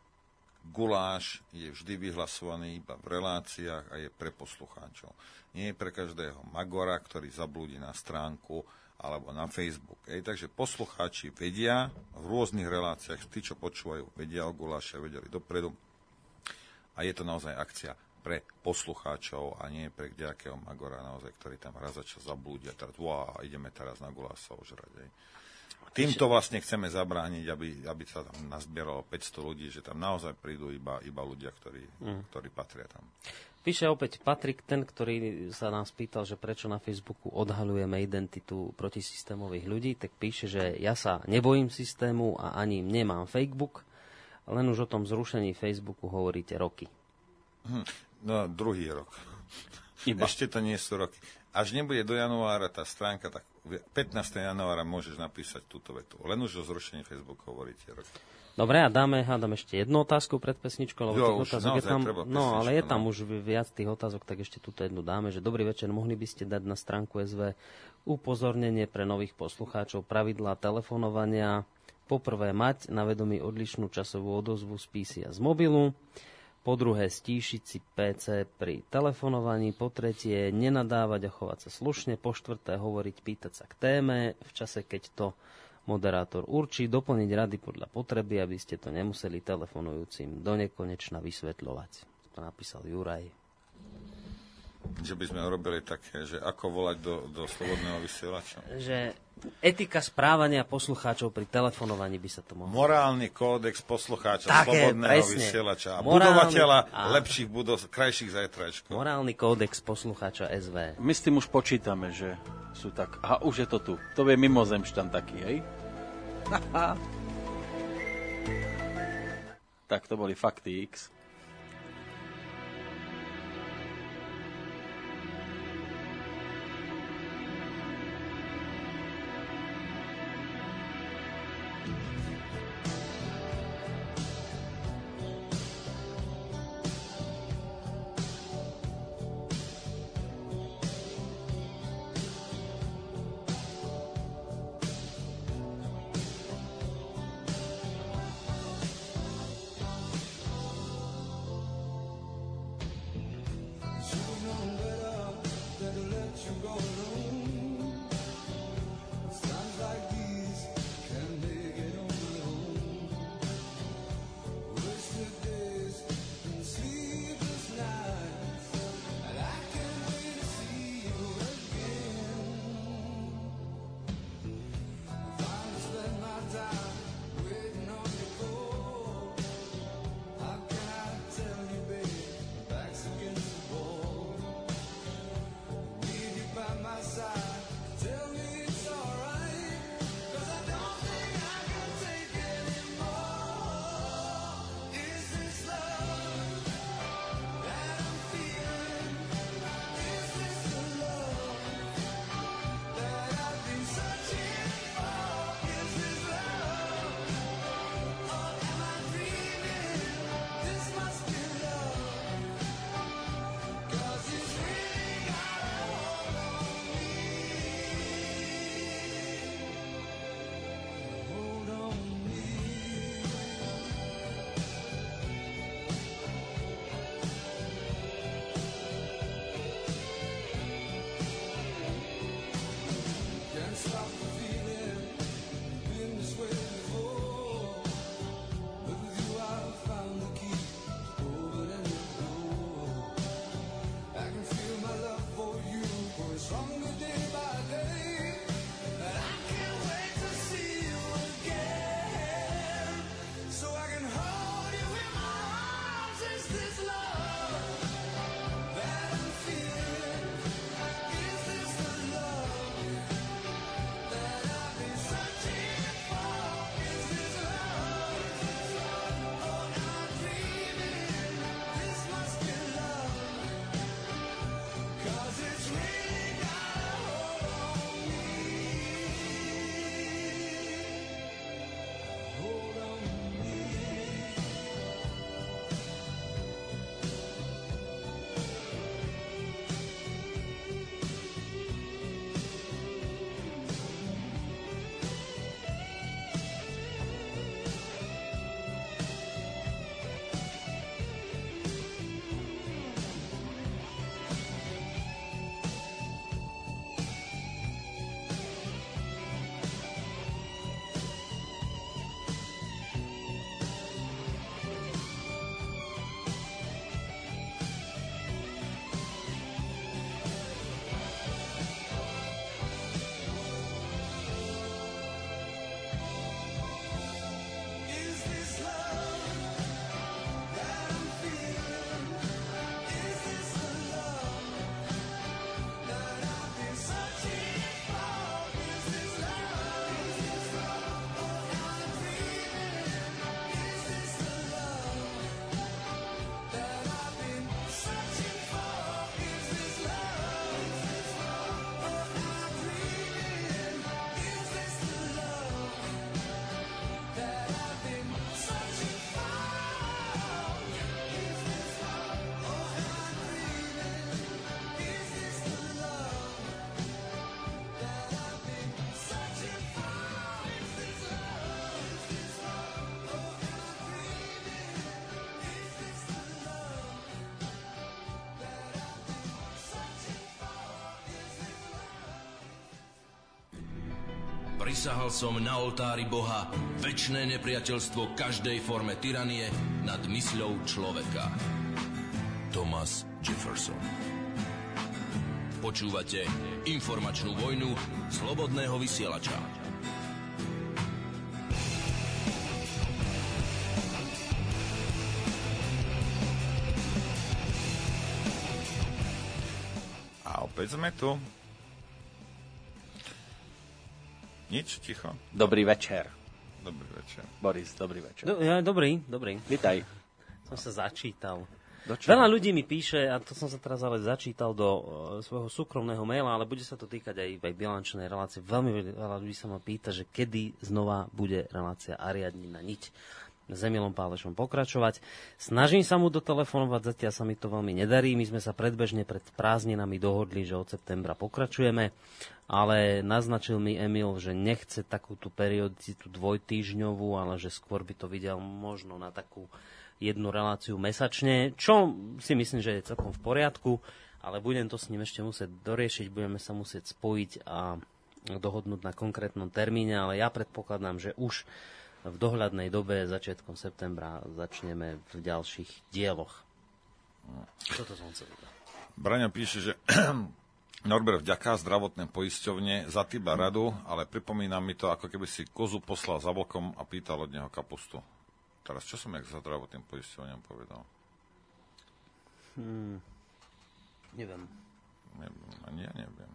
guláš je vždy vyhlasovaný iba v reláciách a je pre poslucháčov. Nie je pre každého magora, ktorý zablúdi na stránku alebo na Facebook. Ej, takže poslucháči vedia v rôznych reláciách, tí, čo počúvajú, vedia o guláše, vedeli dopredu. A je to naozaj akcia pre poslucháčov a nie pre nejakého magora, naozaj, ktorý tam raz za čas zablúdi a teraz, wow, ideme teraz na guláš sa ožrať. Ej. Týmto vlastne chceme zabrániť, aby, aby sa tam nazbieralo päťsto ľudí, že tam naozaj prídu iba, iba ľudia, ktorí, mm. ktorí patria tam. Píše opäť Patrik, ten, ktorý sa nás pýtal, že prečo na Facebooku odhaľujeme identitu protisystémových ľudí, tak píše, že ja sa nebojím systému a ani nemám Facebook, len už o tom zrušení Facebooku hovoríte roky. Hm, no, druhý rok. Iba. Ešte to nie sú roky. Až nebude do januára tá stránka, tak pätnásteho januára môžeš napísať túto vetu. Len už o zrušení Facebooku hovoríte roky. Dobre, a dáme, hádam ešte jednu otázku pred pesničkou, lebo jo, tých otázok je tam, no, ale je tam no. už viac tých otázok, tak ešte túto jednu dáme, že dobrý večer, mohli by ste dať na stránku es vé upozornenie pre nových poslucháčov, pravidlá telefonovania, poprvé mať na vedomí odlišnú časovú odozvu z pé cé a z mobilu, po druhé stíšiť si pé cé pri telefonovaní, po tretie nenadávať a chovať sa slušne, po štvrté hovoriť, pýtať sa k téme, v čase, keď to moderátor určí, doplniť rady podľa potreby, aby ste to nemuseli telefonujúcim do nekonečna vysvetľovať. To napísal Juraj. Že by sme urobili také, že ako volať do, do slobodného vysielača. Že etika správania poslucháčov pri telefonovaní by sa to mohlo. Morálny kódex poslucháča Také, slobodného presne. vysielača a Morálny, budovateľa a... lepších budov, krajších zajtrajčkov. Morálny kódex poslucháča es vé. My s tým už počítame, že sú tak... Aha, už je to tu. To je mimozemšťan taký, hej? Tak to boli Fakty X. Prisahal som na oltári Boha večné nepriateľstvo každej forme tyranie nad mysľou človeka. Thomas Jefferson. Počúvate informačnú vojnu slobodného vysielača. A opäť sme tu. Nič, ticho. Dobrý večer. Dobrý večer. Boris, dobrý večer. Do, ja, dobrý, dobrý. Vitaj. Som sa začítal. Dočo? Veľa ľudí mi píše, a to som sa teraz ale začítal do uh, svojho súkromného maila, ale bude sa to týkať aj, aj bilančnej relácie. Veľmi veľa ľudí sa ma pýta, že kedy znova bude relácia Ariadnina niť s Emilom Pálešom pokračovať. Snažím sa mu dotelefonovať, zatiaľ sa mi to veľmi nedarí. My sme sa predbežne pred prázdninami dohodli, že od septembra pokračujeme, ale naznačil mi Emil, že nechce takú tú periodicitu dvojtýždňovú, ale že skôr by to videl možno na takú jednu reláciu mesačne, čo si myslím, že je celkom v poriadku, ale budem to s ním ešte musieť doriešiť, budeme sa musieť spojiť a dohodnúť na konkrétnom termíne, ale ja predpokladám, že už v dohľadnej dobe začiatkom septembra začneme v ďalších dieloch. Toto som chcel povedať. Braňo píše, že Norbert vďaká zdravotné poisťovne za tyba radu, ale pripomína mi to, ako keby si kozu poslal za vlkom a pýtal od neho kapustu. Teraz, čo som jak za zdravotným poisťovňom povedal? Hmm. Neviem. Neviem, ani ja neviem.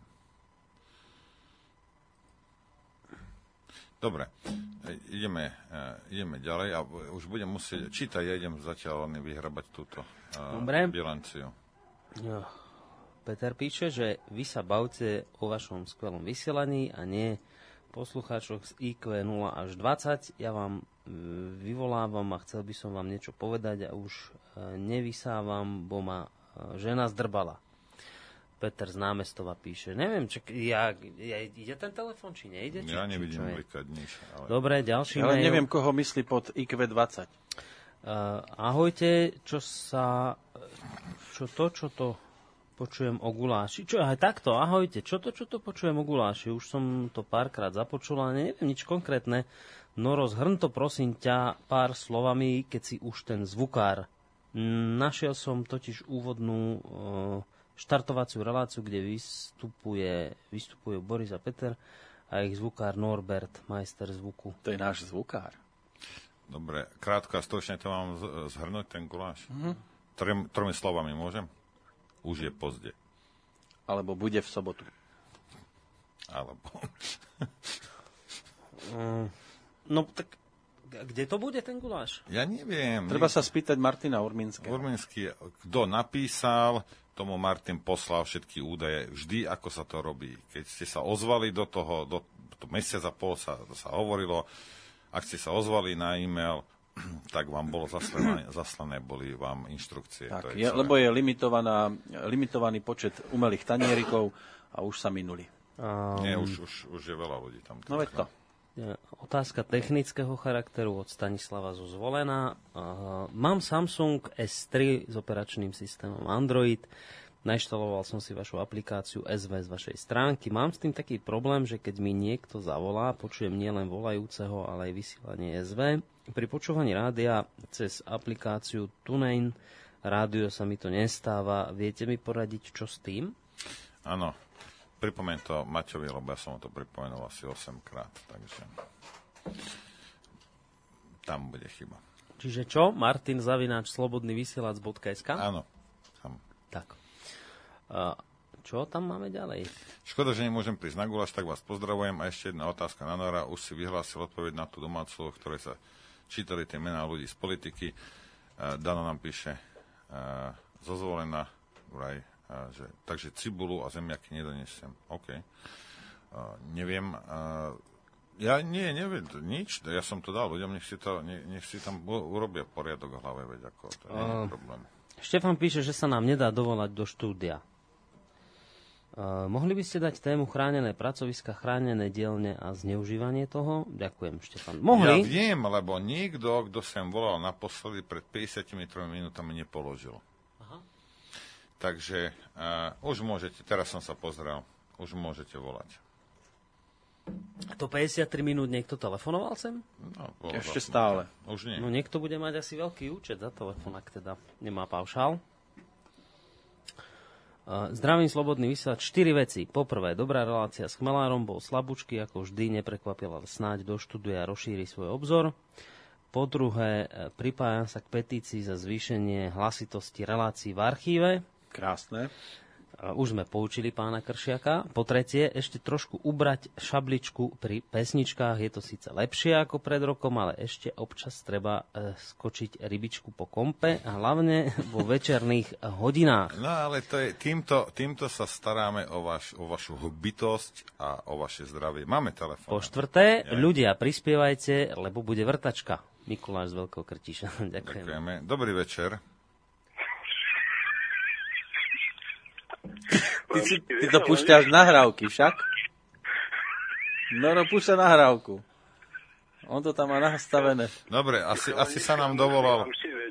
Dobre, ideme, ideme ďalej a už budem musieť čítať, ja idem zatiaľ len vyhrabať túto uh, bilanciu. Jo. Peter píše, že vy sa bavte o vašom skvelom vysielaní a nie poslucháčoch z í kvé nula až dvadsať. Ja vám vyvolávam a chcel by som vám niečo povedať a už nevysávam, bo ma žena zdrbala. Peter z Námestova píše. Neviem, čak, ja, ja, ide ten telefon, či nejde? Či, ja nevidím blikať nič. Ale... Dobre, ďalší Ale mail. neviem, koho myslí pod í kvé dvadsať. Uh, ahojte, čo sa... Čo to, čo to počujem o guláši? Čo, aj takto, ahojte, čo to, čo to počujem o guláši? Už som to párkrát započul, ale neviem nič konkrétne. No rozhrň to, prosím ťa, pár slovami, keď si už ten zvukár. Našiel som totiž úvodnú... Uh, štartovaciu reláciu, kde vystupuje, vystupuje Boris a Peter a ich zvukár Norbert, majster zvuku. To je náš zvukár. Dobre, krátko a stručne to mám zhrnúť, ten guláš. Mm-hmm. Trem, tromi slovami môžem? Už je pozde. Alebo bude v sobotu. Alebo... mm, no tak, kde to bude ten guláš? Ja neviem. Treba sa spýtať Martina Urminského. Urminský, kto napísal... tomu Martin poslal všetky údaje, vždy ako sa to robí. Keď ste sa ozvali do toho, do, do mesiaca pol sa, sa hovorilo, ak ste sa ozvali na e-mail, tak vám bolo zaslané, zaslané boli vám inštrukcie. Tak, to je je, lebo je limitovaná, limitovaný počet umelých tanierikov a už sa minuli. Um, Nie, už, už, už je veľa ľudí tam. No veď to. Otázka technického charakteru od Stanislava zo Zvolena. Uh, mám Samsung es tri s operačným systémom Android. Nainštaloval som si vašu aplikáciu es vé z vašej stránky. Mám s tým taký problém, že keď mi niekto zavolá, počujem nielen volajúceho, ale aj vysielanie es vé. Pri počúvaní rádia cez aplikáciu TuneIn rádio sa mi to nestáva. Viete mi poradiť, čo s tým? Áno. Pripomeň to Maťovi, lebo ja som ho to pripomenul asi osemkrát, takže tam bude chyba. Čiže čo? Martin zavináč slobodný vysielač bodka es ká? Áno. Tam. Tak. A čo tam máme ďalej? Škoda, že nemôžem prísť na guláš, tak vás pozdravujem. A ešte jedna otázka na Nora. Už si vyhlásil odpoveď na tú domácu, v ktorej sa čítali tie mená ľudí z politiky. Dano nám píše zo Zvolena, vraj, A, že, takže cibulu a zemiaky nedonesiem. OK. Uh, neviem. Uh, ja nie, neviem nič. Ja som to dal ľuďom, nech si, to, ne, nech si tam urobia poriadok v hlave, veď ako to nie je problém. Štefan píše, že sa nám nedá dovolať do štúdia. Uh, mohli by ste dať tému chránené pracoviska, chránené dielne a zneužívanie toho? Ďakujem, Štefan. Mohli? Ja viem, lebo niekto, kto sem volal naposledy pred päťdesiatimi tromi minútami, nepoložil. Takže uh, už môžete, teraz som sa pozrel, už môžete volať. To päťdesiattri minút niekto telefonoval sem? No, Ešte stále. Už nie. No niekto bude mať asi veľký účet za telefón, ak teda nemá paušál. Uh, zdravím, slobodný vysielač. Štyri veci. Poprvé, dobrá relácia s Chmelárom, bol slabúčky, ako vždy, neprekvapila, snáď doštuduje a rozšíri svoj obzor. Po druhé, pripájam sa k petícii za zvýšenie hlasitosti relácií v archíve. Krásne. Už sme poučili pána Kršiaka. Po tretie, ešte trošku ubrať šabličku pri pesničkách. Je to síce lepšie ako pred rokom, ale ešte občas treba e, skočiť rybičku po kompe a hlavne vo večerných hodinách. No ale to je, týmto, týmto sa staráme o, vaš, o vašu bytosť a o vaše zdravie. Máme telefón. Po štvrté, ja. ľudia, prispievajte, lebo bude vrtačka. Mikuláš z Veľkého Krtíša. Ďakujeme. Ďakujeme. Dobrý večer. Ty, si, ty to púšťaš nahrávky však? No, no, púšťa nahrávku. On to tam má nastavené. Dobre, asi, asi sa nám dovolal.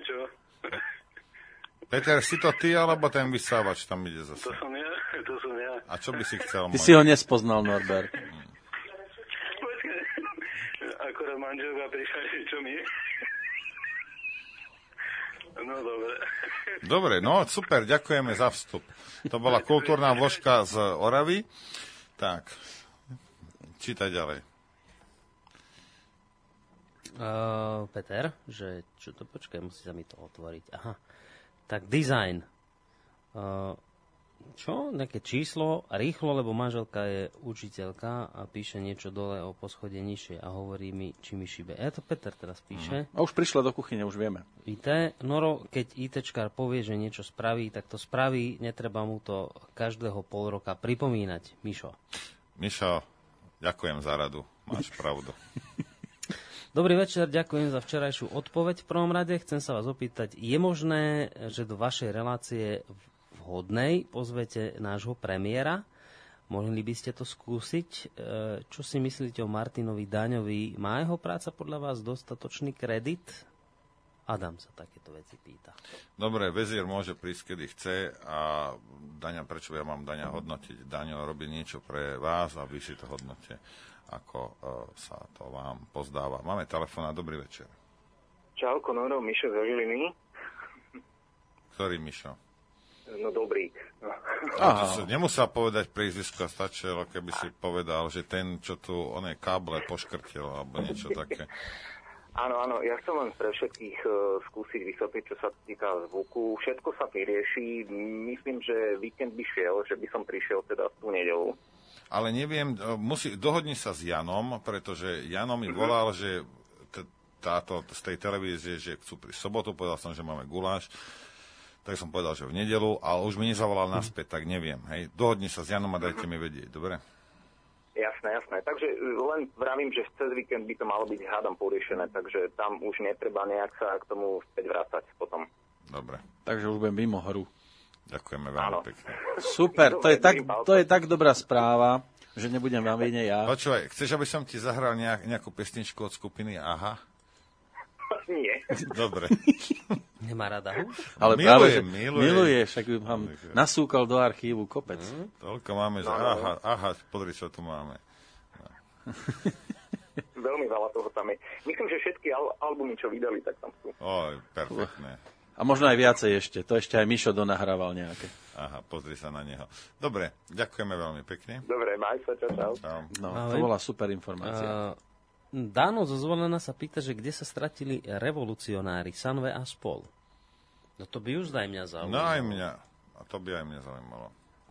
Peter, si to ty, alebo ten vysávač tam ide zase? To som ja, to som ja. A čo by si chcel Ty mať? si ho nespoznal, Norbert. Počkaj, akorát manželka prišla, že čo mi je. No, dobre. Dobre, no super, ďakujeme za vstup. To bola kultúrna vložka z Oravy. Tak, čítaj ďalej. Uh, Peter, že čo to, počkaj, musí sa mi to otvoriť. Aha, tak design. Uh, čo? Nejaké číslo, rýchlo, lebo manželka je učiteľka a píše niečo dole o poschodie nižšie a hovorí mi, či mi šibe. Ja to Peter teraz píše. A už prišla do kuchyne, už vieme. í té, Noro, keď ITčkár povie, že niečo spraví, tak to spraví, netreba mu to každého pol roka pripomínať. Mišo. Mišo, ďakujem za radu, máš pravdu. Dobrý večer, ďakujem za včerajšiu odpoveď. V prvom rade chcem sa vás opýtať, je možné, že do vašej relácie vhodnej pozvete nášho premiéra? Mohli by ste to skúsiť? Čo si myslíte o Martinovi Daňovi? Má jeho práca podľa vás dostatočný kredit? Adam sa takéto veci pýta. Dobre, vezír môže prísť, kedy chce a Daňa, prečo ja mám Daňa hodnotiť? Daňo robí niečo pre vás a vy si to hodnote, ako uh, sa to vám pozdáva. Máme telefón a dobrý večer. Čauko, Noro, Mišo z Žiliny. Ktorý Mišo? No dobrý. Aha. Nemusel povedať prízvisko, stačilo, keby si povedal, že ten, čo tu oné káble poškrtil, alebo niečo také. Áno, áno, ja chcem len pre všetkých uh, skúsiť vysvetliť, čo sa týka zvuku. Všetko sa vyrieši. Myslím, že víkend by šiel, že by som prišiel teda tú nedeľu. Ale neviem, musí, dohodni sa s Janom, pretože Jano mi volal, že t- táto, z tej televízie, že chcú prísť sobotu, povedal som, že máme guláš. Tak som povedal, že v nedelu, ale už mi nezavolal naspäť, tak neviem. Hej. Dohodni sa s Janom a dajte mi vedieť, dobre? Jasné, jasné. Takže len vravím, že cez víkend by to malo byť hádam poriešené, takže tam už netreba nejak sa k tomu späť vrácať potom. Dobre. Takže už budem mimo hru. Ďakujeme veľmi pekne. Super, to je, tak, to je tak dobrá správa, že nebudem vám vine ja. Počúvaj, chceš, aby som ti zahral nejak, nejakú pesničku od skupiny Aha? Nie. Dobre. Nemá rada ho? Ale miluje, práve, že miluje. miluje, však by vám nasúkal do archívu kopec. Mm, toľko máme, že aha, aha, podri, čo tu máme. No. Veľmi veľa toho tam je. Myslím, že všetky al- albumy, čo vydali, tak tam sú. Oj, perfektné. A možno aj viacej ešte. To ešte aj Mišo donahrával nejaké. Aha, pozri sa na neho. Dobre, ďakujeme veľmi pekne. Dobre, maj sa, čau, čau. čau. No, to bola super informácia. Uh, Dáno zo Zvolena sa pýta, že kde sa stratili revolucionári, Sanve a spol. No to by už aj mňa zaujímalo. No aj mňa. A to by aj mňa zaujímalo.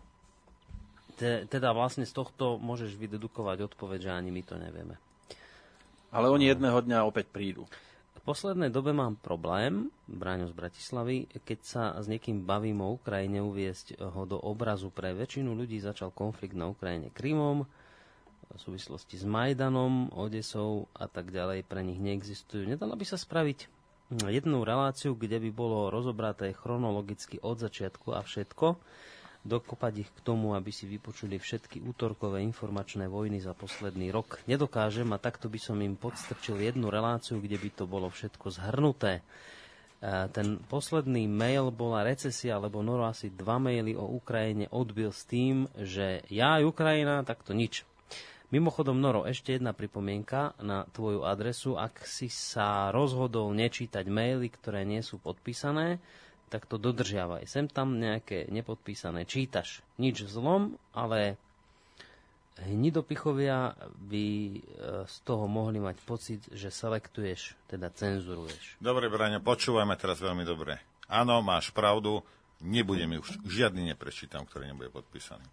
Te, teda vlastne z tohto môžeš vydedukovať odpoveď, že ani my to nevieme. Ale oni jedného dňa opäť prídu. V poslednej dobe mám problém, Braňo z Bratislavy, keď sa s niekým bavím o Ukrajine, uviesť ho do obrazu. Pre väčšinu ľudí začal konflikt na Ukrajine Krymom, v súvislosti s Majdanom, Odesou a tak ďalej, pre nich neexistujú. Nedalo by sa spraviť jednu reláciu, kde by bolo rozobraté chronologicky od začiatku a všetko, dokopať ich k tomu, aby si vypočuli všetky útorkové informačné vojny za posledný rok. Nedokážem a takto by som im podstrčil jednu reláciu, kde by to bolo všetko zhrnuté. Ten posledný mail bola recesia, lebo Noro asi dva maily o Ukrajine odbil s tým, že ja aj Ukrajina, tak to nič. Mimochodom, Noro, ešte jedna pripomienka na tvoju adresu. Ak si sa rozhodol nečítať maily, ktoré nie sú podpísané, tak to dodržiavaj. Sem tam nejaké nepodpísané čítaš. Nič zlom, ale hnidopichovia by z toho mohli mať pocit, že selektuješ, teda cenzuruješ. Dobre, Braňo, počúvajme teraz veľmi dobre. Áno, máš pravdu, nebudem už, žiadny neprečítam, ktorý nebude podpísaný.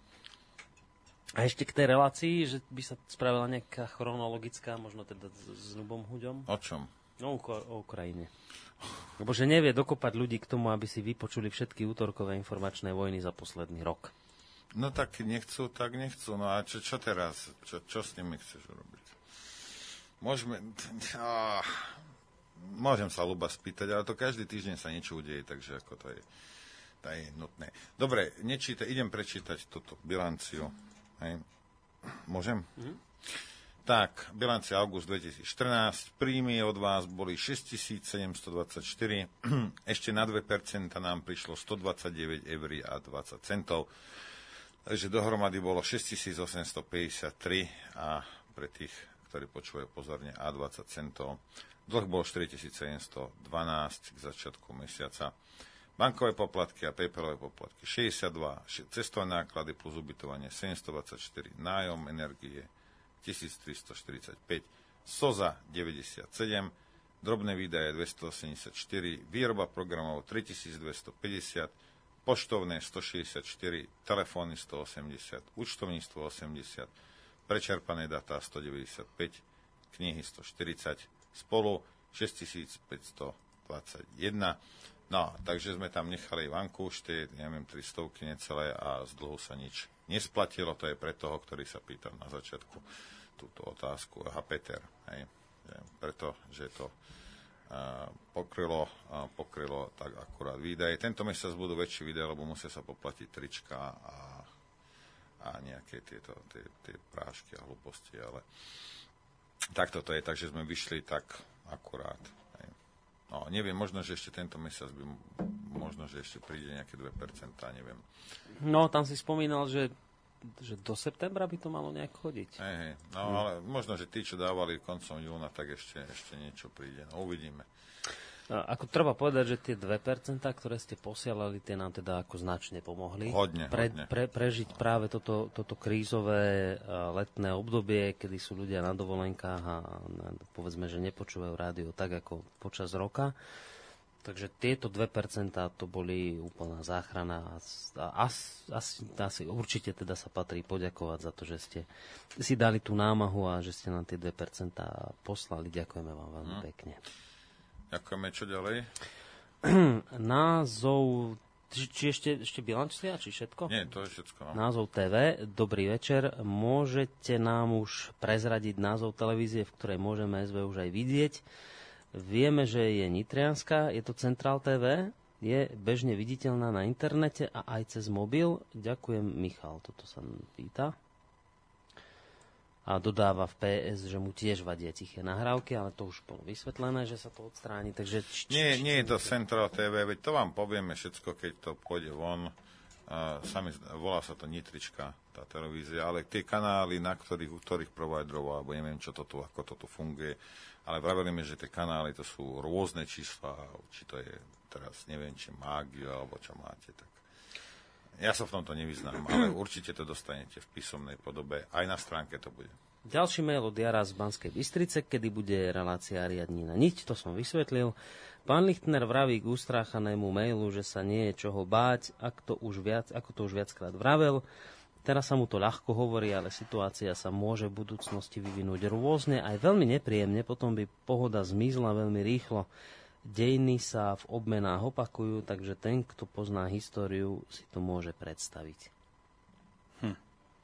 A ešte k tej relácii, že by sa spravila nejaká chronologická, možno teda s Ľubom Huďom? O čom? No, o Ukrajine. Lebo že nevie dokopať ľudí k tomu, aby si vypočuli všetky útorkové informačné vojny za posledný rok. No tak nechcú, tak nechcú. No a čo, čo teraz? Čo, čo s nimi chceš urobiť? Môžeme... Ah, môžem sa Ľuba spýtať, ale to každý týždeň sa niečo udeje, takže ako to je, to je nutné. Dobre, nečítaj, idem prečítať túto bilanciu. Hej. Môžem? Mm-hmm. Tak, bilancia august dvetisícštrnásť, príjmy od vás boli šesťtisícsedemstodvadsaťštyri, ešte na dve percentá nám prišlo stodvadsaťdeväť eur a dvadsať centov, takže dohromady bolo šesťtisícosemstopäťdesiattri a pre tých, ktorí počúvajú pozorne, a dvadsať centov. Dlh bol štyritisícsedemstodvanásť k začiatku mesiaca. Bankové poplatky a PayPalové poplatky šesťdesiatdva, cestovné náklady plus ubytovanie sedemstodvadsaťštyri, nájom energie tisíctristoštyridsaťpäť, SOZA deväťdesiatsedem, drobné výdaje dvestoosemdesiatštyri, výroba programov tritisícdvestopäťdesiat, poštovné stošesťdesiatštyri, telefóny stoosemdesiat, účtovníctvo osemdesiat, prečerpané datá stodeväťdesiatpäť, knihy stoštyridsať, spolu šesťtisícpäťstodvadsaťjeden. No, takže sme tam nechali vankúš, tie, neviem, tri stovky necelé a z dlhu sa nič nesplatilo. To je pre toho, ktorý sa pýtal na začiatku túto otázku. Aha, Peter, hej. Preto, že to uh, pokrylo, uh, pokrylo tak akurát výdaje. Tento mesiac budú väčšie výdaje, lebo musia sa poplatiť trička a, a nejaké tieto, tie, tie prášky a hlúposti, ale takto to je, takže sme vyšli tak akurát. No, neviem, možno, že ešte tento mesiac by, možno, že ešte príde nejaké dve percentá, neviem. No, tam si spomínal, že, že do septembra by to malo nejak chodiť. Hej, hej, no, hmm. ale možno, že tí, čo dávali koncom júna, tak ešte, ešte niečo príde. No, uvidíme. Ako treba povedať, že tie dve percentá, ktoré ste posielali, tie nám teda ako značne pomohli. Hodne, pre, hodne. Pre, prežiť práve toto, toto krízové letné obdobie, kedy sú ľudia na dovolenkách a povedzme, že nepočúvajú rádio tak ako počas roka. Takže tieto dve percentá to boli úplná záchrana a asi, asi, asi určite teda sa patrí poďakovať za to, že ste si dali tú námahu a že ste nám tie dve percentá poslali. Ďakujeme vám veľmi hmm. pekne. Ďakujeme, čo ďalej? Názov, či, či ešte, ešte bilancia, či všetko? Nie, to je všetko. No. Názov té vé, dobrý večer. Môžete nám už prezradiť názov televízie, v ktorej môžeme es vé už aj vidieť? Vieme, že je nitrianska, je to Centrál té vé, je bežne viditeľná na internete a aj cez mobil. Ďakujem, Michal, toto sa pýta. A dodáva v pé es, že mu tiež vadia tiché nahrávky, ale to už bolo vysvetlené, že sa to odstráni. Takže č, č, nie, nie je to Central té vé, veď to vám povieme všetko, keď to pôjde von. Uh, sami, volá sa to Nitrička, tá televízia, ale tie kanály, na ktorých, u ktorých providerov, alebo neviem, čo to tu, ako to tu funguje, ale vravelíme, že tie kanály, to sú rôzne čísla, či to je teraz, neviem, či mágiu, alebo čo máte, tak ja sa v tomto nevyznám, ale určite to dostanete v písomnej podobe. Aj na stránke to bude. Ďalší mail od Jara z Banskej Bystrice, kedy bude relácia Riadnina niť, to som vysvetlil. Pán Lichtner vraví k ustráchanému mailu, že sa nie je čoho báť, ak to už viac, ako to už viackrát vravel. Teraz sa mu to ľahko hovorí, ale situácia sa môže v budúcnosti vyvinúť rôzne, aj veľmi nepríjemne, potom by pohoda zmizla veľmi rýchlo. Dejiny sa v obmenách opakujú, takže ten, kto pozná históriu, si to môže predstaviť. Hm.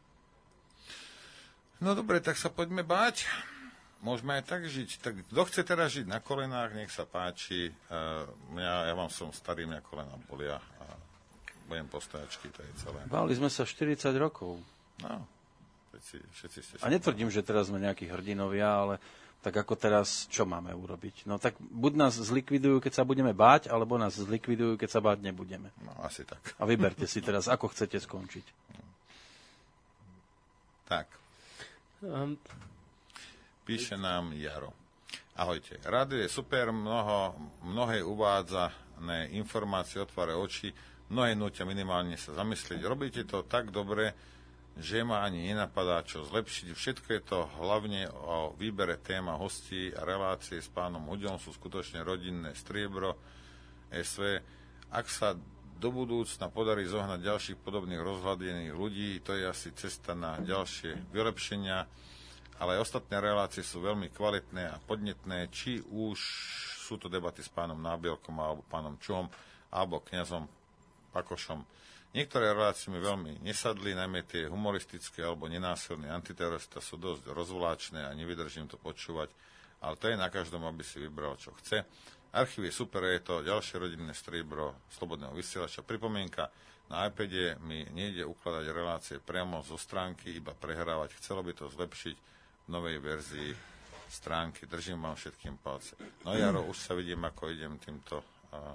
No dobre, tak sa poďme báť. Môžeme aj tak žiť. Tak kto chce teraz žiť na kolenách, nech sa páči. Uh, ja, ja vám som starý, mňa kolena bolia a budem postojačky, to je celé. Báli sme sa štyridsať rokov. No, všetci, všetci ste... A netvrdím, že teraz sme nejakí hrdinovia, ale tak ako teraz, čo máme urobiť? No tak buď nás zlikvidujú, keď sa budeme báť, alebo nás zlikvidujú, keď sa báť nebudeme. No, asi tak. A vyberte si teraz, ako chcete skončiť. Tak. Um, Píše nám Jaro. Ahojte. Rádio je super, mnoho, mnohé uvádzané informácie otvára oči, mnohé nútia minimálne sa zamyslieť. Robíte to tak dobre, že ma ani nenapadá, čo zlepšiť. Všetko je to hlavne o výbere téma hostí a relácie s pánom Huďom sú skutočne rodinné striebro es vé. Ak sa do budúcna podarí zohnať ďalších podobných rozhľadených ľudí, to je asi cesta na ďalšie vylepšenia, ale aj ostatné relácie sú veľmi kvalitné a podnetné, či už sú to debaty s pánom Nábielkom alebo pánom Čuhom alebo kňazom Pakošom. Niektoré relácie mi veľmi nesadli, najmä tie humoristické alebo nenásilné antiterorista sú dosť rozvláčne a nevydržím to počúvať, ale to je na každom, aby si vybral, čo chce. Archív je super, je to ďalšie rodinné striebro slobodného vysielača. Pripomienka, na iPade mi nejde ukladať relácie priamo zo stránky, iba prehrávať. Chcelo by to zlepšiť v novej verzii stránky. Držím vám všetkým palce. No Jaro, už sa vidím, ako idem týmto uh,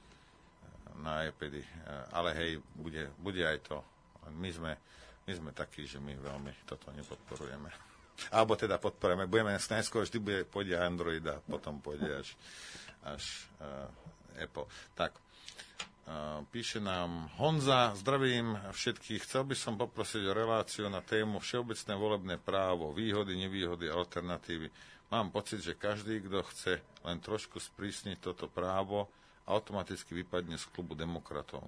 na iPady, ale hej, bude, bude aj to. My sme, my sme takí, že my veľmi toto nepodporujeme. Alebo teda podporujeme. Budeme najskôr, vždy bude, pôjde Android a potom pôjde až, až uh, Apple. Tak, uh, píše nám Honza, zdravím všetkých. Chcel by som poprosiť o reláciu na tému všeobecné volebné právo, výhody, nevýhody, alternatívy. Mám pocit, že každý, kto chce len trošku sprísniť toto právo, automaticky vypadne z klubu demokratov.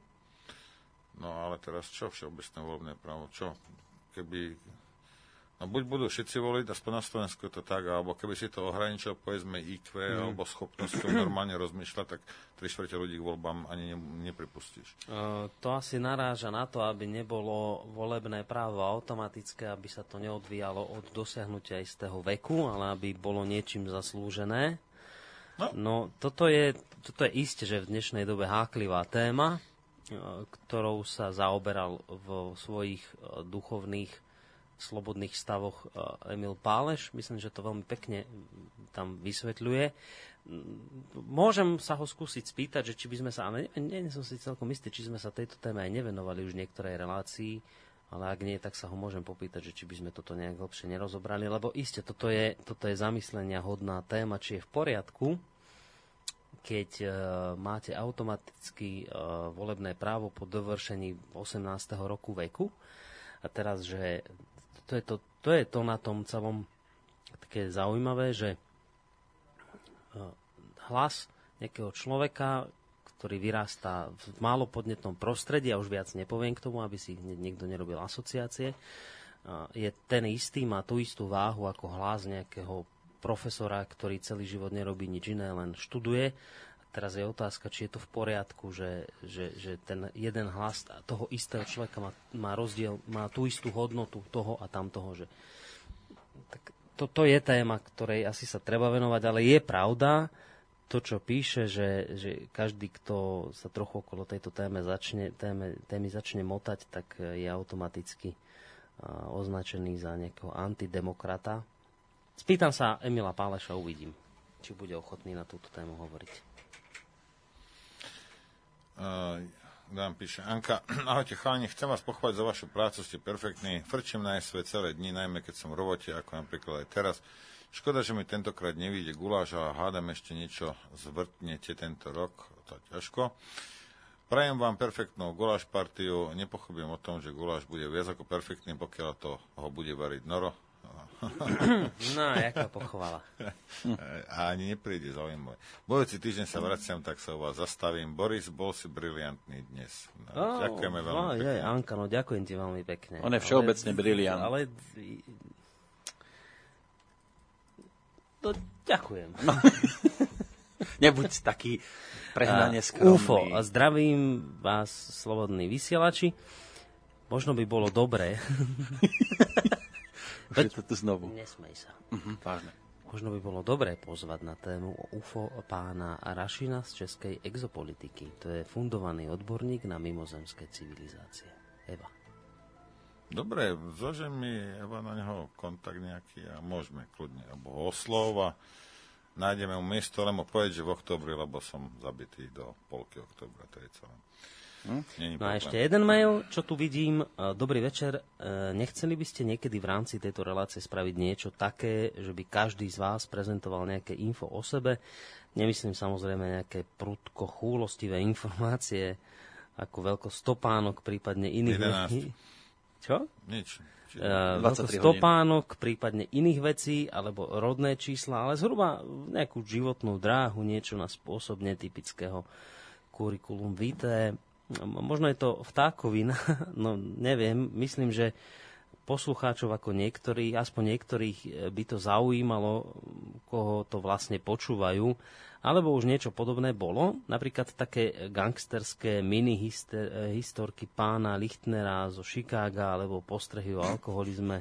No ale teraz čo? Všeobecné voľbné právo? Čo? Keby... No buď budú všetci voliť, aspoň na Slovensku je to tak, alebo keby si to ohraničil, povedzme í kvé, mm. alebo schopnosťou normálne rozmýšľať, tak tri štvrte ľudí k voľbám ani ne, nepripustíš. Uh, to asi naráža na to, aby nebolo volebné právo automatické, aby sa to neodvíjalo od dosiahnutia istého veku, ale aby bolo niečím zaslúžené. No, no toto, je, toto je isté, že v dnešnej dobe háklivá téma, ktorou sa zaoberal vo svojich duchovných slobodných stavoch Emil Páleš. Myslím, že to veľmi pekne tam vysvetľuje. Môžem sa ho skúsiť spýtať, že či by sme sa, ale nie, nie som si celkom istý, či sme sa tejto téme aj nevenovali už v niektorej relácii, ale ak nie, tak sa ho môžem popýtať, že či by sme toto nejak hlbšie nerozobrali, lebo iste, toto je, toto je zamyslenia hodná téma, či je v poriadku, keď uh, máte automaticky uh, volebné právo po dovršení osemnásteho roku veku. A teraz, že to je to, to je to na tom celom také zaujímavé, že uh, hlas nejakého človeka, ktorý vyrastá v málo podnetnom prostredí, a už viac nepoviem k tomu, aby si niekto nerobil asociácie, je ten istý, má tú istú váhu ako hlas nejakého profesora, ktorý celý život nerobí nič iné, len študuje. A teraz je otázka, či je to v poriadku, že, že, že ten jeden hlas toho istého človeka má, má rozdiel, má tú istú hodnotu toho a tamtoho. Že... Tak toto je téma, ktorej asi sa treba venovať, ale je pravda, to, čo píše, že, že každý, kto sa trochu okolo tejto téme začne, téme, témy začne motať, tak je automaticky uh, označený za nejakého antidemokrata. Spýtam sa Emila Páleša, uvidím, či bude ochotný na túto tému hovoriť. Uh, dám píše Anka. Ahojte chalani, chcem vás pochváliť za vašu prácu, ste perfektní. Frčím na es vé celé dni, najmä keď som v robote, ako napríklad aj teraz. Škoda, že mi tentokrát nevíde guláš a hádam ešte niečo zvrtnete tento rok, to ťažko. Prajem vám perfektnú guláš partiu, nepochybujem o tom, že guláš bude viac ako perfektný, pokiaľ to ho bude variť Noro. No, jaká pochvala. A ani nepríde zaujímavé. Budúci týždeň sa vraciam, tak sa u vás zastavím. Boris, bol si briliantný dnes. No, oh, ďakujeme veľmi no, pekne. Je, Anka, no ďakujem ti veľmi pekne. On je všeobecne briliant. Ale... To ďakujem. No. Nebuď taký prehnane skromný. Ufo, a zdravím vás, slobodní vysielači. Možno by bolo dobré... Už je to tu znovu. Nesmej sa. Uh-huh, vážne. Možno by bolo dobré pozvať na tému o ú ef ó pána Rašina z českej exopolitiky. To je fundovaný odborník na mimozemské civilizácie. Eva. Dobre, zložím mi Eva na neho kontakt nejaký a môžeme kľudne, alebo oslov a nájdeme mu miesto, len mu povedať, že v októbri, lebo som zabitý do polky októbra, to je celé. Není No a problém. ešte jeden mail, čo tu vidím. Dobrý večer. Nechceli by ste niekedy v rámci tejto relácie spraviť niečo také, že by každý z vás prezentoval nejaké info o sebe? Nemyslím samozrejme nejaké prudko chúlostivé informácie, ako veľkosť topánok, prípadne iných vecí. Čo? Nič. Uh, veľkosť topánok, prípadne iných vecí, alebo rodné čísla, ale zhruba nejakú životnú dráhu, niečo na spôsob netypického curriculum vitae. Možno je to vtákovina, no neviem, myslím, že poslucháčov ako niektorí, aspoň niektorých by to zaujímalo, koho to vlastne počúvajú, alebo už niečo podobné bolo. Napríklad také gangsterské mini-historky pána Lichtnera zo Chicaga, alebo postrehy o alkoholizme.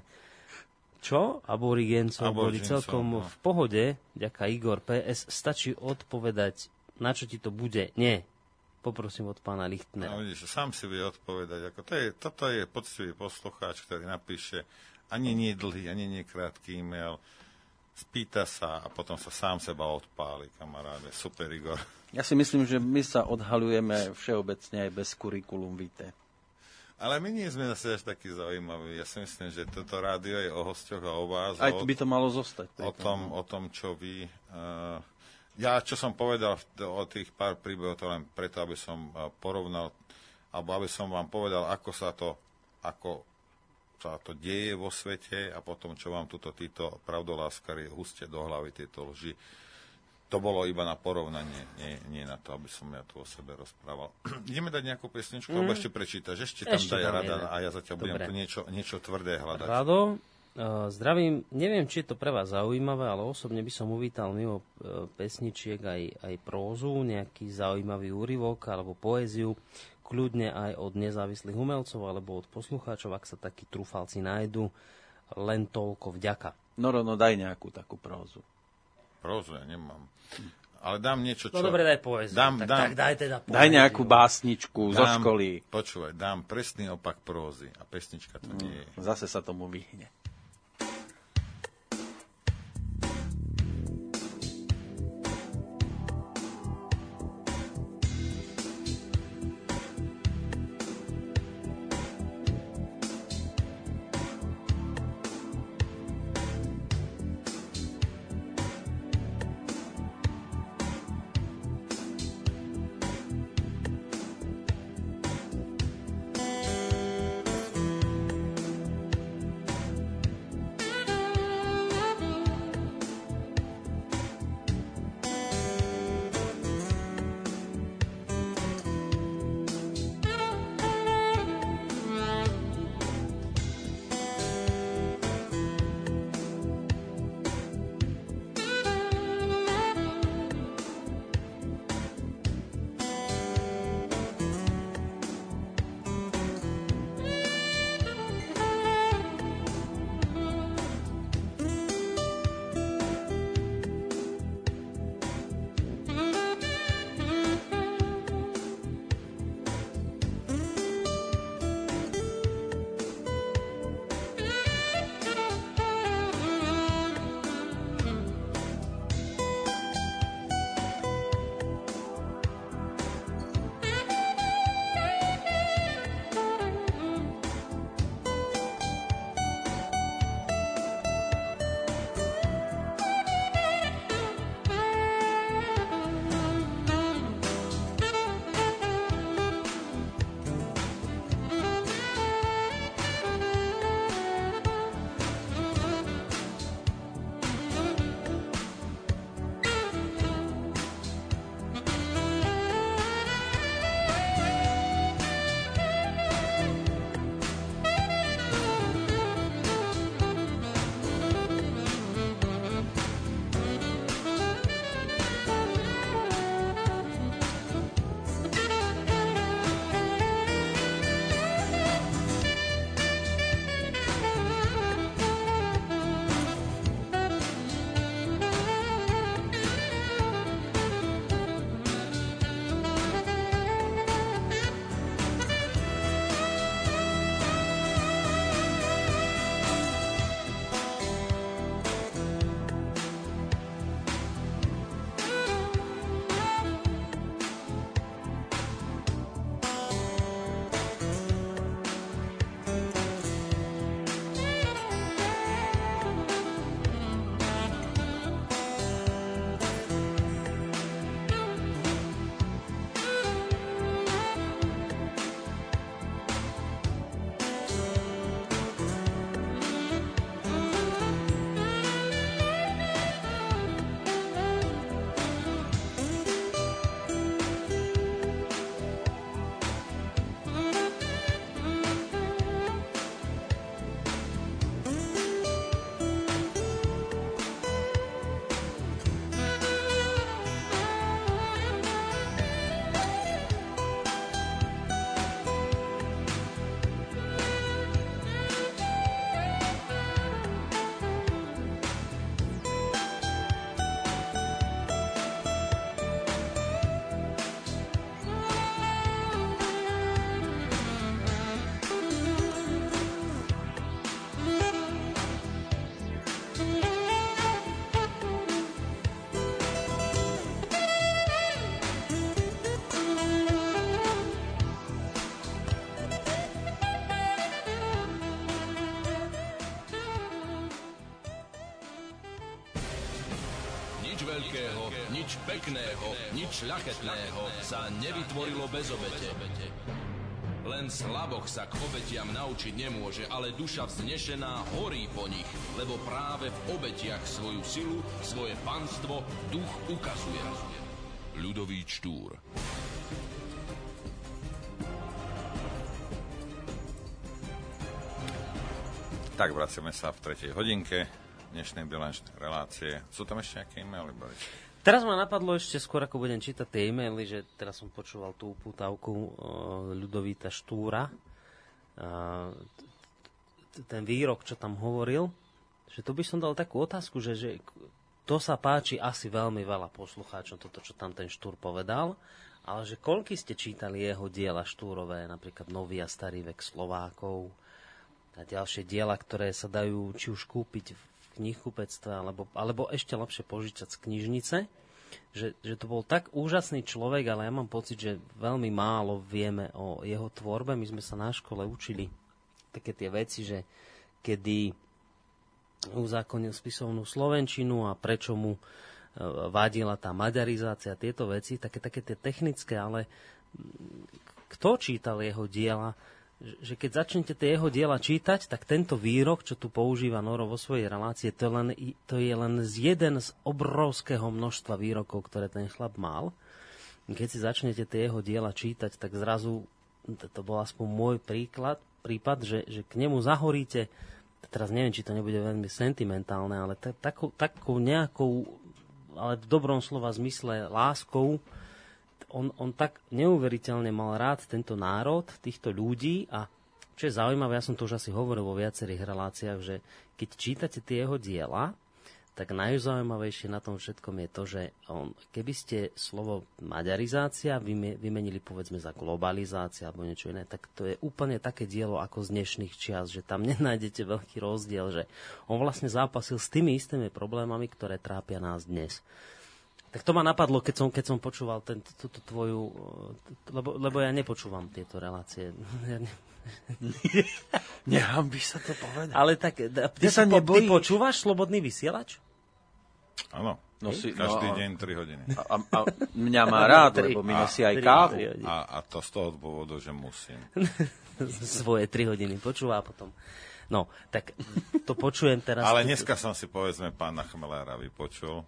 Čo? Aborigencov boli celkom no. v pohode, ďaká Igor pé es. Stačí odpovedať, na čo ti to bude? Nie. Poprosím od pána Lichtnera. No vidíš, sám si vie odpovedať. Ako to je, toto je poctivý poslucháč, ktorý napíše ani nie dlhý, ani nie krátky e-mail, spýta sa a potom sa sám seba odpáli, kamaráde. Super, Igor. Ja si myslím, že my sa odhaľujeme všeobecne aj bez curriculum vitae. Ale my nie sme zase až takí zaujímaví. Ja si myslím, že toto rádio je o hosťoch a o vás. Aj by to malo zostať. O tom, o tom, čo vy... Uh, ja, čo som povedal o tých pár príbehov, to len preto, aby som porovnal, alebo aby som vám povedal, ako sa to, ako sa to deje vo svete a potom, čo vám tuto títo pravdoláskari hustia do hlavy, tieto lži. To bolo iba na porovnanie, nie, nie na to, aby som ja tu o sebe rozprával. Ideme dať nejakú pesničku, mm. alebo ešte prečítaš? Ešte tam ešte daj tam rada jeden. a ja zatiaľ budem tu niečo, niečo tvrdé hľadať. Rado, uh, zdravím, neviem, či je to pre vás zaujímavé, ale osobne by som uvítal mimo uh, pesničiek aj, aj prózu, nejaký zaujímavý úryvok alebo poéziu, kľudne aj od nezávislých umelcov alebo od poslucháčov, ak sa takí trúfalci nájdu. Len toľko vďaka. No, no, daj nejakú takú prózu. Prózu ja nemám. Ale dám niečo, čo... No dobre, daj poéziu. Dám, tak, dám, tak daj teda poéziu. Daj nejakú básničku dám, zo školy. Počúvaj, dám presný opak prózy a pesnička to nie je. Zase sa tomu vyhne. Nič veľkého, nič pekného, nič šľachetného sa nevytvorilo bez obete. Len slaboch sa k obetiam naučiť nemôže, ale duša vznešená horí po nich, lebo práve v obetiach svoju silu, svoje panstvo duch ukazuje. Ľudovít Štúr. Tak, vraciame sa v tretej hodinke dnešnej bilančnej relácie. Sú tam ešte nejaké e-maily, Boris? Teraz ma napadlo ešte skôr, ako budem čítať tie e-maily, že teraz som počúval tú upútavku uh, Ľudovíta Štúra. Uh, ten výrok, čo tam hovoril, že tu by som dal takú otázku, že, že to sa páči asi veľmi veľa poslucháčom, toto, čo tam ten Štúr povedal, ale že koľky ste čítali jeho diela Štúrové, napríklad Nový a starý vek Slovákov a ďalšie diela, ktoré sa dajú či už kúpiť v knihkupectve, alebo, alebo ešte lepšie požičať z knižnice, že, že to bol tak úžasný človek, ale ja mám pocit, že veľmi málo vieme o jeho tvorbe. My sme sa na škole učili také tie veci, že kedy uzákonil spisovnú slovenčinu a prečo mu vadila tá maďarizácia, tieto veci, také, také tie technické, ale kto čítal jeho diela, že keď začnete tie jeho diela čítať, tak tento výrok, čo tu používa Noro vo svojej relácie, to, len, to je len z jeden z obrovského množstva výrokov, ktoré ten chlap mal. Keď si začnete tie jeho diela čítať, tak zrazu, to bol aspoň môj príklad, prípad, že, že k nemu zahoríte, teraz neviem, či to nebude veľmi sentimentálne, ale t- takou, takou nejakou, ale v dobrom slova zmysle láskou, On, on tak neuveriteľne mal rád tento národ, týchto ľudí a čo je zaujímavé, ja som to už asi hovoril vo viacerých reláciách, že keď čítate tie jeho diela, tak najzaujímavejšie na tom všetkom je to, že on, keby ste slovo maďarizácia vymenili povedzme za globalizácia alebo niečo iné, tak to je úplne také dielo ako z dnešných čias, že tam nenájdete veľký rozdiel, že on vlastne zápasil s tými istými problémami, ktoré trápia nás dnes. Tak to ma napadlo, keď som, keď som počúval ten, túto tvoju... Lebo, lebo ja nepočúvam tieto relácie. Ja ne... Nechám by sa to povedať. Ale tak, ty, sa po, ty počúvaš Slobodný vysielač? Áno. No si, každý no, deň tri hodiny. A, a mňa má rád, lebo mi nosí aj kávu. A, a to z toho dôvodu, že musím. Svoje tri hodiny počúva a potom... No, tak to počujem teraz... Ale dneska som si, povedzme, pána Chmelára vypočul,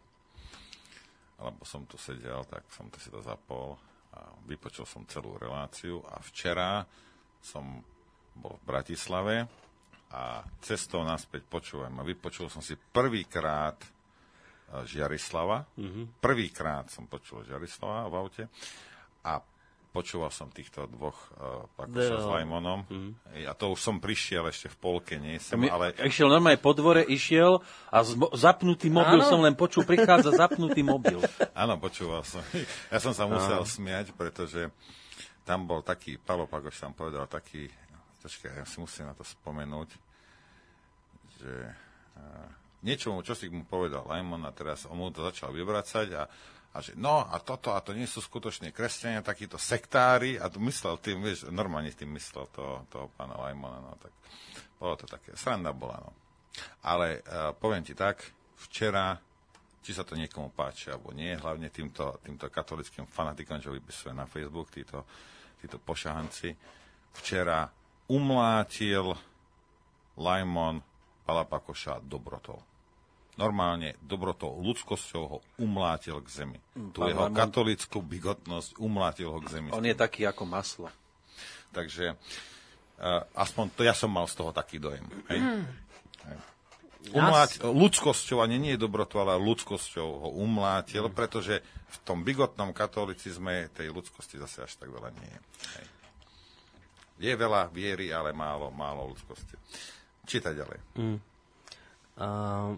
alebo som tu sedel, tak som to si to zapol a vypočul som celú reláciu a včera som bol v Bratislave a cestou naspäť počúvam a vypočul som si prvýkrát Žiarislava. Mm-hmm. Prvýkrát som počul Žiarislava v aute a počúval som týchto dvoch uh, Pakoša s Lajmonom. Mm. A to už som prišiel ešte v polke, nie som, ale... Išiel normálne po dvore, išiel a zmo- zapnutý mobil Áno. som len počul, prichádza zapnutý mobil. Áno, počúval som. Ja som sa musel Áno. smiať, pretože tam bol taký, Pavol Pakoš tam povedal taký, počkaj, ja si musím na to spomenúť, že uh, niečo, čo si mu povedal Lajmon a teraz on mu to začal vyvracať a A že no a toto, a to nie sú skutočne kresťania, takíto sektári, a tu myslel tým, vieš, normálne tým myslel toho, toho pána Lajmona, no tak bolo to také, sranda bola, no. Ale uh, poviem ti tak, včera, či sa to niekomu páči, alebo nie, hlavne týmto, týmto katolickým fanatikom, čo vypisuje na Facebook, títo, títo pošahanci, včera umlátil Lajmon Pala Pakoša dobrotou. Normálne dobrotou, ľudskosťou ho umlátil k zemi. Mm, tu jeho Lajmon... katolickú bigotnosť umlátil ho k zemi. On je taký ako maslo. Takže uh, aspoň to ja som mal z toho taký dojem. Hej? Mm. Hej. Umláť, ľudskosťou, a nie, nie dobrotou, ale ľudskosťou ho umlátil, mm. pretože v tom bigotnom katolicizme tej ľudskosti zase až tak veľa nie je. Hej. Je veľa viery, ale málo, málo ľudskosti. Čítaj ďalej. Mm. Uh...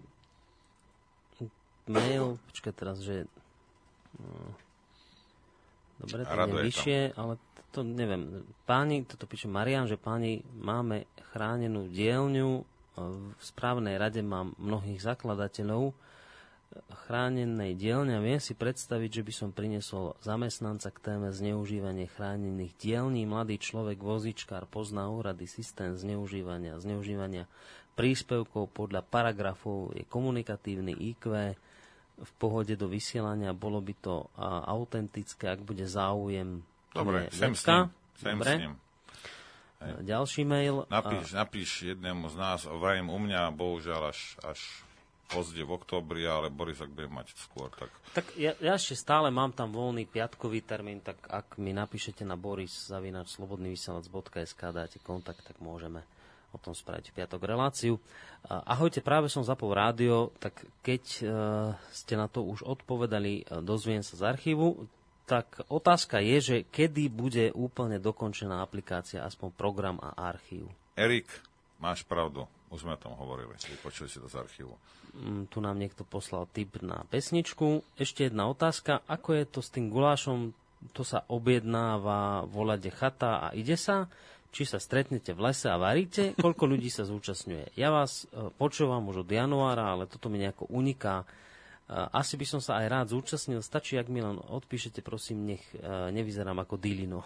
Mail, počkaj teraz, že... No, dobre, to je vyššie, ale to neviem. Páni, toto píše Marian, že páni, máme chránenú dielňu, v správnej rade mám mnohých zakladateľov chránenej dielne a viem si predstaviť, že by som priniesol zamestnanca k téme zneužívanie chránených dielní. Mladý človek, vozičkár, pozná úrady, systém zneužívania, zneužívania príspevkov podľa paragrafov, je komunikatívny í kvé, v pohode do vysielania, bolo by to a, autentické, ak bude záujem. Dobre, nie, sem s Letka. ním. Sem Dobre. s ním. Hej. Ďalší mail. Napíš, napíš jednému z nás, vrajím u mňa, bohužiaľ až, až pozde v októbri, ale Boris, ak bude mať skôr, tak... Tak ja, ja ešte stále mám tam voľný piatkový termín, tak ak mi napíšete na boris zavináč slobodný vysielač bodka es ká, dáte kontakt, tak môžeme o tom spraviť v piatok reláciu. Ahojte, práve som zapol rádio, tak keď uh, ste na to už odpovedali, uh, dozviem sa z archívu, tak otázka je, že kedy bude úplne dokončená aplikácia, aspoň program a archív. Erik, máš pravdu, už sme o tom hovorili, vypočuli si to z archívu. Mm, tu nám niekto poslal tip na pesničku. Ešte jedna otázka, ako je to s tým gulášom, to sa objednáva, voláte chata a ide sa? Či sa stretnete v lese a varíte? Koľko ľudí sa zúčastňuje? Ja vás e, počúvam už od januára, ale toto mi nejako uniká. E, asi by som sa aj rád zúčastnil. Stačí, ak mi len odpíšete, prosím, nech e, nevyzerám ako Dilino.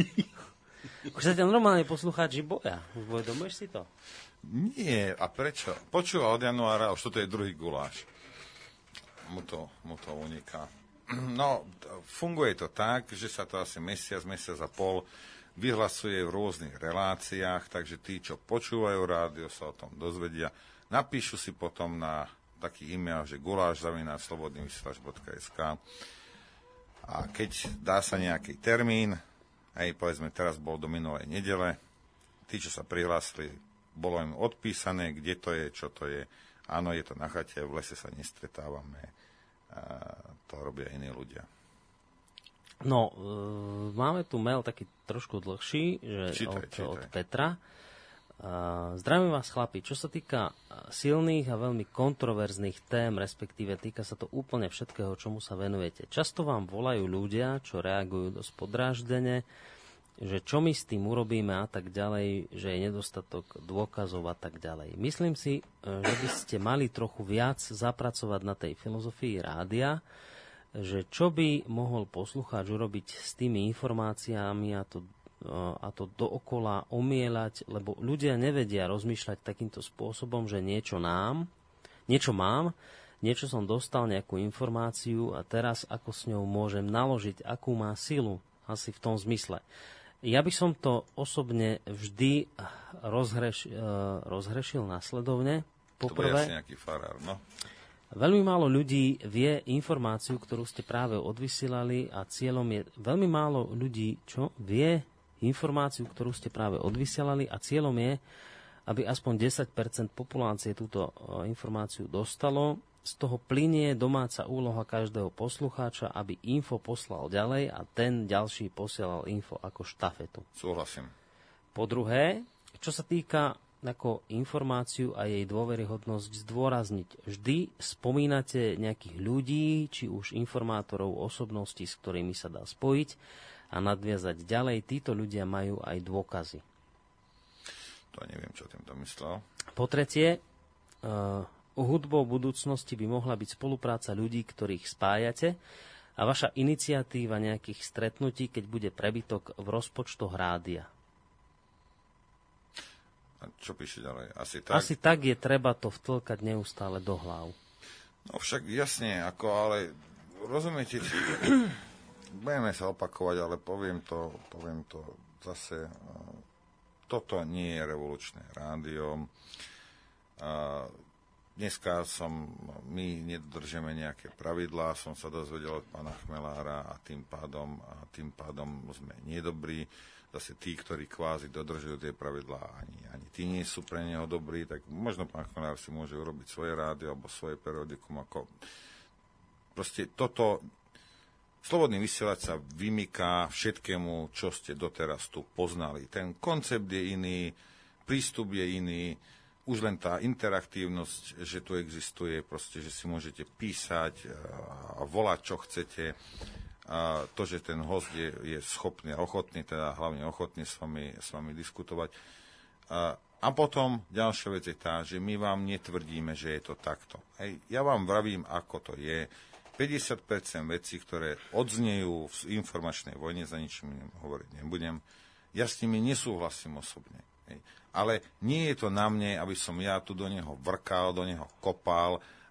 Už sa ťa normálne poslucháči boja. Uvedomuješ si to? Nie, a prečo? Počúva od januára, už toto je druhý guláš. Mu to, mu to uniká. No, funguje to tak, že sa to asi mesiac, mesiac a pol vyhlasuje v rôznych reláciách, takže tí, čo počúvajú rádio, sa o tom dozvedia. Napíšu si potom na taký e-mail, že guláš zavináč slobodný vysielač bodka es ká a keď dá sa nejaký termín, aj povedzme teraz bol do minulej nedele, tí, čo sa prihlásili, bolo im odpísané, kde to je, čo to je. Áno, je to na chate, v lese sa nestretávame, a to robia iní ľudia. No, e, máme tu mail taký trošku dlhší, že čítaj, od, čítaj. od Petra. E, zdravím vás, chlapi. Čo sa týka silných a veľmi kontroverzných tém, respektíve týka sa to úplne všetkého, čomu sa venujete. Často vám volajú ľudia, čo reagujú dosť podráždene, že čo my s tým urobíme a tak ďalej, že je nedostatok dôkazov a tak ďalej. Myslím si, že by ste mali trochu viac zapracovať na tej filozofii rádia, že čo by mohol poslucháč urobiť s tými informáciami a to, a to dookola omielať, lebo ľudia nevedia rozmýšľať takýmto spôsobom, že niečo nám, niečo mám, niečo som dostal, nejakú informáciu a teraz ako s ňou môžem naložiť, akú má silu, asi v tom zmysle. Ja by som to osobne vždy rozhreš, rozhrešil následovne. Poprvé, to bude asi nejaký farár, no? Veľmi málo ľudí vie informáciu, ktorú ste práve odvysielali a cieľom je veľmi málo ľudí, čo vie informáciu, ktorú ste práve odvysielali a cieľom je, aby aspoň desať percent populácie túto informáciu dostalo. Z toho plynie domáca úloha každého poslucháča, aby info poslal ďalej a ten ďalší posielal info ako štafetu. Súhlasím. Po druhé, čo sa týka ako informáciu a jej dôveryhodnosť zdôrazniť. Vždy spomínate nejakých ľudí, či už informátorov, osobností, s ktorými sa dá spojiť a nadviazať ďalej. Títo ľudia majú aj dôkazy. To neviem, čo týmto myslel. Po tretie, uh, hudbou budúcnosti by mohla byť spolupráca ľudí, ktorých spájate a vaša iniciatíva nejakých stretnutí, keď bude prebytok v rozpočtoch rádia. A čo píše ďalej? Asi tak? Asi tak je treba to vtlkať neustále do hlav. No však jasne, ako ale rozumiete, budeme sa opakovať, ale poviem to, poviem to zase, toto nie je revolučné rádio. Dneska som, my nedodržeme nejaké pravidlá, som sa dozvedel od pána Chmelára a tým pádom, a tým pádom sme nedobrí. Zase tí, ktorí kvázi dodržujú tie pravidlá, ani, ani tí nie sú pre neho dobrí, tak možno pán Chmelár si môže urobiť svoje rádio alebo svoje periodikum. Ako... Proste toto, slobodný vysielač sa vymyká všetkému, čo ste doteraz tu poznali. Ten koncept je iný, prístup je iný, už len tá interaktívnosť, že tu existuje, proste, že si môžete písať a volať, čo chcete. A to, že ten host je, je schopný a ochotný, teda hlavne ochotný s vami, s vami diskutovať. A, a potom ďalšia vec je tá, že my vám netvrdíme, že je to takto. Hej, ja vám vravím, ako to je. päťdesiat percent vecí, ktoré odznejú v informačnej vojne, za ničím hovoriť nebudem, ja s nimi nesúhlasím osobne. Hej. Ale nie je to na mne, aby som ja tu do neho vrkal, do neho kopal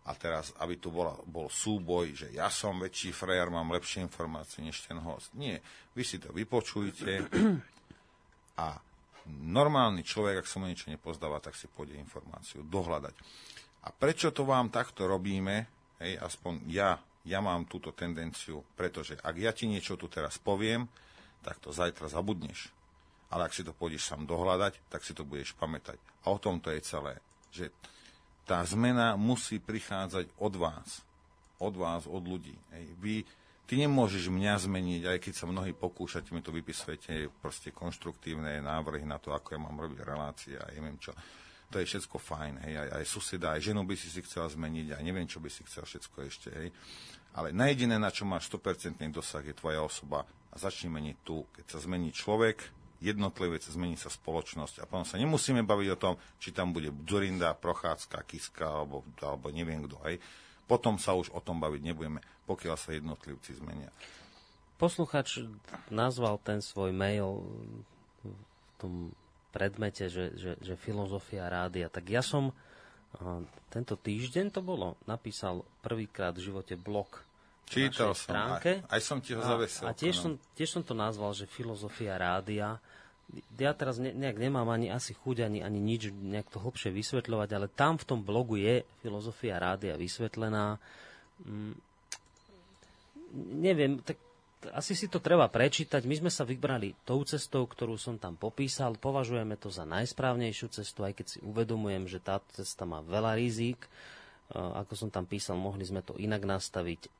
A teraz, aby tu bola, bol súboj, že ja som väčší frajer, mám lepšie informácie než ten host. Nie, vy si to vypočujte a normálny človek, ak sa mu niečo nepozdáva, tak si pôjde informáciu dohľadať. A prečo to vám takto robíme, hej, aspoň ja, ja mám túto tendenciu, pretože ak ja ti niečo tu teraz poviem, tak to zajtra zabudneš. Ale ak si to pôjdeš sám dohľadať, tak si to budeš pamätať. A o tom to je celé, že tá zmena musí prichádzať od vás. Od vás, od ľudí. Hej. Vy, ty nemôžeš mňa zmeniť, aj keď sa mnohí pokúšate, mi to vypisujete proste konštruktívne návrhy na to, ako ja mám robiť relácie a neviem čo. To je všetko fajn. Hej. Aj, aj suseda, aj ženu by si si chcela zmeniť, a neviem, čo by si chcel všetko ešte. Hej. Ale najediné, na čo máš sto percent dosah, je tvoja osoba. A začni meniť tu. Keď sa zmení človek, jednotlivec, zmení sa spoločnosť a potom sa nemusíme baviť o tom, či tam bude Dzurinda, Prochádzka, Kiska alebo, alebo neviem kto. Hej. Potom sa už o tom baviť nebudeme, pokiaľ sa jednotlivci zmenia. Posluchač nazval ten svoj mail v tom predmete, že, že, že filozofia rádia. Tak ja som tento týždeň to bolo, napísal prvýkrát v živote blog. Čítal som, aj, aj som ti ho zavesil. A, a tiež, som, tiež som to nazval, že filozofia rádia. Ja teraz ne, nejak nemám ani asi chuť, ani, ani nič nejak to hlbšie vysvetľovať, ale tam v tom blogu je filozofia rádia vysvetlená. Mm, neviem, tak asi si to treba prečítať. My sme sa vybrali tou cestou, ktorú som tam popísal. Považujeme to za najsprávnejšiu cestu, aj keď si uvedomujem, že táto cesta má veľa rizík. Ako som tam písal, mohli sme to inak nastaviť.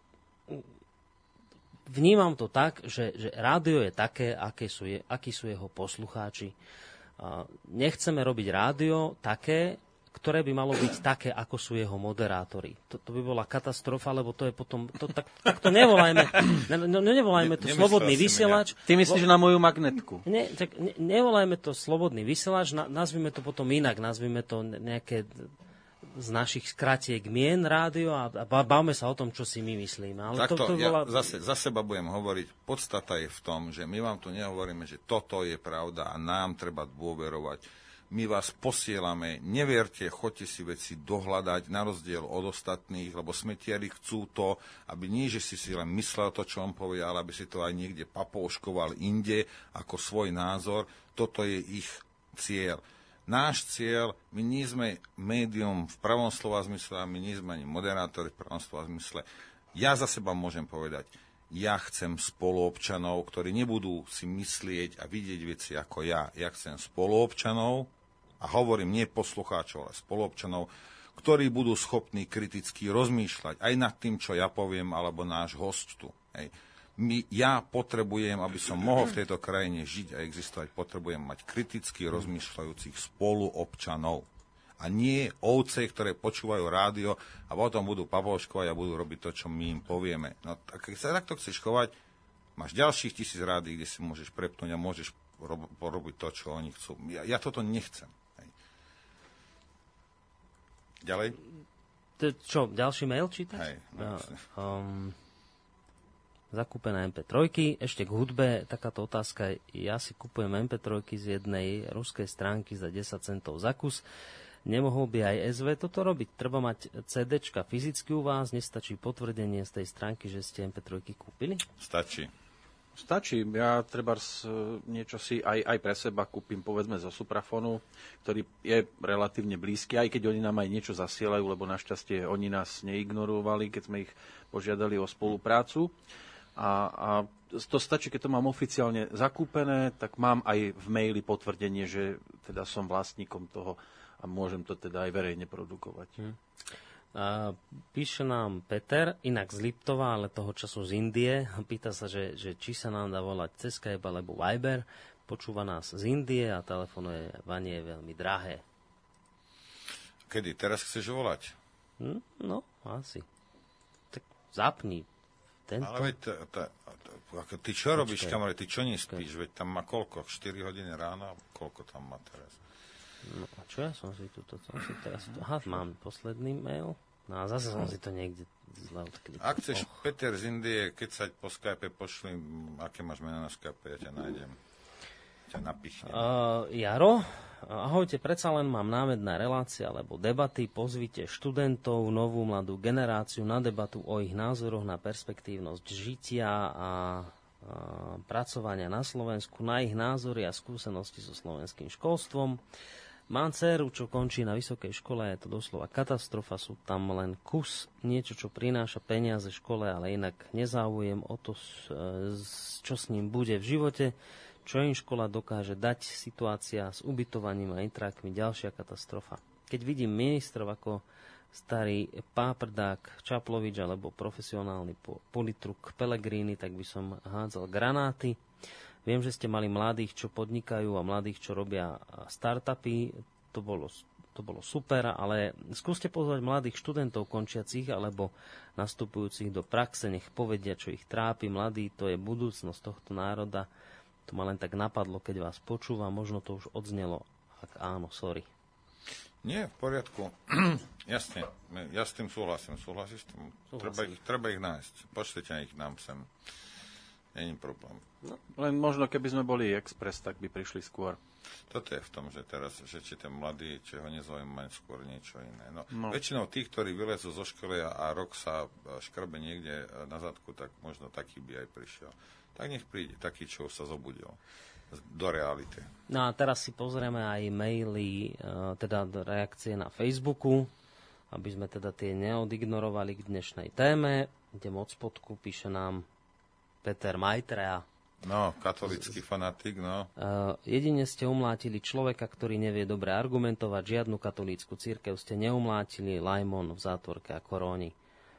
Vnímam to tak, že, že rádio je také, aké sú je, akí sú jeho poslucháči. Nechceme robiť rádio také, ktoré by malo byť také, ako sú jeho moderátori. To, to by bola katastrofa, lebo to je potom... To, tak, tak to nevolajme, ne, ne, nevolajme to ne, slobodný vysielač. Ty myslíš na moju magnetku? Ne, tak ne, nevolajme to slobodný vysielač, na, nazvime to potom inak, nazvime to nejaké... z našich skratiek mien rádio a bavme sa o tom, čo si my myslíme. Ale Takto, to, to bola... ja zase za seba budem hovoriť. Podstata je v tom, že my vám tu nehovoríme, že toto je pravda a nám treba dôverovať. My vás posielame, nevierte, choďte si veci dohľadať na rozdiel od ostatných, lebo smetiari chcú to, aby nie, že si si len myslel to, čo on povie, ale aby si to aj niekde papouškoval inde ako svoj názor. Toto je ich cieľ. Náš cieľ, my nie sme médium v pravom slova zmysle a my nie sme ani moderátori v pravom slova zmysle. Ja za seba môžem povedať, ja chcem spoluobčanov, ktorí nebudú si myslieť a vidieť veci ako ja. Ja chcem spoluobčanov, a hovorím nie poslucháčov, ale spoluobčanov, ktorí budú schopní kriticky rozmýšľať aj nad tým, čo ja poviem, alebo náš host tu. Hej. My, ja potrebujem, aby som mohol v tejto krajine žiť a existovať, potrebujem mať kriticky rozmýšľajúcich spoluobčanov. A nie ovce, ktoré počúvajú rádio a potom budú pavouškovať a budú robiť to, čo my im povieme. No, tak, keď sa takto chceš chovať, máš ďalších tisíc rádií, kde si môžeš prepnúť a môžeš rob, porobiť to, čo oni chcú. Ja, ja toto nechcem. Hej. Ďalej? To, čo, ďalší mail čítať? Hej. No, um, zakúpené em pé tri. Ešte k hudbe takáto otázka. Ja si kupujem em pé tri z jednej ruskej stránky za desať centov za kus. Nemohol by aj es vé toto robiť? Treba mať CDčka fyzicky u vás? Nestačí potvrdenie z tej stránky, že ste em pé tri kúpili? Stačí. Stačí. Ja treba niečo si aj, aj pre seba kúpim, povedzme, zo Suprafonu, ktorý je relatívne blízky, aj keď oni nám aj niečo zasielajú, lebo našťastie oni nás neignorovali, keď sme ich požiadali o spoluprácu. A, a to stačí, keď to mám oficiálne zakúpené, tak mám aj v maili potvrdenie, že teda som vlastníkom toho a môžem to teda aj verejne produkovať. Hm. A píše nám Peter, inak z Liptova, ale toho času z Indie. Pýta sa, že, že či sa nám dá volať cez Skype alebo Viber. Počúva nás z Indie a telefonuje je veľmi drahé. Kedy? Teraz chceš volať? Hm, no, asi. Tak zapni tento. Ale veď, t- t- t- ty čo robíš, kamarát? Ty čo nespíš? Veď tam má koľko? štyri hodiny ráno? Koľko tam má teraz? No a čo ja som si tuto, som si teraz, aha, mám posledný mail, no a zase som si to niekde zle odklikol. Ak chceš, oh. Peter z Indie, keď sa po Skype pošli, aké máš meno na Skype, ja ťa nájdem. ťa napichne. Uh, Jaro, ahojte, predsa len mám námed na relácie alebo debaty. Pozvite študentov, novú mladú generáciu na debatu o ich názoroch na perspektívnosť žitia a, a pracovania na Slovensku, na ich názory a skúsenosti so slovenským školstvom. Mám dceru, čo končí na vysokej škole, je to doslova katastrofa, sú tam len kus, niečo, čo prináša peniaze škole, ale inak nezáujem o to, čo s ním bude v živote, čo im škola dokáže dať, situácia s ubytovaním a intrákmi, ďalšia katastrofa. Keď vidím ministrov ako starý páprdák Čaplovič alebo profesionálny politruk Pellegrini, tak by som hádzal granáty. Viem, že ste mali mladých, čo podnikajú a mladých, čo robia startupy. To bolo, to bolo super, ale skúste pozvať mladých študentov končiacich alebo nastupujúcich do praxe. Nech povedia, čo ich trápi. Mladí, to je budúcnosť tohto národa. To ma len tak napadlo, keď vás počúvam. Možno to už odznelo. Ak áno, sorry. Nie, v poriadku. Jasne, ja s tým súhlasím. Súhlasíš s tým? Treba ich, treba ich nájsť. Pošlite ich nám sem. Není problém. No, len možno, keby sme boli Express, tak by prišli skôr. Toto je v tom, že teraz, že či ten mladý, či ho nezaujíma skôr niečo iné. No, no. Väčšinou tých, ktorí vylezú zo školy a, a rok sa škrbe niekde na zadku, tak možno taký by aj prišiel. Tak nech príde, taký, čo sa zobudil do reality. No a teraz si pozrieme aj maily, teda reakcie na Facebooku, aby sme teda tie neodignorovali k dnešnej téme. Idem od spodku, píše nám Peter Majtrea. No, katolícky fanatik, no. Uh, jedine ste umlátili človeka, ktorý nevie dobre argumentovať, žiadnu katolícku cirkev ste neumlátili, Lajmon v zátvorke a Koróni.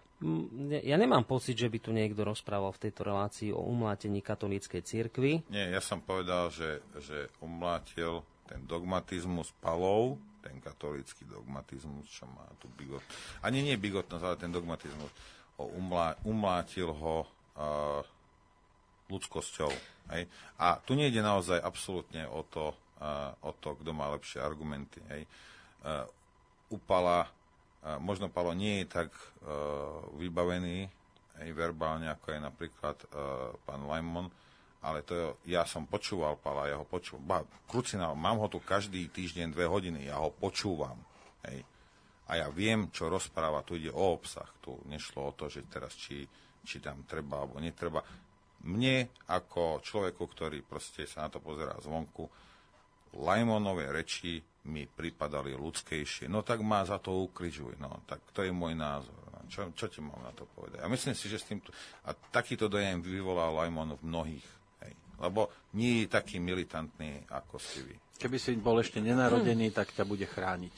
Ja nemám pocit, že by tu niekto rozprával v tejto relácii o umlátení katolíckej cirkvi. Nie, ja som povedal, že, že umlátil ten dogmatizmus Palov, ten katolícky dogmatizmus, čo má tu bigot. Ani nie bigotnosť, ale ten dogmatizmus. O umlá, umlátil ho uh, ľudskosťou. Hej? A tu nejde naozaj absolútne o to, uh, o to, kto má lepšie argumenty. Hej? Uh, upala Možno Palo nie je tak uh, vybavený aj verbálne, ako je napríklad uh, pán Lajmon, ale to je, ja som počúval Pala, ja ho počúvam. Ba, krucinál, mám ho tu každý týždeň dve hodiny, ja ho počúvam. Hej. A ja viem, čo rozpráva, tu ide o obsah, tu nešlo o to, že teraz či, či tam treba alebo netreba. Mne, ako človeku, ktorý proste sa na to pozerá zvonku, Lajmonové reči mi pripadali ľudskejšie. No tak ma za to ukrižuj. No tak to je môj názor. Čo, čo ti mám na to povedať? A myslím si, že s týmto... A takýto dojem vyvolal Lajmon v mnohých. Hej. Lebo nie je taký militantný, ako si vy. Keby si bol ešte nenarodený, tak ťa bude chrániť.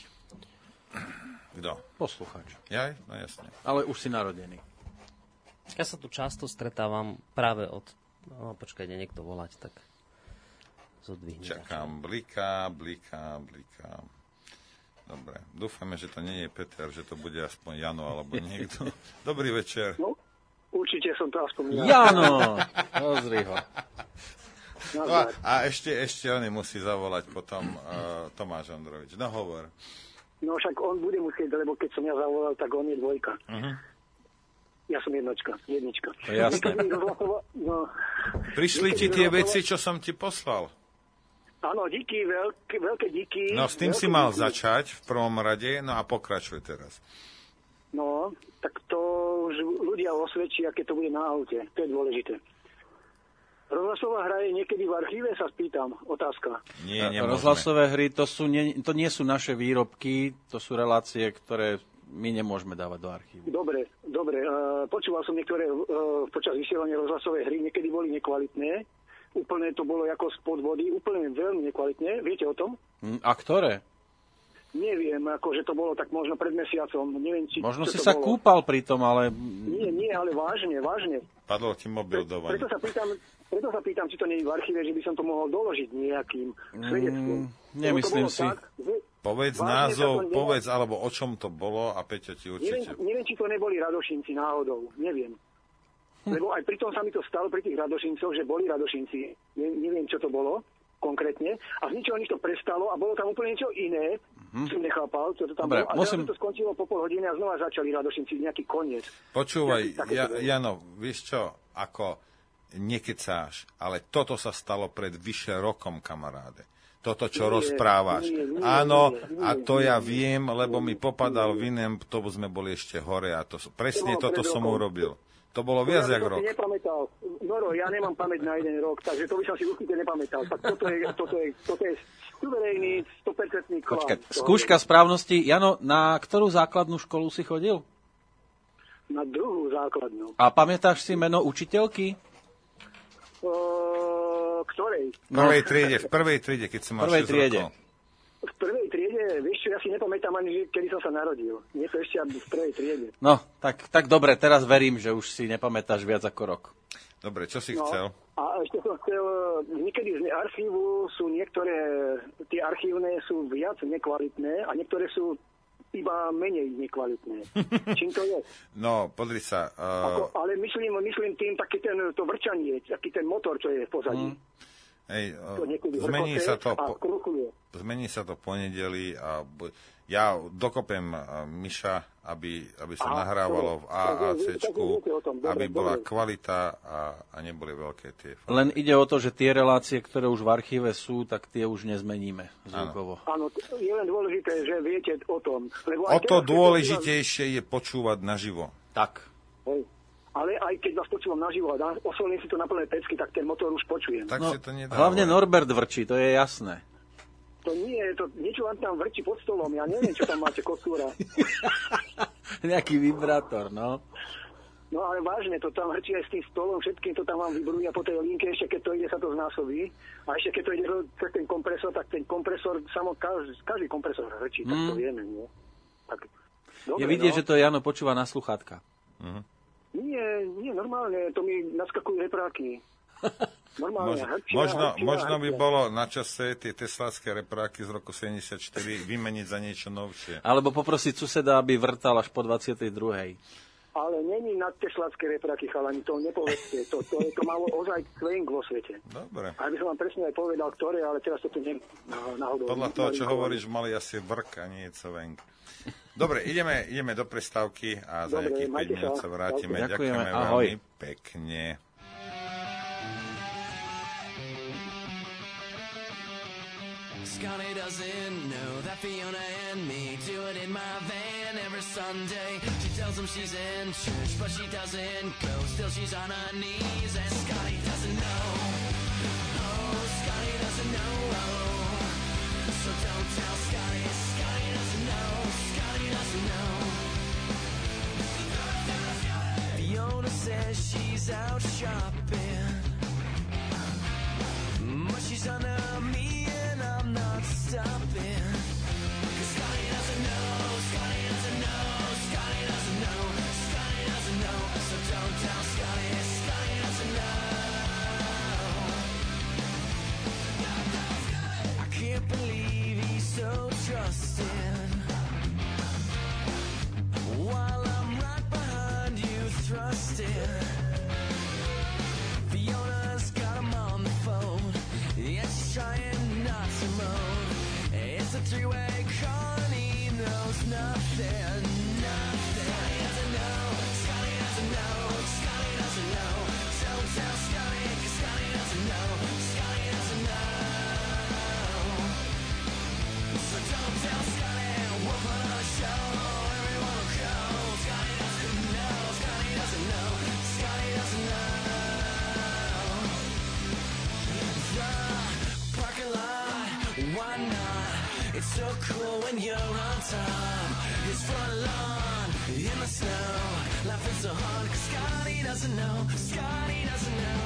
Kto? Poslucháč. Jaj? No jasne. Ale už si narodený. Ja sa tu často stretávam práve od... No, počkaj, ide niekto volať, tak... Zodvihne. Čakám, bliká, bliká, bliká. Dobre, dúfame, že to nie je Peter, že to bude aspoň Jano alebo niekto. Dobrý večer. No, určite som to aspoň ja. Jano! Pozri ho. No a, a ešte, ešte on musí zavolať potom uh, Tomáš Ondrovič. No hovor. No však on bude musieť, lebo keď som ja zavolal, tak on je dvojka. Uh-huh. Ja som jednočka, jednička. To je jasné. No, prišli ti tie veci, čo som ti poslal? Áno, díky, veľké, veľké díky. No s tým si mal díky. Začať v prvom rade, no a pokračuj teraz. No, tak to už ľudia osvedčia, aké to bude na aute. To je dôležité. Rozhlasová hra je niekedy v archíve, sa spýtam. Otázka. Nie, nemôžeme. Rozhlasové hry, to, sú, nie, to nie sú naše výrobky, to sú relácie, ktoré my nemôžeme dávať do archívu. Dobre, dobre. Uh, počúval som niektoré uh, počas vysielania rozhlasové hry, niekedy boli nekvalitné. Úplne to bolo ako spod vody, úplne veľmi nekvalitne. Viete o tom? A ktoré? Neviem, akože to bolo tak možno pred mesiacom. Neviem, či, možno si to sa bolo. Kúpal pri tom, ale... Nie, nie, ale vážne, vážne. Padlo ti mobil Pre, do vani. Preto sa pýtam, preto sa pýtam, či to nie je v archíve, že by som to mohol doložiť nejakým svedectvom. Mm, nemyslím si. Tak, že... Povedz vážne názov, povedz, alebo o čom to bolo a Peťo ti určite... Neviem, neviem, či to neboli Radošinci náhodou, neviem. Lebo aj pri tom sa mi to stalo pri tých Radošincoch, že boli Radošinci. Ne, neviem, čo to bolo konkrétne. A z ničoho nič to prestalo a bolo tam úplne niečo iné. Mm-hmm. Som nechápal, čo to tam Dobre, bolo. A musím... teraz to skončilo po pol hodine a znova začali Radošinci nejaký koniec. Počúvaj, ja, Jano, vieš čo, ako... nekecáš, ale toto sa stalo pred vyše rokom, kamaráde. Toto, čo nie, rozprávaš. Nie, nie, Áno, nie, nie, a to nie, ja nie, viem, lebo mi popadal v iném, to sme boli ešte hore a to, presne to toto som urobil. To bolo viac jak rok. Noro, ja nemám pamäť na jeden rok, takže to by som si určite nepamätal. Tak toto je, toto je, toto je suverejný, sto percent klam. Počkaj, skúška správnosti. Jano, na ktorú základnú školu si chodil? Na druhú základnú. A pamätáš si meno učiteľky? Uh, ktorej? V prvej triede, v prvej triede, keď som mal šesť rokov. V prvej triede, vieš čo, ja si nepamätám ani, kedy som sa narodil. Nie to ešte v prvej triede. No, tak, tak dobre, teraz verím, že už si nepamätáš viac ako rok. Dobre, čo si no, chcel? A ešte som chcel, niekedy z archívu sú niektoré, tie archívne sú viac nekvalitné a niektoré sú iba menej nekvalitné. Čím to je? No, podri sa. Uh... Ako, ale myslím, myslím tým taký ten, to vrčanie, taký ten motor, čo je v pozadí. Hmm. Hej, zmení sa to po, zmení sa to ponedeli a ja dokopem Miša, aby, aby sa Aha, nahrávalo v á á céčku, aby bola kvalita a, a neboli veľké tie fámy. Len ide o to, že tie relácie, ktoré už v archíve sú, tak tie už nezmeníme zvukovo. Áno, je len dôležité, že viete o tom. Lebo o to dôležitejšie je počúvať naživo. Tak. Hej. Ale aj keď vás počúvam naživo a oslovím si to na plné pecky, tak ten motor už počujem. Tak no, si to nedá, hlavne Norbert vrčí, to je jasné. To nie, to niečo vám tam vrčí pod stolom, ja neviem, čo tam máte, kosúra. Nejaký vibrátor, no. No ale vážne, to tam vrčí aj s tým stolom, všetkým to tam vám vybruje a po tej linke, ešte keď to ide, sa to znásobí. A ešte keď to ide cez ten kompresor, tak ten kompresor, samo každý, každý kompresor vrčí, mm. tak to vieme, nie? Tak, dobre, je vidieť, no. že to Jano počúva na sluchátka. Mhm. Nie, nie, normálne, to mi naskakujú repráky. Normálne, Mož, hrčia, možno, hrčia, možno by hrčia. bolo na čase tie teslácké repráky z roku sedemdesiatštyri vymeniť za niečo novšie. Alebo poprosiť suseda, aby vrtal až po dvadsiatej druhej. Ale není na teslácké repráky, chalani, to nepovedzte. To, to, to malo ozaj swing vo svete. Dobre. A by som vám presne aj povedal, ktoré, ale teraz to tu nem náhodou. Podľa toho, čo hovoríš, mali asi vrk a nie swing. Dobre, ideme, ideme do prestávky a za Dobre, nejakých päť minút sa vrátime. Ďakujeme, Ďakujeme ahoj. veľmi pekne. Scotty doesn't know that Fiona and me do it in my van every Sunday. She tells him she's in church, but she doesn't go. Still she's on her knees, and Scotty doesn't know. Oh, Scotty doesn't know. So don't tell Scotty. Scotty doesn't know. Scotty doesn't know. Fiona says she's out shopping, but she's under me and I'm not stopping. 'Cause Scotty doesn't know, Scotty doesn't know, Scotty doesn't know, Scotty doesn't know. So don't tell Scotty, Scotty doesn't know. I can't believe he's so trusting, while I'm right behind you thrusting. Fiona's got him on the phone, yeah, she's trying not to moan. It's a three-way call and he knows nothing, nothing. Scotty doesn't know, Scotty doesn't know, Scotty doesn't know. Don't tell Scotty, 'cause Scotty doesn't know, Scotty doesn't know. So don't tell Scotty, we'll put on a show, everyone will go. Scotty doesn't know, Scotty doesn't know, Scotty doesn't know. The parking lot, why not? It's so cool when you're on top. His front lawn, in the snow, laughing so hard 'cause Scotty doesn't know, Scotty doesn't know.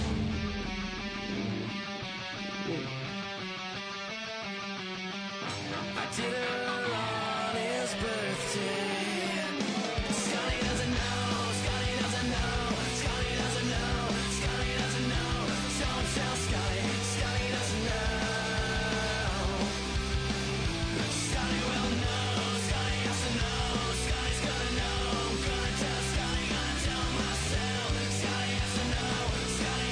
I did her on his birthday. Scotty doesn't know, Scotty doesn't know, Scotty doesn't know, Scotty doesn't know. Don't tell Scotty, Scotty doesn't know. Scotty will know, Scotty has to know, Scotty's gonna know. I'm gonna tell Scotty, gonna tell myself. Scotty has to know, Scotty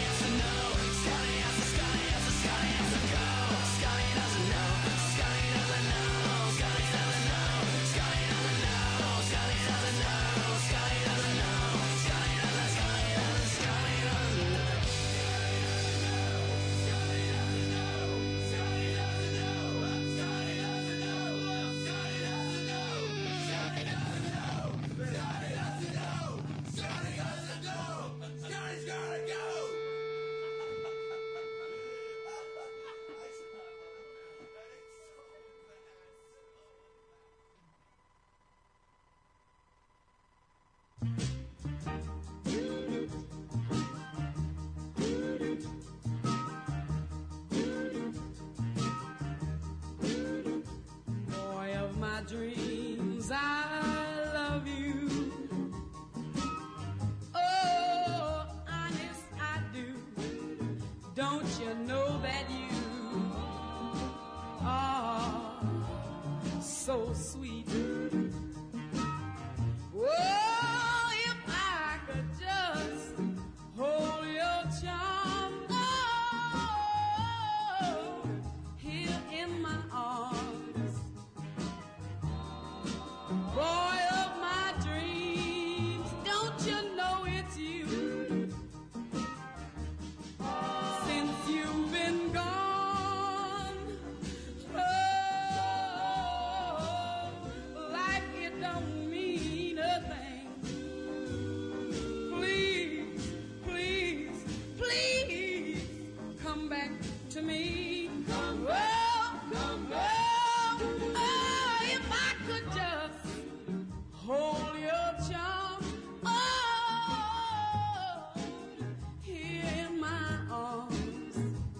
don't you know that you are so sweet? Oh, if I could just hold your charm, oh, here in my arms, boy of my dreams, don't you know it's you? Since you've been gone, oh, like it don't mean a thing. Please, please, please come back to me. Come back, come back. Oh, if I could just hold your charm, oh, here in my arms,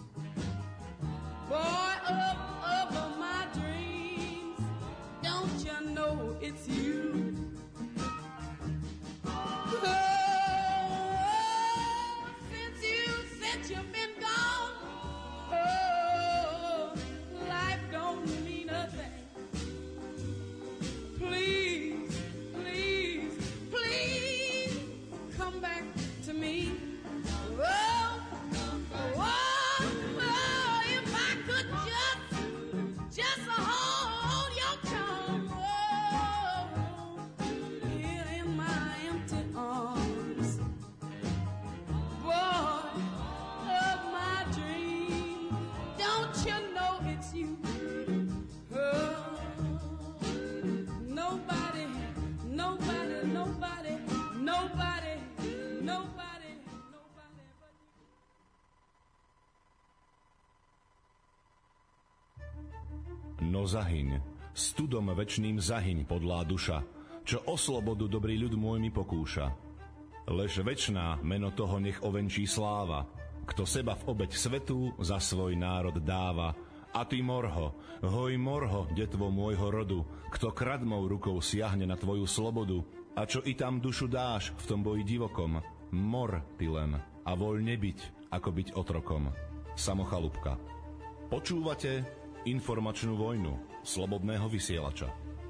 boy up over my dreams, don't you know it's you? Oh, since you, since you've been gone, oh, life don't mean a thing. Please, please, please come back to me. Oh, oh, oh, if I could just, just hold your charm, oh, here in my empty arms, boy of my dream, don't you know it's you? Oh, nobody, nobody, nobody, nobody, nobody, nobody but you. No zahyň, studom večným zahyň, podlá duša, čo o slobodu dobrý ľud môj mi pokúša. Lež večná meno toho nech ovenčí sláva, kto seba v obeť svetu za svoj národ dáva. A ty, morho, hoj morho, detvo môjho rodu, kto kradmou rukou siahne na tvoju slobodu, a čo i tam dušu dáš v tom boji divokom, mor ty len a voľne byť, ako byť otrokom. Samochalúbka. Počúvate informačnú vojnu slobodného vysielača.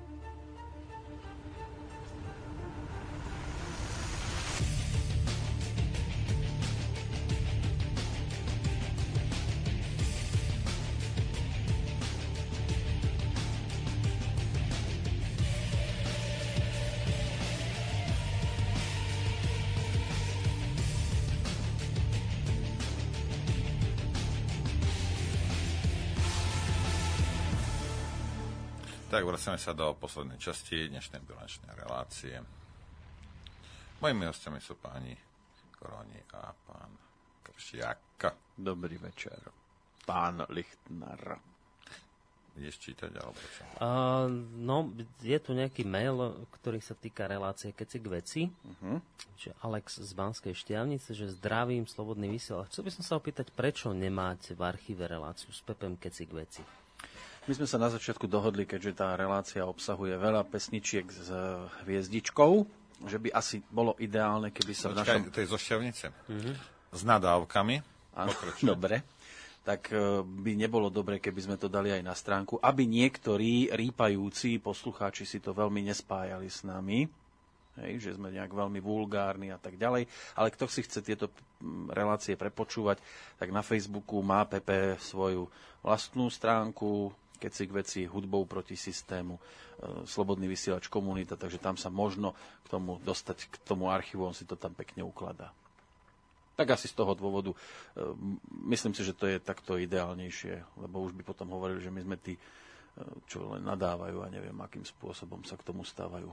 Tak, vracame sa do poslednej časti dnešnej bilančnej relácie. Mojimi hostiami sú páni Koroni a pán Kršiak. Dobrý večer. Pán Lichtner. Ideš čítať, alebo čo? Uh, no, je tu nejaký mail, ktorý sa týka relácie Keci k veci. Uh-huh. Čiže Alex z Banskej Štiavnice, že zdravím, slobodný vysielač. Chcel by som sa opýtať, prečo nemáte v archíve reláciu s Pepem Keci k veci? My sme sa na začiatku dohodli, keďže tá relácia obsahuje veľa pesničiek s hviezdičkou, že by asi bolo ideálne, keby sa v našom... To je zo Šťavnice. Mm-hmm. S nadávkami. Áno, dobre. Tak by nebolo dobre, keby sme to dali aj na stránku, aby niektorí rýpajúci poslucháči si to veľmi nespájali s nami, hej, že sme nejak veľmi vulgárni a tak ďalej. Ale kto si chce tieto relácie prepočúvať, tak na Facebooku má Pepe svoju vlastnú stránku, keď si k veci hudbou proti systému, e, slobodný vysielač komunita, takže tam sa možno k tomu dostať, k tomu archívu, on si to tam pekne ukladá. Tak asi z toho dôvodu, e, myslím si, že to je takto ideálnejšie, lebo už by potom hovorili, že my sme tí, e, čo len nadávajú a neviem, akým spôsobom sa k tomu stávajú.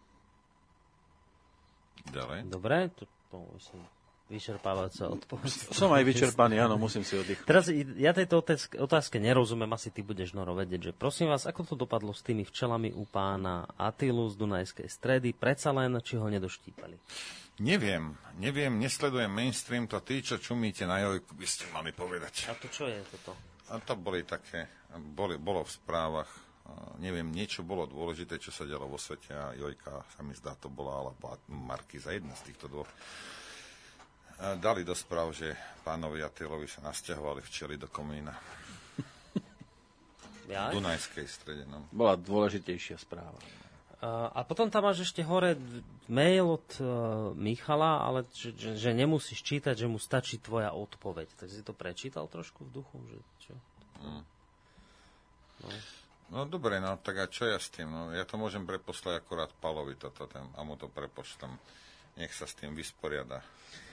Ďalej. Dobre, to, to som vyčerpávajúca odpoveď. Som aj vyčerpaný, áno, musím si oddychnúť. Teraz ja tejto otázke, otázke nerozumiem, asi ty budeš, Noro, vedieť, že prosím vás, ako to dopadlo s tými včelami u pána Atilu z Dunajskej Stredy, predsa len, či ho nedoštípali? Neviem, neviem, nesledujem mainstream, to tí, čo čumíte na Jojku, by ste mali povedať. A to čo je toto? A to boli také, boli, bolo v správach, neviem, niečo bolo dôležité, čo sa dialo vo svete a Jojka, sa mi zdá, to bola, alebo Markíza, jedna z týchto dvoch. Dali do správ, že pánovi Atilovi sa nasťahovali včely do komína. Ja? V Dunajskej strede, no. Bola dôležitejšia správa. A, a potom tam máš ešte hore mail od uh, Michala, ale že, že, že nemusíš čítať, že mu stačí tvoja odpoveď. Tak si to prečítal trošku v duchu? Že čo? Mm. No. no dobre, no tak a čo ja s tým? No, ja to môžem preposlať akorát Palovi toto, ten, a mu to prepošlem. Nech sa s tým vysporiada.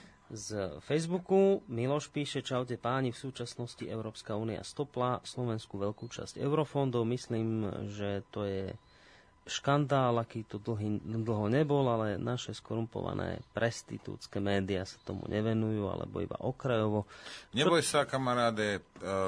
Z Facebooku Miloš píše: čaute páni, v súčasnosti Európska únia stopla Slovensku veľkú časť eurofondov. Myslím, že to je škandál, aký to dlhý, dlho nebol, ale naše skorumpované prestitútske médiá sa tomu nevenujú, alebo iba okrajovo. Neboj sa, kamaráde,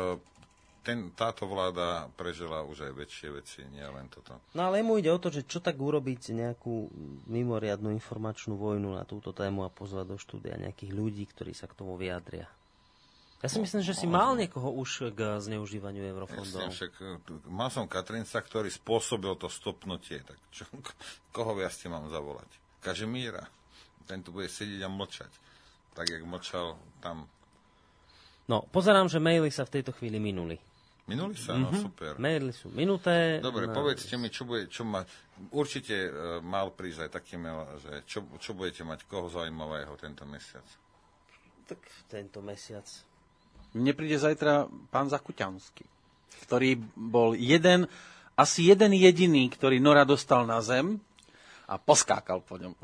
ten, táto vláda prežila už aj väčšie veci, nie len toto. No ale mu ide o to, že čo tak urobiť nejakú mimoriadnu informačnú vojnu na túto tému a pozvať do štúdia nejakých ľudí, ktorí sa k tomu vyjadria. Ja si myslím, že si mal niekoho už k zneužívaniu eurofondov. Jasne, však mal som Katrinca, ktorý spôsobil to stopnutie. Tak čo, koho viac ti mám zavolať? Kažimíra. Ten tu bude sedieť a mlčať. Tak, jak mlčal tam. No, pozerám, že maily sa v tejto chvíli minuli. Minuli sa? Mm-hmm. No, super. Maily sú minuté. Dobre, no. Povedzte mi, čo bude, čo ma... Určite uh, mal prísť aj taký mail, že čo, čo budete mať, koho zaujímavého tento mesiac? Tak tento mesiac... Mne príde zajtra pán Zakuťanský, ktorý bol jeden, asi jeden jediný, ktorý Nora dostal na zem a poskákal po ňom.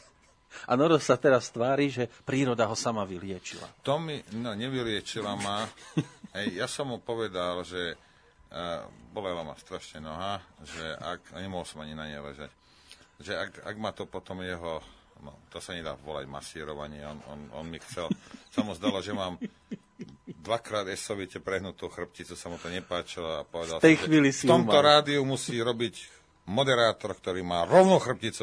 A Noro sa teraz tvári, že príroda ho sama vyliečila. To mi, no, nevyliečila ma. Ej, ja som mu povedal, že uh, bolela ma strašne noha, že ak, nemohol som ani na nej ležať, že ak, ak ma to potom jeho, no, to sa nedá volať masírovanie, on, on, on mi chcel, sa mu zdalo, že mám dvakrát esovite prehnutú chrbticu, sa mu to nepáčilo a povedal v tej som, chvíli že si v tomto umal. rádiu musí robiť moderátor, ktorý má rovnú chrbticu.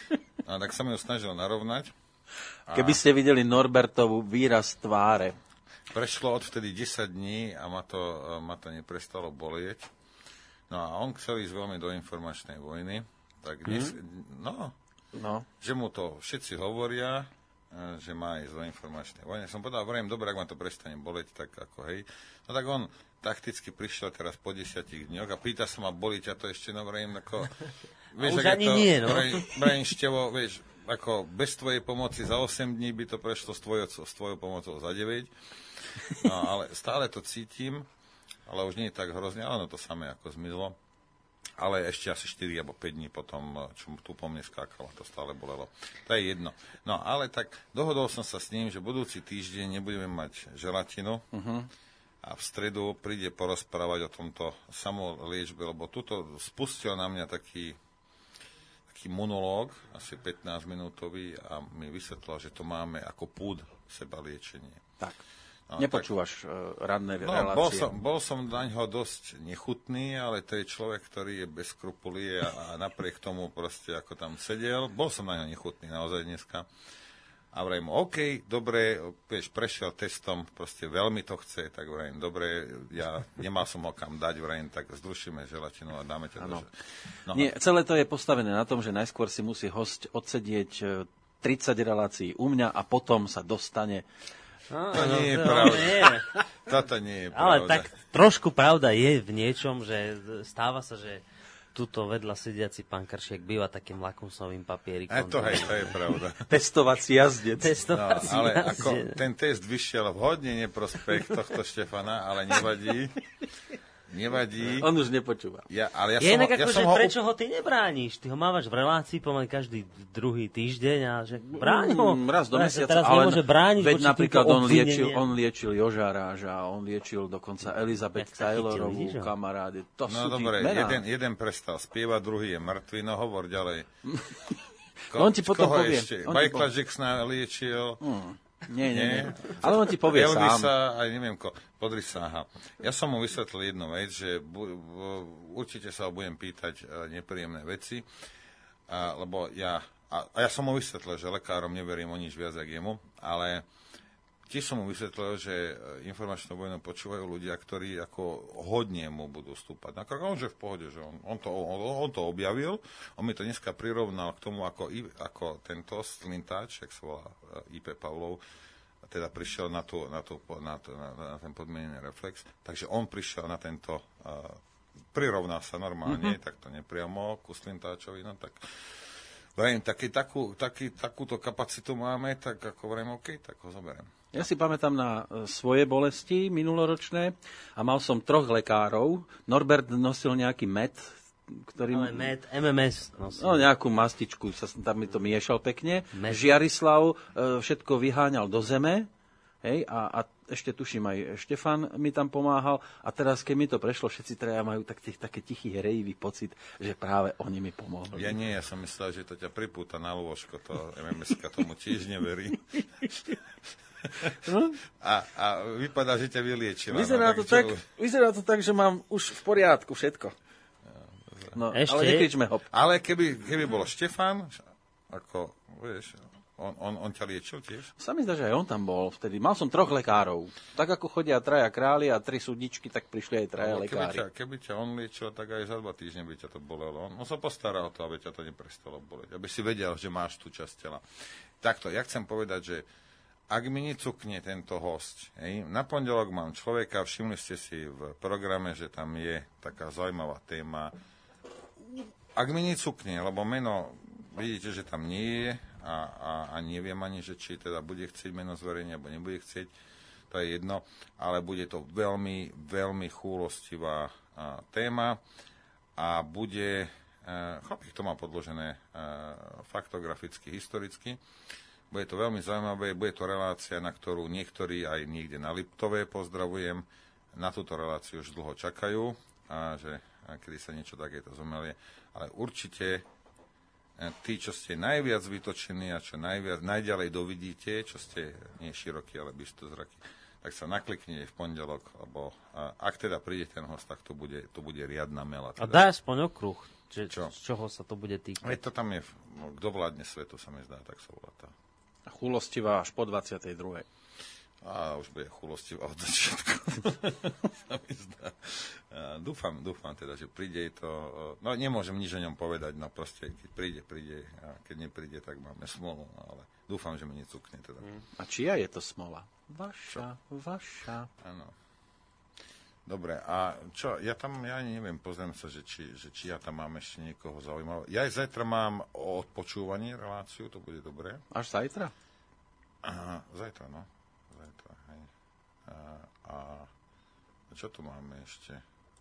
A tak sa mi ju snažil narovnať. A keby ste videli Norbertovú výraz tváre. Prešlo odvtedy desať dní a ma to, ma to neprestalo bolieť. No a on chcel ísť veľmi do informačnej vojny. Tak dnes, hmm. no, no, že mu to všetci hovoria, že má ísť do informačnej vojny. Som povedal, vrejme, dobre, ak ma to prestane boleť, tak ako hej. No tak on takticky prišiel teraz po desiatich dňoch a pýta sa ma, bolí ťa to ešte, no vrejme, ako... Vieš, už ani to, nie, no. Vrejme, števo, vieš, ako bez tvojej pomoci za osem dní by to prešlo s tvojou, s tvojou pomocou za deväť. No, ale stále to cítim, ale už nie je tak hrozne, ale no to samé ako zmizlo. Ale ešte asi štyri alebo päť dní potom, čo tu po mne skákalo, to stále bolelo. To je jedno. No ale tak dohodol som sa s ním, že budúci týždeň nebudeme mať želatinu uh-huh. a v stredu príde porozprávať o tomto samoliečbe, lebo tuto spustil na mňa taký, taký monológ, asi pätnásťminútový a mi vysvetlil, že to máme ako púd sebaliečenie. Tak. No, nepočúvaš tak, ranné no, relácie. Bol som, bol som na ňo dosť nechutný, ale to je človek, ktorý je bez skrupulie a, a napriek tomu proste ako tam sedel. Bol som na ňo nechutný naozaj dneska. A vrajím, OK, dobre, vieš, prešiel testom, proste veľmi to chce, tak vrajím, dobre, ja nemal som ho kam dať, vrajím, tak zrušíme želatinu a dáme ťa do... No, Nie, celé to je postavené na tom, že najskôr si musí host odsedieť tridsať relácií u mňa a potom sa dostane... No, to no, nie je to pravda. Nie. Toto nie je pravda. Ale tak trošku pravda je v niečom, že stáva sa, že tuto vedľa sediaci pán Kršiak býva takým lakmusovým papierikom. A to, hej, to je pravda. Testovací jazdec. Testovací no, ale jazdec. Ako ten test vyšiel v hodne neprospech tohto Štefana, ale nevadí. Nevadí. On už nepočúva. Ja, ale ja je som inak ho, ako, ja že ho... prečo ho ty nebrániš? Ty ho mávaš v relácii pomaly každý druhý týždeň a že bráň ho. Mm, raz do mesiaca, teraz ale nemôže brániť veď napríklad on liečil, obvinenia. on liečil Joža Ráža, on liečil dokonca Elizabeth Taylorovú, kamaráde. To no sú dobre, mená. jeden, jeden prestal spievať, druhý je mŕtvy, no hovor ďalej. Ko, on ti potom koho povie. ešte? Michaela Jacksona liečil. Hmm. Nie, nie, nie. Ale on ti povie Elvisa, sám. aj neviem ko. Podri sa, aha. Ja som mu vysvetlil jednu vec, že bu, bu, určite sa ho budem pýtať uh, nepríjemné veci, uh, lebo ja, a, a ja som mu vysvetlil, že lekárom neverím o nič viac, ako jemu, ale tiež som mu vysvetlil, že informačnú vojnu počúvajú ľudia, ktorí ako hodne mu budú stúpať. Na krok, on že v pohode, že on, on, to, on, on to objavil, on mi to dneska prirovnal k tomu, ako, ako tento Slintáč, jak sa volá í pé Pavlov, teda prišiel na, tú, na, tú, na, tú, na, na ten podmienený reflex, takže on prišiel na tento, uh, prirovnal sa normálne, mm-hmm. tak to nepriamo ku Slintáčovi, no tak vrajím, taký, takú, taký, takúto kapacitu máme, tak ako vrajím, OK, tak ho zoberiem. Ja si pamätám na svoje bolesti minuloročné a mal som troch lekárov. Norbert nosil nejaký med, ktorý... Ale med, em em es nosil. No, nejakú mastičku, sa tam mi to miešal pekne. Med. Žiarislav všetko vyháňal do zeme, hej, a, a ešte tuším aj Štefan mi tam pomáhal. A teraz, keď mi to prešlo, všetci traja majú tak, tých, také tichý hrejivý pocit, že práve oni mi pomohli. Ja nie, ja som myslel, že to ťa pripúta na lôžko, to em em eska tomu tiež neverí. No? A, a vypadá, že ťa vyliečila. Vyzerá, no, to tak, vyzerá to tak, že mám už v poriadku všetko. No, ešte? Ale nekričme hop. Ale keby, keby bol Štefan, ako, vieš, on, on, on ťa liečil tiež? Sa mi zdá, že aj on tam bol vtedy. Mal som troch lekárov. Tak ako chodia traja králi a tri súdičky, tak prišli aj traja Ale lekári. Keby ťa, keby ťa on liečil, tak aj za dva týždne by ťa to bolelo. On, on sa postará o to, aby ťa to neprestalo boleť. Aby si vedel, že máš tú časť tela. Takto, ja chcem povedať, že ak mi necukne tento host, hej, na pondelok mám človeka, všimli ste si v programe, že tam je taká zaujímavá téma. Ak mi necukne, lebo meno, vidíte, že tam nie je a, a, a neviem ani, že či teda bude chcieť meno zverejniť, alebo nebude chcieť, to je jedno, ale bude to veľmi, veľmi chúlostivá a, téma a bude, a, chlapík to má podložené a, faktograficky, historicky. Bude to veľmi zaujímavé, bude to relácia, na ktorú niektorí aj niekde na Liptove, pozdravujem, na túto reláciu už dlho čakajú a že a kedy sa niečo takéto zomelie. Ale určite tí, čo ste najviac vytočení a čo najviac, najďalej dovidíte, čo ste nie širokí, ale bystozraky, tak sa nakliknite v pondelok, lebo ak teda príde ten host, tak to bude, to bude riadna mela. Teda. A daj aspoň okruh, že, čo? z čoho sa to bude týkať. Veď to tam je, no, kto vládne svetu, sa mi zdá, tak sa volá tá. A chulostivá až po dvadsiatej druhej A už bude chulostivá od začiatku. sa mi zdá. A dúfam, dúfam teda, že príde to. No nemôžem nič o ňom povedať, no proste, keď príde, príde. A keď nepríde, tak máme smolu. No, ale dúfam, že mi necukne teda. A čia je to smola? Vaša, čo? Vaša. Áno. Dobre, a čo, ja tam, ja ani neviem, pozriem sa, že či, že či ja tam mám ešte niekoho zaujímavého. Ja aj zajtra mám o odpočúvaní reláciu, to bude dobré. Až zajtra? Aha, zajtra, no. Zajtra, hej. A, a čo tu máme ešte?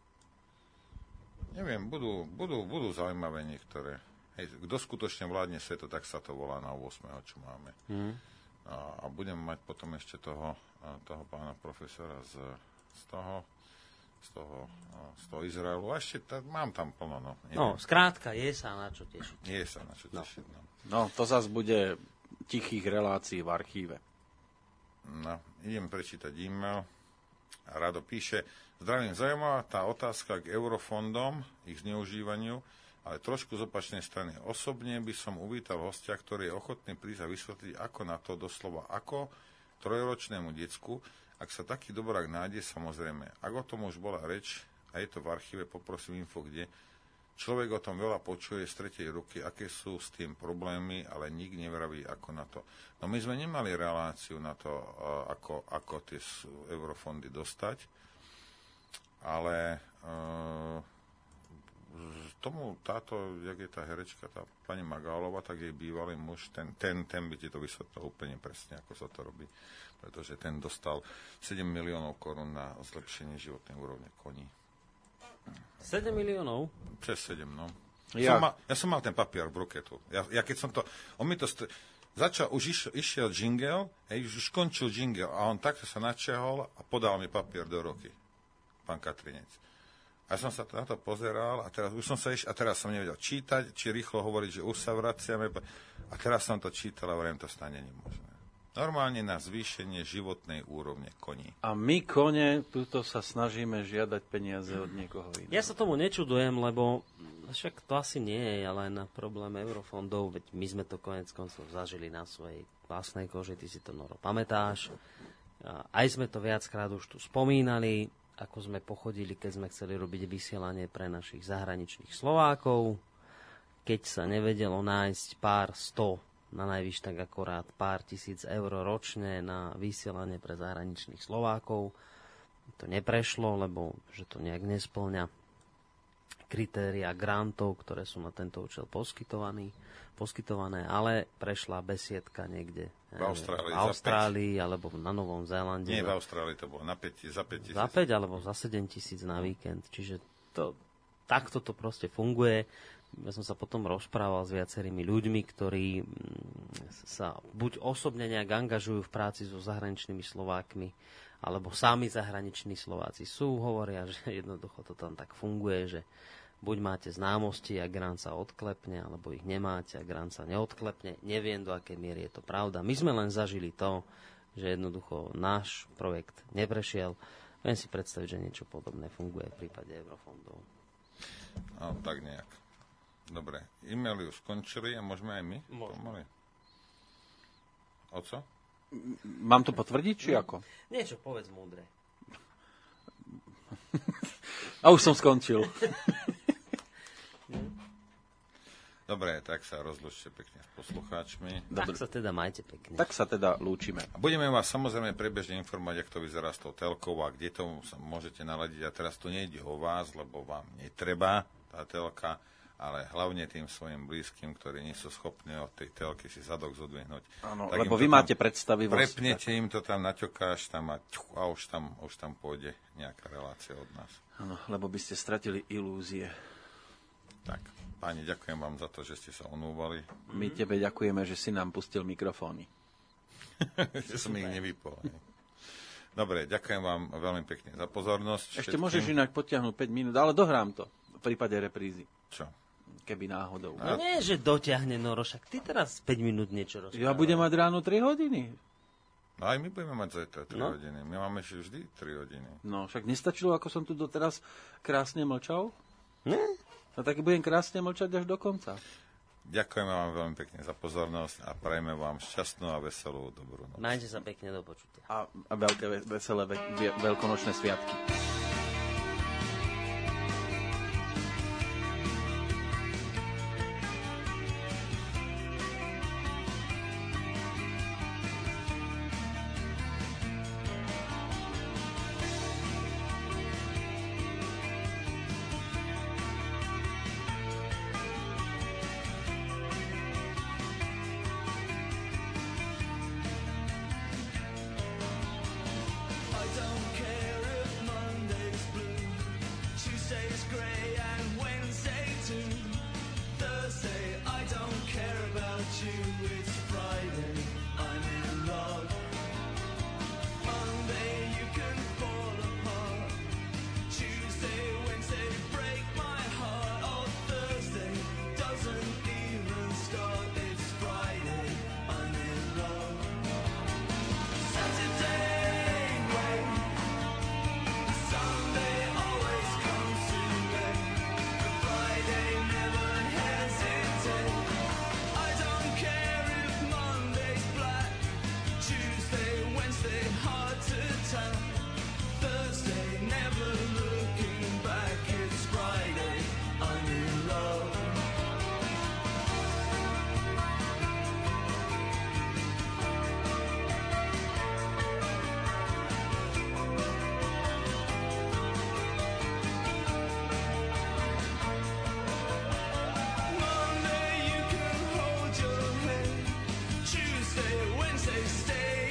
Neviem, budú, budú, budú zaujímavé niektoré. Hej, kto skutočne vládne sveto, tak sa to volá na ôsmeho čo máme. Mm. A, a budem mať potom ešte toho, toho pána profesora z, z toho, z toho, z toho Izraelu. A ešte tá, mám tam plno, no. Neviem. No, skrátka, je sa na čo tešiť. Je sa na čo tešiť, no. No, to zase bude tichých relácií v archíve. No, idem prečítať e-mail. Rado píše, zdravím, zaujímavá tá otázka k eurofondom, ich zneužívaniu, ale trošku z opačnej strany. Osobne by som uvítal hostia, ktorý je ochotný prísť a vysvetliť, ako na to doslova, ako trojročnému decku, ak sa taký dobrák nájde, samozrejme. Ak o tom už bola reč, a je to v archíve, poprosím info, kde človek o tom veľa počuje z tretej ruky, aké sú s tým problémy, ale nik nevraví, ako na to. No my sme nemali reláciu na to, ako, ako tie eurofondy dostať, ale uh, tomu táto, jak je tá herečka, tá pani Magálova, tak jej bývalý muž, ten, ten, ten by ti to vysvetlil úplne presne, ako sa to robí, pretože ten dostal sedem miliónov korún na zlepšenie životnej úrovne koní. sedem miliónov? Přes sedem, no. Ja. Som mal, ja som mal ten papier v ruke tu. Ja, ja keď som to, on mi to, st- začal, už išiel, išiel jingle, hej, už skončil jingle a on takto sa načiahol a podal mi papier do ruky. Pán Katrinec. A ja som sa na to pozeral a teraz už som sa iš, a teraz som nevedel čítať, či rýchlo hovoriť, že už sa vraciame. A teraz som to čítal a hovorím, to stane nemožné. Normálne na zvýšenie životnej úrovne koní. A my, kone, tuto sa snažíme žiadať peniaze od niekoho iného. Ja sa tomu nečudujem, lebo však to asi nie je len problém eurofondov, veď my sme to konec koncov zažili na svojej vlastnej koži, ty si to, Noro, pamätáš. Aj sme to viackrát už tu spomínali, ako sme pochodili, keď sme chceli robiť vysielanie pre našich zahraničných Slovákov, keď sa nevedelo nájsť pár sto na najvyš tak akorát pár tisíc eur ročne na vysielanie pre zahraničných Slovákov. To neprešlo, lebo že to nejak nesplňa kritéria grantov, ktoré sú na tento účel poskytovaní, poskytované, ale prešla besiedka niekde v Austrálii, v Austrálii alebo na Novom Zélande. Nie, v Austrálii to bolo na päť, za päť tisíc. Za päť alebo za sedem tisíc na víkend. Čiže to, takto to proste funguje. Ja som sa potom rozprával s viacerými ľuďmi, ktorí sa buď osobne nejak angažujú v práci so zahraničnými Slovákmi, alebo sami zahraniční Slováci sú, hovoria, že jednoducho to tam tak funguje, že buď máte známosti a grant sa odklepne, alebo ich nemáte a grant sa neodklepne. Neviem, do akej miery je to pravda. My sme len zažili to, že jednoducho náš projekt neprešiel. Viem si predstaviť, že niečo podobné funguje v prípade eurofondov. No, tak nejak. Dobre, e-maily už skončili a môžeme aj my? Môžeme. Oco? Mám to potvrdiť, či ako? Niečo povedz múdre. A už som skončil. Dobre, tak sa rozlúčte pekne s poslucháčmi. Tak sa teda majte pekne. Tak sa teda lúčime. A budeme vás samozrejme prebežne informovať, ako to vyzerá s tou telkou a kde to sa môžete naladiť. A teraz to nejde o vás, lebo vám netreba tá telka, ale hlavne tým svojim blízkym, ktorí nie sú schopní od tej telky si zadok zodvihnúť. Áno, lebo vy máte predstavivosť. Prepnete im to tam, naťokáš tam a, ťuch, a už, tam, už tam pôjde nejaká relácia od nás. Áno, lebo by ste stratili ilúzie. Tak, páni, ďakujem vám za to, že ste sa onúvali. My tebe ďakujeme, že si nám pustil mikrofóny. Že som ich nevypol. Dobre, ďakujem vám veľmi pekne za pozornosť. Ešte všetkým. Môžeš inak potiahnuť päť minút, ale dohrám to v prípade reprízy. Čo? Keby náhodou. No nie, že dotiahne Noro, však ty teraz päť minút niečo rozprávať. Ja budem mať ráno tri hodiny. No aj my budeme mať zajtra tri no. hodiny. My máme vždy tri hodiny. No, však nestačilo, ako som tu doteraz krásne mlčal? Ne? No tak budem krásne mlčať až do konca. Ďakujeme vám veľmi pekne za pozornosť a prajeme vám šťastnú a veselú dobrú noc. Majte sa pekne, do počutia. A, a veľké, veselé ve, veľkonočné sviatky. Wednesday, stay